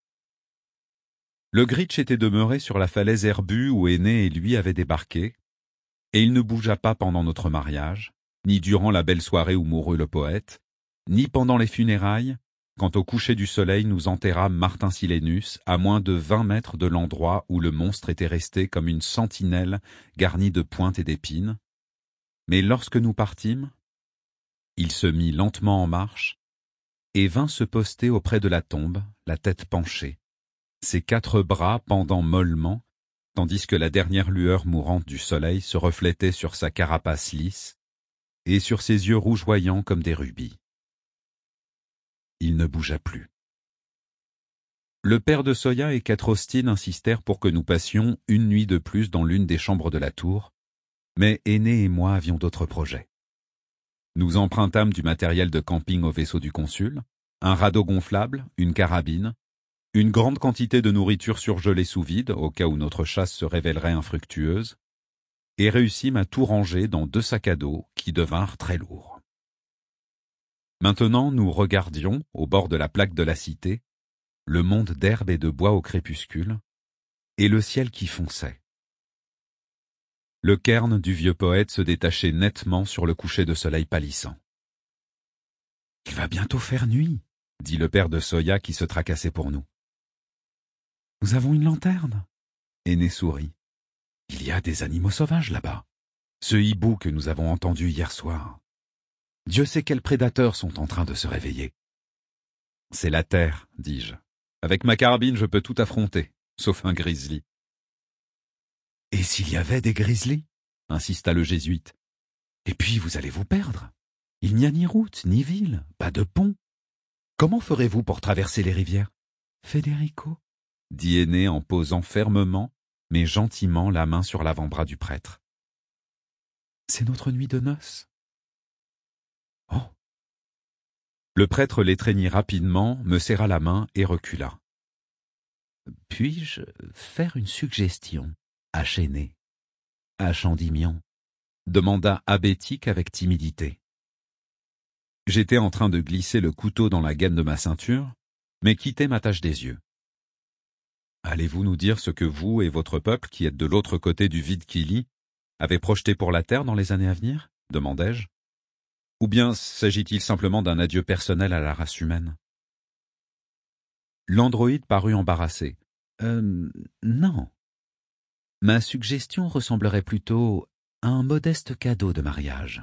Speaker 1: Le Gritch était demeuré sur la falaise herbue où Aînée et lui avaient débarqué, et il ne bougea pas pendant notre mariage, ni durant la belle soirée où mourut le poète, ni pendant les funérailles, quand au coucher du soleil nous enterrâmes Martin Silenus à moins de vingt mètres de l'endroit où le monstre était resté comme une sentinelle garnie de pointes et d'épines. Mais lorsque nous partîmes, il se mit lentement en marche et vint se poster auprès de la tombe, la tête penchée, ses quatre bras pendant mollement, tandis que la dernière lueur mourante du soleil se reflétait sur sa carapace lisse et sur ses yeux rougeoyants comme des rubis. Il ne bougea plus. Le père de Soya et Katrostine insistèrent pour que nous passions une nuit de plus dans l'une des chambres de la tour, mais Aînée et moi avions d'autres projets. Nous empruntâmes du matériel de camping au vaisseau du consul, un radeau gonflable, une carabine, une grande quantité de nourriture surgelée sous vide au cas où notre chasse se révélerait infructueuse, et réussîmes à tout ranger dans deux sacs à dos qui devinrent très lourds. Maintenant nous regardions, au bord de la plaque de la cité, le monde d'herbe et de bois au crépuscule, et le ciel qui fonçait. Le cairn du vieux poète se détachait nettement sur le coucher de soleil pâlissant. « Il va bientôt faire nuit, » dit le père de Soya qui se tracassait pour nous. « Nous avons une lanterne. » Aînée sourit. « Il y a des animaux sauvages là-bas. Ce hibou que nous avons entendu hier soir. Dieu sait quels prédateurs sont en train de se réveiller. »« C'est la terre, dis-je. Avec ma carabine, je peux tout affronter, sauf un grizzly. »« Et s'il y avait des grizzlies ?» insista le jésuite. « Et puis vous allez vous perdre. Il n'y a ni route, ni ville, pas de pont. Comment ferez-vous pour traverser les rivières? Federico, dit Aîné en posant fermement, mais gentiment la main sur l'avant-bras du prêtre. C'est notre nuit de noces. Oh. Le prêtre l'étreignit rapidement, me serra la main et recula. Puis-je faire une suggestion à Chéné, à Chandimian? Demanda Abétique avec timidité. J'étais en train de glisser le couteau dans la gaine de ma ceinture, mais quittai ma tâche des yeux. Allez-vous nous dire ce que vous et votre peuple, qui êtes de l'autre côté du vide qui lie, avez projeté pour la terre dans les années à venir? Demandai-je. Ou bien s'agit-il simplement d'un adieu personnel à la race humaine? L'androïde parut embarrassé. Euh, non. Ma suggestion ressemblerait plutôt à un modeste cadeau de mariage.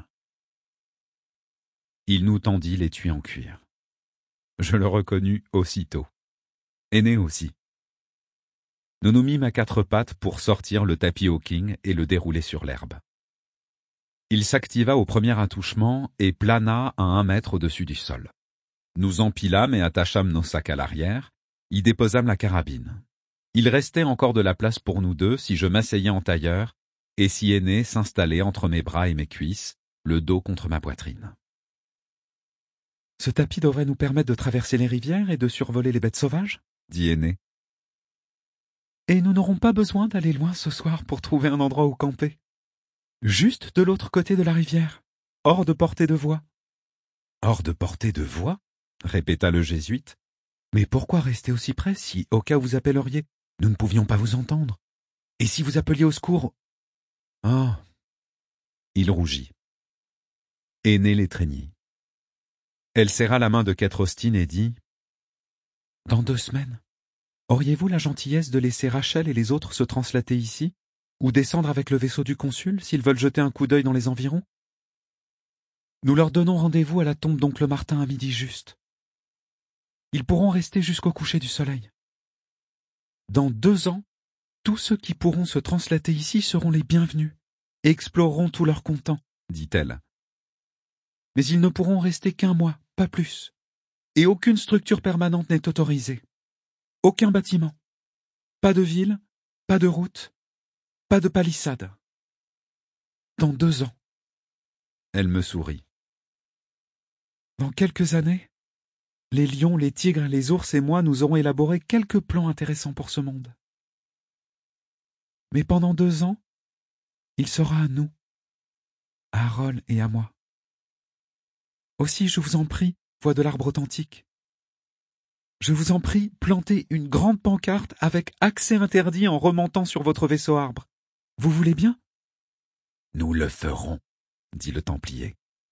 Speaker 1: Il nous tendit l'étui en cuir. Je le reconnus aussitôt. Aîné aussi. Nous nous mîmes à quatre pattes pour sortir le tapis au king et le dérouler sur l'herbe. Il s'activa au premier attouchement et plana à un mètre au-dessus du sol. Nous empilâmes et attachâmes nos sacs à l'arrière, y déposâmes la carabine. Il restait encore de la place pour nous deux si je m'asseyais en tailleur et si Aîné s'installait entre mes bras et mes cuisses, le dos contre ma poitrine. Ce tapis devrait nous permettre de traverser les rivières et de survoler les bêtes sauvages, dit Aîné. Et nous n'aurons pas besoin d'aller loin ce soir pour trouver un endroit où camper. Juste de l'autre côté de la rivière, hors de portée de voix. Hors de portée de voix? Répéta le jésuite. Mais pourquoi rester aussi près si, au cas où vous appelleriez, nous ne pouvions pas vous entendre? Et si vous appeliez au secours? Oh. Il rougit. Aîné l'étreignit. Elle serra la main de Catherostine et dit « Dans deux semaines, auriez-vous la gentillesse de laisser Rachel et les autres se translater ici, ou descendre avec le vaisseau du consul s'ils veulent jeter un coup d'œil dans les environs? Nous leur donnons rendez-vous à la tombe d'oncle Martin à midi juste. Ils pourront rester jusqu'au coucher du soleil. Dans deux ans, tous ceux qui pourront se translater ici seront les bienvenus et exploreront tout leur content, dit-elle. Mais ils ne pourront rester qu'un mois, pas plus. Et aucune structure permanente n'est autorisée. Aucun bâtiment. Pas de ville, pas de route, pas de palissade. Dans deux ans. Elle me sourit. Dans quelques années, les lions, les tigres, les ours et moi nous aurons élaboré quelques plans intéressants pour ce monde. Mais pendant deux ans, il sera à nous, à Harold et à moi. Aussi, je vous en prie, voix de l'arbre authentique. Je vous en prie, plantez une grande pancarte avec accès interdit en remontant sur votre vaisseau arbre. Vous voulez bien? Nous le ferons, dit le Templier.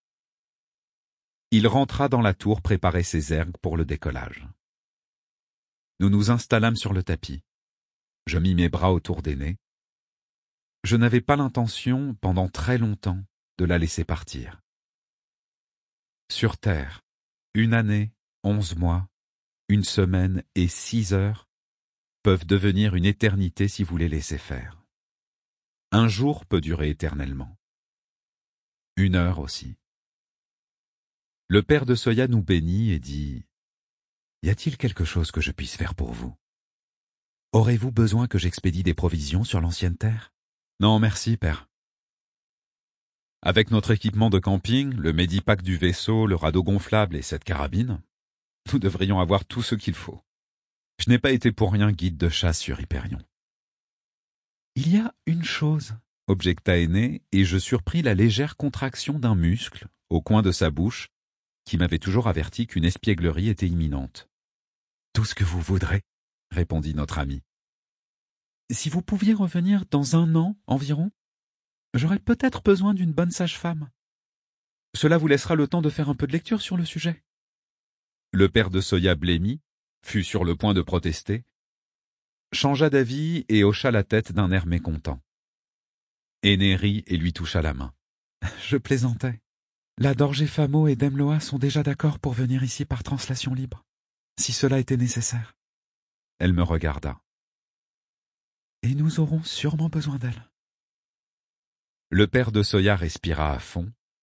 Speaker 1: Il rentra dans la tour préparer ses ergues pour le décollage. Nous nous installâmes sur le tapis. Je mis mes bras autour d'Aîné. Je n'avais pas l'intention, pendant très longtemps, de la laisser partir. Sur Terre, une année, onze mois, une semaine et six heures peuvent devenir une éternité si vous les laissez faire. Un jour peut durer éternellement. Une heure aussi. Le père de Soya nous bénit et dit « Y a-t-il quelque chose que je puisse faire pour vous? Aurez-vous besoin que j'expédie des provisions sur l'ancienne terre? » Non, merci, père. Avec notre équipement de camping, le médipack du vaisseau, le radeau gonflable et cette carabine, nous devrions avoir tout ce qu'il faut. Je n'ai pas été pour rien guide de chasse sur Hyperion. Il y a une chose, objecta Aîné, et je surpris la légère contraction d'un muscle, au coin de sa bouche, qui m'avait toujours averti qu'une espièglerie était imminente. Tout ce que vous voudrez, répondit notre ami. Si vous pouviez revenir dans un an environ, j'aurais peut-être besoin d'une bonne sage-femme. Cela vous laissera le temps de faire un peu de lecture sur le sujet. Le père de Soya blêmit, fut sur le point de protester, changea d'avis et hocha la tête d'un air mécontent. Aîné rit et lui toucha la main. Je plaisantais. La Dorgefamo et Demloa sont déjà d'accord pour venir ici par translation libre, si cela était nécessaire. Elle me regarda. Et nous aurons sûrement besoin d'elle. Le père de Soya respira à fond,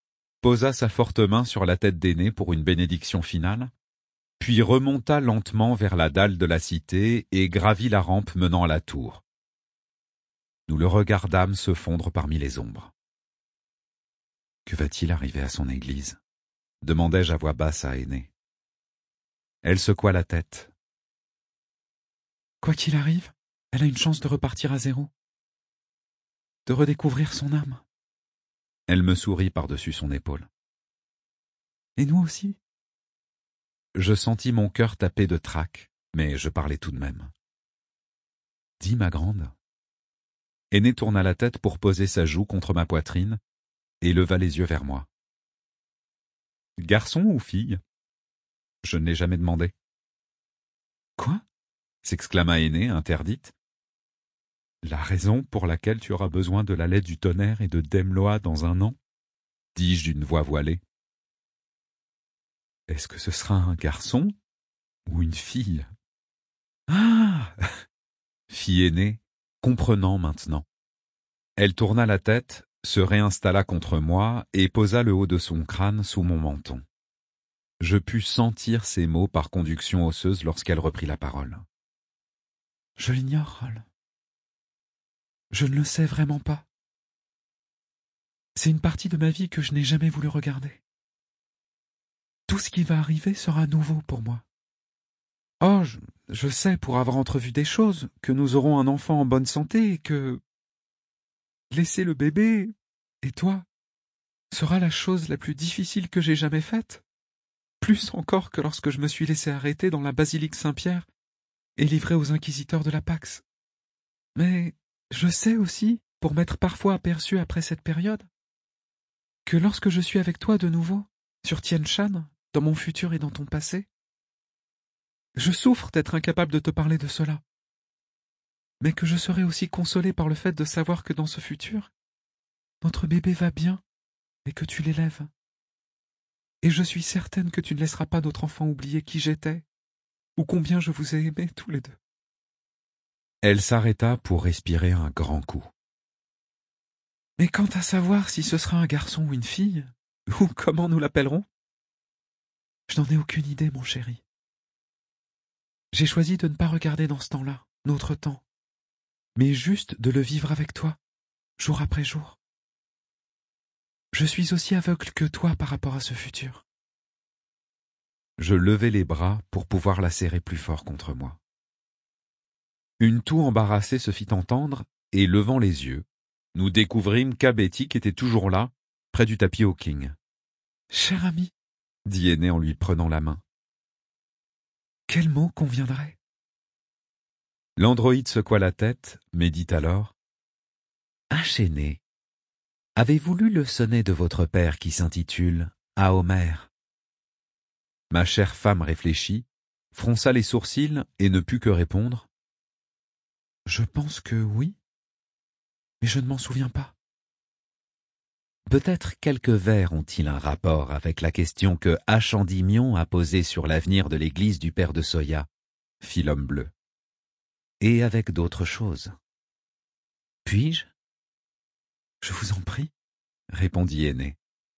Speaker 1: posa sa forte main sur la tête d'Aîné pour une bénédiction finale, puis remonta lentement vers la dalle de la cité et gravit la rampe menant à la tour. Nous le regardâmes se fondre parmi les ombres. « Que va-t-il arriver à son église ?» demandai-je à voix basse à Aîné. Elle secoua la tête. « Quoi qu'il arrive, elle a une chance de repartir à zéro, de redécouvrir son âme. » Elle me sourit par-dessus son épaule. « Et nous aussi ?» Je sentis mon cœur taper de trac, mais je parlais tout de même. « Dis, ma grande. » Aîné tourna la tête pour poser sa joue contre ma poitrine et leva les yeux vers moi. « Garçon ou fille ?» Je ne l'ai jamais demandé. « Quoi ?» s'exclama Aîné, interdite. « La raison pour laquelle tu auras besoin de la laide du tonnerre et de Demloa dans un an ?» dis-je d'une voix voilée. « Est-ce que ce sera un garçon ou une fille ?»« Ah !» fit Aîné, comprenant maintenant. Elle tourna la tête, se réinstalla contre moi et posa le haut de son crâne sous mon menton. Je pus sentir ses mots par conduction osseuse lorsqu'elle reprit la parole. « Je l'ignore, Rol. Je ne le sais vraiment pas. C'est une partie de ma vie que je n'ai jamais voulu regarder. Tout ce qui va arriver sera nouveau pour moi. Oh, je, je sais, pour avoir entrevu des choses, que nous aurons un enfant en bonne santé et que... laisser le bébé, et toi, sera la chose la plus difficile que j'ai jamais faite. Plus encore que lorsque je me suis laissé arrêter dans la basilique Saint-Pierre et livré aux inquisiteurs de la Pax. Mais je sais aussi, pour m'être parfois aperçu après cette période, que lorsque je suis avec toi de nouveau, sur Tien Shan, dans mon futur et dans ton passé, je souffre d'être incapable de te parler de cela, mais que je serai aussi consolé par le fait de savoir que dans ce futur, notre bébé va bien et que tu l'élèves. Et je suis certaine que tu ne laisseras pas notre enfant oublier qui j'étais, ou combien je vous ai aimés tous les deux. » Elle s'arrêta pour respirer un grand coup. « Mais quant à savoir si ce sera un garçon ou une fille, ou comment nous l'appellerons, je n'en ai aucune idée, mon chéri. J'ai choisi de ne pas regarder dans ce temps-là, notre temps, mais juste de le vivre avec toi, jour après jour. Je suis aussi aveugle que toi par rapport à ce futur. » Je levai les bras pour pouvoir la serrer plus fort contre moi. Une toux embarrassée se fit entendre, et levant les yeux, nous découvrîmes qu'Abétique était toujours là, près du tapis au King. « Cher ami, » dit Aîné en lui prenant la main. « Quel mot conviendrait ?» L'androïde secoua la tête, mais dit alors « Achéné, avez-vous lu le sonnet de votre père qui s'intitule « À Homère » ?» Ma chère femme réfléchit, fronça les sourcils et ne put que répondre « Je pense que oui, mais je ne m'en souviens pas. » Peut-être quelques vers ont-ils un rapport avec la question que Achandimion a posée sur l'avenir de l'église du père de Soya, fit l'homme bleu. Et avec d'autres choses. Puis-je ? Je vous en prie, répondit Aîné.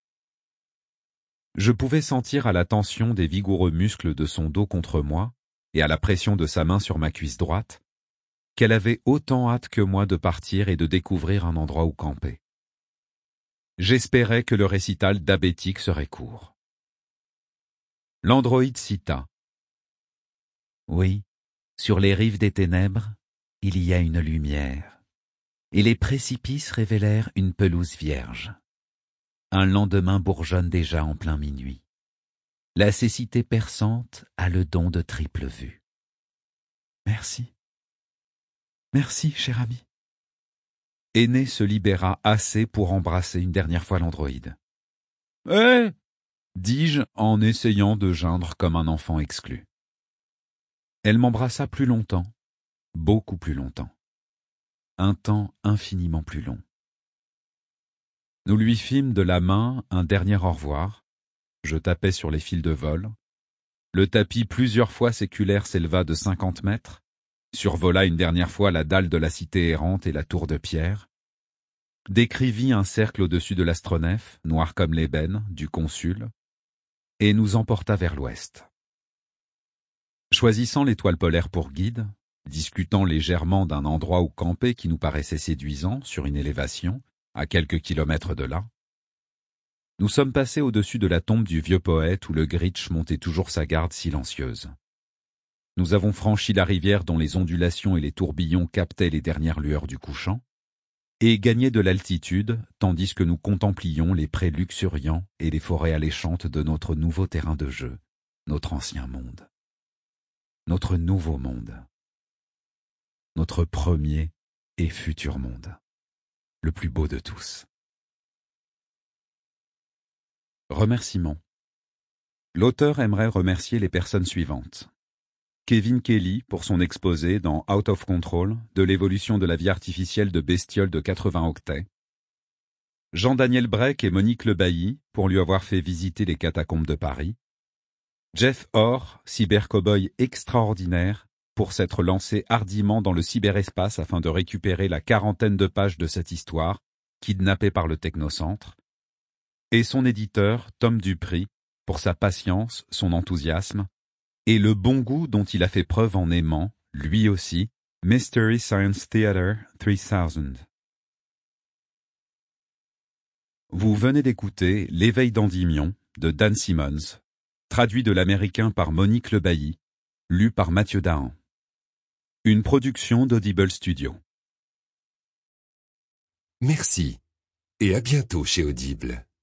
Speaker 1: Je pouvais sentir à la tension des vigoureux muscles de son dos contre moi et à la pression de sa main sur ma cuisse droite qu'elle avait autant hâte que moi de partir et de découvrir un endroit où camper. J'espérais que le récital d'Abétique serait court. L'androïde cita. Oui, sur les rives des ténèbres, il y a une lumière, et les précipices révélèrent une pelouse vierge. Un lendemain bourgeonne déjà en plein minuit. La cécité perçante a le don de triple vue. Merci. Merci, cher ami. Aîné se libéra assez pour embrasser une dernière fois l'androïde. « Eh !» dis-je en essayant de geindre comme un enfant exclu. Elle m'embrassa plus longtemps, beaucoup plus longtemps. Un temps infiniment plus long. Nous lui fîmes de la main un dernier au revoir. Je tapais sur les fils de vol. Le tapis plusieurs fois séculaire s'éleva de cinquante mètres, survola une dernière fois la dalle de la cité errante et la tour de pierre, décrivit un cercle au-dessus de l'astronef, noir comme l'ébène, du consul, et nous emporta vers l'ouest. Choisissant l'étoile polaire pour guide, discutant légèrement d'un endroit où camper qui nous paraissait séduisant sur une élévation, à quelques kilomètres de là, nous sommes passés au-dessus de la tombe du vieux poète où le Gritch montait toujours sa garde silencieuse. Nous avons franchi la rivière dont les ondulations et les tourbillons captaient les dernières lueurs du couchant, et gagné de l'altitude tandis que nous contemplions les prés luxuriants et les forêts alléchantes de notre nouveau terrain de jeu, notre ancien monde. Notre nouveau monde. Notre premier et futur monde. Le plus beau de tous. Remerciements. L'auteur aimerait remercier les personnes suivantes. Kevin Kelly pour son exposé dans Out of Control de l'évolution de la vie artificielle de bestioles de quatre-vingts octets. Jean-Daniel Breck et Monique Le Bailly pour lui avoir fait visiter les catacombes de Paris. Jeff Orr, cyber-cowboy extraordinaire, pour s'être lancé hardiment dans le cyberespace afin de récupérer la quarantaine de pages de cette histoire, kidnappée par le Technocentre. Et son éditeur, Tom Dupri, pour sa patience, son enthousiasme, et le bon goût dont il a fait preuve en aimant, lui aussi, Mystery Science Theater trois mille. Vous venez d'écouter L'éveil d'Endymion de Dan Simmons, traduit de l'américain par Monique Le Bailly, lu par Mathieu Dahan. Une production d'Audible Studio.
Speaker 4: Merci et à bientôt chez Audible.